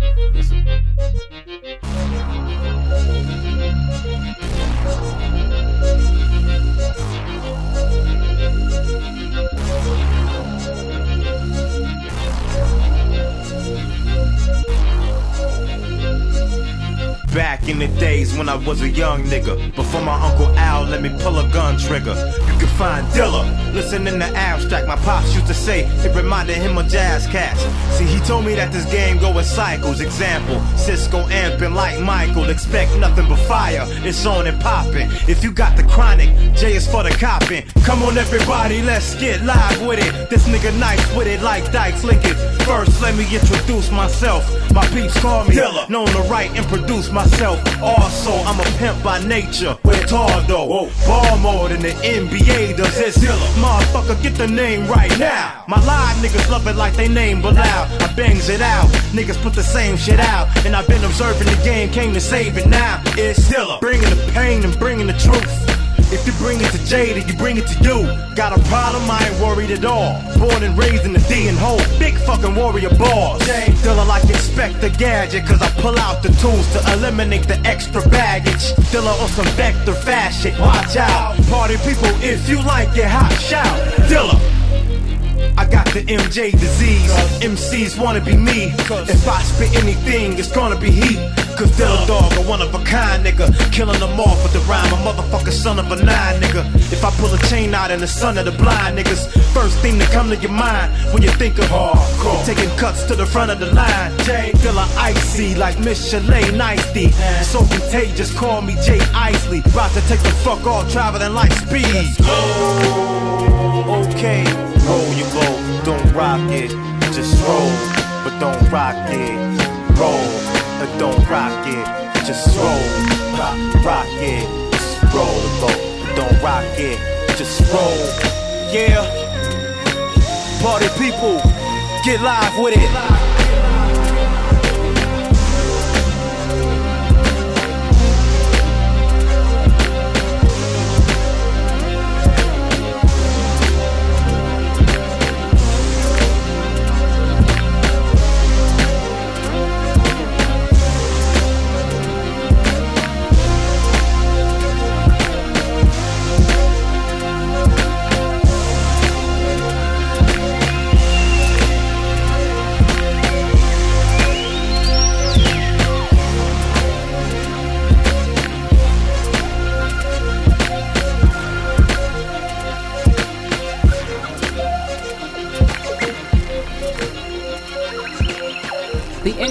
Back in the days when I was a young nigga, before my Uncle Al let me pull a gun trigger, you can find Dilla listening to Abstract. My pops used to say it reminded him of Jazz Cats. See, he told me that this game go in cycles. Example, Cisco amping like Michael. Expect nothing but fire, it's on and popping. If you got the chronic, J is for the copping. Come on everybody, let's get live with it. This nigga nice with it like Dykes Lickett. First, let me introduce myself. My peeps call me Dilla, known to write and produce myself. Also, I'm a pimp by nature with Tardo. Ball more than the NBA does. It's Dilla. Motherfucker, get the name right now. My live niggas love it like they name but loud. I bangs it out. Niggas put the same shit out. And I've been observing the game, came to save it now. It's Dilla. Bringing the pain and bringing the truth. If you bring it to Jay, then you bring it to you. Got a problem, I ain't worried at all. Born and raised in the D and Ho, big fucking warrior boss. Jay Dilla like Inspector Gadget, cause I pull out the tools to eliminate the extra baggage. Dilla on some vector fashion, watch out. Party people, if you like it, hot shout. Dilla. I got the MJ disease. MCs wanna be me. If I spit anything, it's gonna be heat. Cause Dilla Dog, a one of a kind nigga. Killing them off with the rhyme, a motherfucker son of a nine nigga. If I pull a chain out in the son of the blind niggas, first thing that come to your mind when you think of hardcore, taking cuts to the front of the line. Jay Dilla icy like Miss Chalet Nicey. So contagious, call me Jay Isley. About to take the fuck off, traveling like speed. Okay, roll your boat, don't rock it, just roll, but don't rock it. Roll, but don't rock it, just roll, rock it, just roll the boat, but don't rock it, just roll. Yeah, party people, get live with it.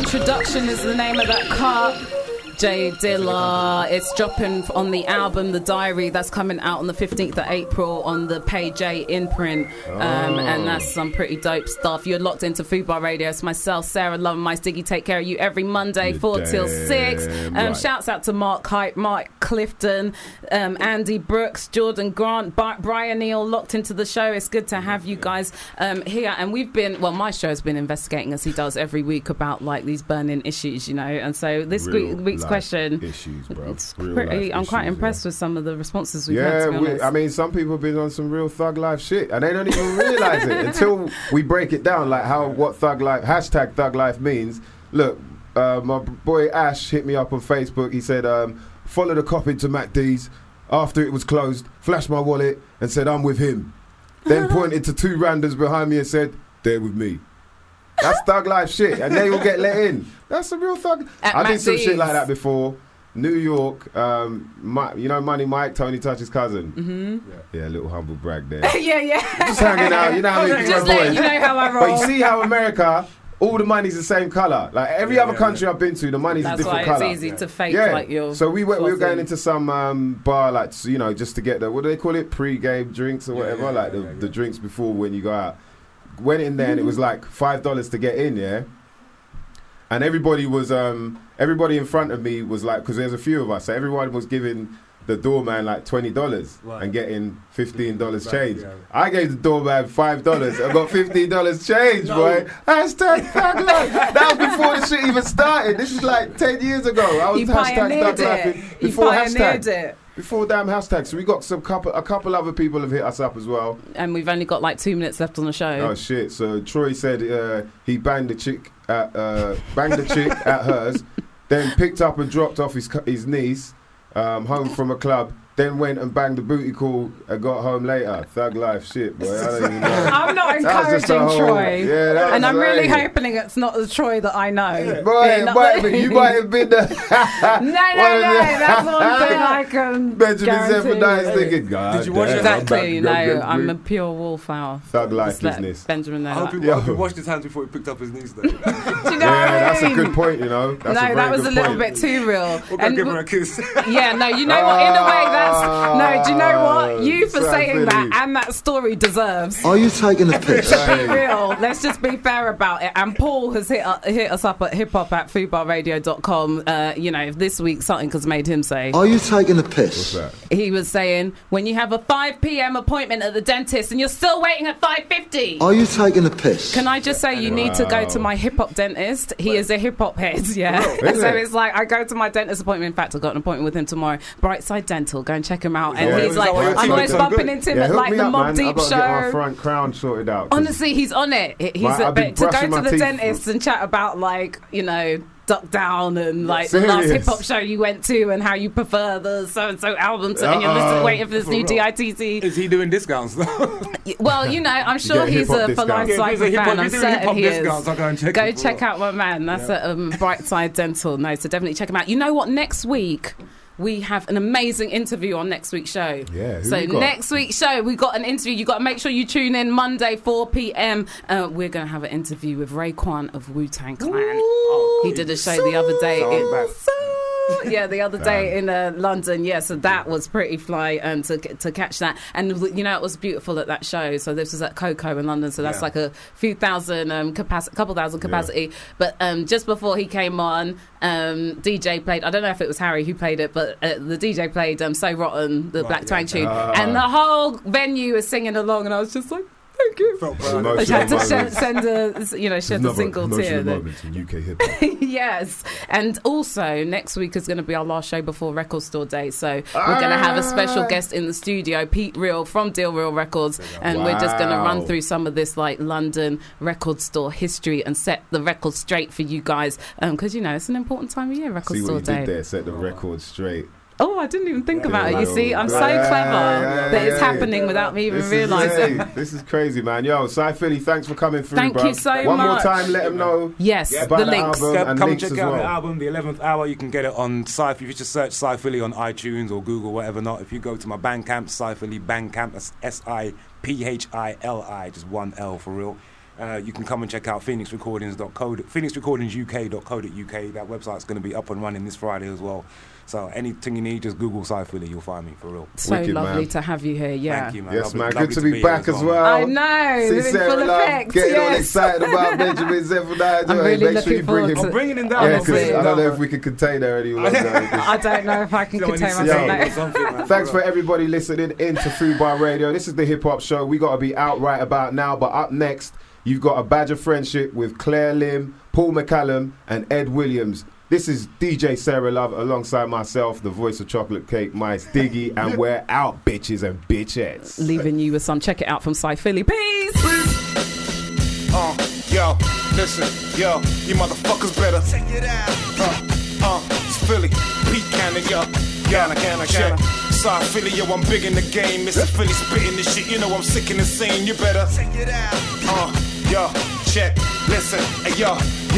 Introduction is the name of that cut. Jay Dilla. It's dropping on the album The Diary. That's coming out on the 15th of April on the Pay J imprint. And that's some pretty dope stuff. You're locked into Fubar Radio. It's myself, Sarah Love, and my Stiggy take care of you every Monday, 4 till 6. Right. Shouts out to Mark Hype, Mark Clifton, Andy Brooks, Jordan Grant, Brian Neal, locked into the show. It's good to have you guys here. And we've been, well, my show has been investigating, as he does every week, about like these burning issues, you know. And so this week's question, issues, bro. It's pretty, I'm quite impressed with some of the responses we've had, to be honest. I mean, some people have been on some real thug life shit, and they don't even realise it until we break it down, like what thug life, hashtag thug life means. Look, my boy Ash hit me up on Facebook. He said, follow the cop into Mac D's after it was closed, flashed my wallet and said, I'm with him. Then pointed to 2 randoms behind me and said, they're with me. That's thug life shit, and they will get let in. That's the real thug. I did some shit like that before. New York, you know Money Mike, Tony Touch's cousin. Mm-hmm. Yeah, a little humble brag there. yeah. Just hanging out, you know how I mean? Just letting you know how I roll. But you see how America, all the money's the same colour. Like every other country I've been to, the money's a different colour. That's why it's easy to fake like your. So we were going into some bar, like, you know, just to get the, what do they call it, pre-game drinks or whatever, the drinks before when you go out. Went in there and it was like $5 to get in, yeah. And everybody was, everybody in front of me was like, because there's a few of us, so everyone was giving the doorman like $20 and getting $15 change. Yeah. I gave the doorman $5. I got $15 change, boy. Hashtag thug life. That was before the shit even started. This is like 10 years ago. I was hashtag thug life before hashtag. Before damn hashtag. So we got a couple other people have hit us up as well. And we've only got like 2 minutes left on the show. Oh shit. So Troy said he banged the chick at hers, then picked up and dropped off his niece home from a club, then went and banged the booty call and got home later. Thug life shit, boy. I don't even know. I'm not encouraging Troy. Yeah, and I'm really hoping it's not the Troy that I know. Yeah, boy, you might have been the... no. That's one thing I can Benjamin Zephaniah thinking, God. Did you watch exactly? You know, I'm a pure wallflower. Thug life business. Benjamin I hope he washed his hands before he picked up his knees, though. Do you know what I mean? That's a good point, you know. That was a little bit too real. We'll go give her a kiss. Yeah, no, you know what? In a way, that's... No, do you know what? You for saying that and that story deserves. Are you taking a piss? To be real, let's just be fair about it. And Paul has hit us up at hiphop@fubarradio.com. You know, this week something has made him say, are you taking a piss? What's that? He was saying, when you have a 5 p.m. appointment at the dentist and you're still waiting at 5:50. Are you taking a piss? Can I just say you need to go to my hip-hop dentist. He is a hip-hop head, yeah. And so it's like, I go to my dentist appointment. In fact, I've got an appointment with him tomorrow. Brightside Dental. Go and check him out. And he's like, I'm always bumping into him at like the Mobb Deep show. Get my front crown sorted out. Honestly, he's on it. He's to go to the dentist and chat about, like, you know, Duck Down and like the last hip hop show you went to and how you prefer the so and so album to, and you're waiting for this new DITC. Is he doing discounts though? Well, you know, I'm sure he's a for life cycle fan. I'm certain he is. Go check out my man. That's at Brightside Dental. No, so definitely check him out. You know what? Next week we have an amazing interview on next week's show. Yeah. So next week's show, we got an interview. You got to make sure you tune in Monday 4 p.m. We're going to have an interview with Raekwon of Wu-Tang Clan. He did a show the other day. The other day in London. Yeah, so that was pretty fly to catch that. And, you know, it was beautiful at that show. So this was at Coco in London. So that's like a few thousand couple thousand capacity. Yeah. But just before he came on, DJ played, I don't know if it was Harry who played it, but the DJ played So Rotten, the Black Twang tune. And the whole venue was singing along, and I was just like, thank you. I had to shed a single tear. Moment in UK hip-hop. Yes. And also, next week is going to be our last show before Record Store Day. So we're going to have a special guest in the studio, Pete Real from Deal Real Records. And we're just going to run through some of this like London record store history and set the record straight for you guys. Because, you know, it's an important time of year, Record Store Day. See what you did there, set the record straight. Oh, I didn't even think about it. You see, I'm so clever that it's happening without me even realising. This is crazy, man. Yo, Cy Philly, thanks for coming through, Thank you so One much. more time, let them know about the links. album. Come check out the album, The 11th Hour. You can get it on Cy. If you just search Cy Philly on iTunes or Google, whatever not. If you go to my Bandcamp, Cy Philly Bandcamp, that's SIPHILI, just one L for real. you can come and check out phoenixrecordingsuk.co.uk. That website's going to be up and running this Friday as well. So anything you need, just Google Cy Philly, you'll find me, for real. So Wicked, lovely man. to have you here, yeah. Thank you, man. Yes, Lovely, man. lovely Good to be back as well. I know. See in Sarah full Love effect. getting all Yes. excited about Benjamin Zephaniah. I'm really Make sure you looking bring forward him. to I'm bringing him down. Yeah, 'cause Honestly. I don't know if we can contain her any longer. I don't know if I can contain myself now. Thanks for everybody listening into Fubar Radio. This is the Hip Hop Show. We got to be out right about now, but up next, you've got a badge of friendship with Claire Lim, Paul McCallum, and Ed Williams. This is DJ Sarah Love alongside myself, the voice of Chocolate Cake, Mice Diggy, and we're out, bitches and bitchettes. Leaving you with some. Check it out from Cy Philly. Peace. Yo, listen, yo, you motherfuckers better check it out. It's Philly, Pete Cannon, yo. Cannon, check. Cy Philly, yo, I'm big in the game. Mr. Philly spitting this shit, you know I'm sick and insane. You better check it out. Yo, check, listen, hey, yo,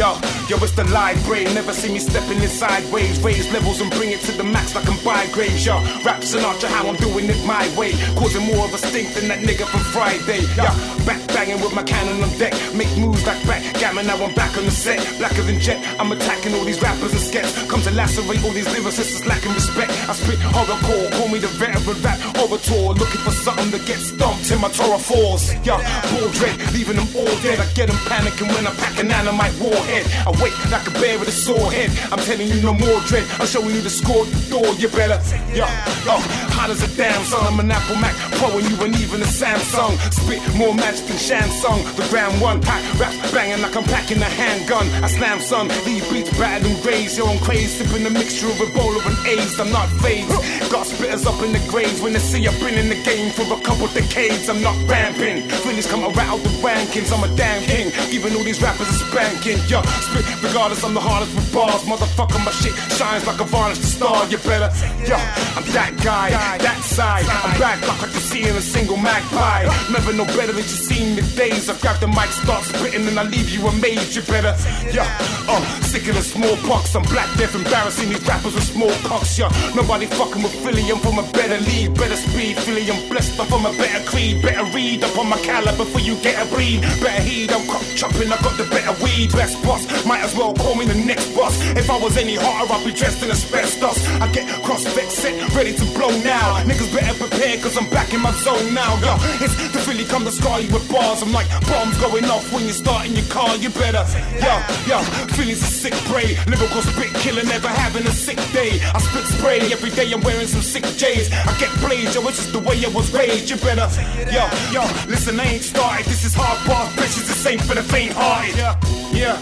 it's the live brain. Never see me stepping in sideways. Raise levels and bring it to the max like I'm buying graves. Yo, rap Sinatra, how I'm doing it my way. Causing more of a stink than that nigga from Friday. Yo, back banging with my cannon on deck. Make moves like backgammon, now I'm back on the set. Blacker than jet, I'm attacking all these rappers and skets. Come to lacerate all these lyricists lacking respect. I spit horrorcore, call me the veteran rap orator. Looking for something to get stomped till my Torah falls. Yo, ball dread, leaving them all dead. I get them panicking when I pack an animite warhead. I wait like a bear with a sore head. I'm telling you no more dread. I'm showing you the score at the door. You better, yo, hot as a damn son. I'm an Apple Mac Pro and you ain't even a Samsung. Spit more magic than Shansung. The ground one pack, rap banging like I'm packing a handgun. I slam son, leave beats battered and raised. Yo, I'm crazy, sipping a mixture of Ebola and AIDS. I'm not phased. Got spitters up in the graves when they see I've been in the game for a couple decades. I'm not ramping. Phillies come around the rankings. I'm a damn king, giving all these rappers a spanking. Yo, spit regardless, I'm the hardest with bars. Motherfucker, my shit shines like a varnished star. You better, yo, I'm that guy, that side. I'm back like I can see in a single magpie. Never know better than you seen the days. I grab the mic, start spitting, and I leave you amazed. You better, yo, sicker than smallpox. I'm black death, embarrassing these rappers with small cocks. Yo, nobody fucking with Philly. I'm from a better league, better speed. Philly, I'm blessed. I'm from a better creed. Better read up on my caliber before you get a breed. Better heed, I'm crop chopping. I got the better weed. Best boss, might as well call me the next boss. If I was any hotter, I'd be dressed in asbestos. I get cross-fix set, ready to blow now. Niggas better prepare, cause I'm back in my zone now. Yo, it's the Philly come to scar you with bars. I'm like bombs going off when you're starting your car. You better, yo, Philly's a sick prey. Lyrical spit killer, never having a sick day. I spit spray every day, I'm wearing some sick J's. I get blazed, yo, it's just the way I was raised. You better, yo, listen, I ain't started. This is hard bars, bitches, this ain't for the faint-hearted. Yeah,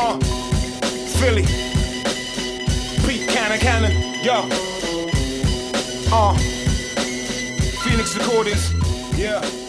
Philly, Pete Cannon, yo, Phoenix Recordings, yeah.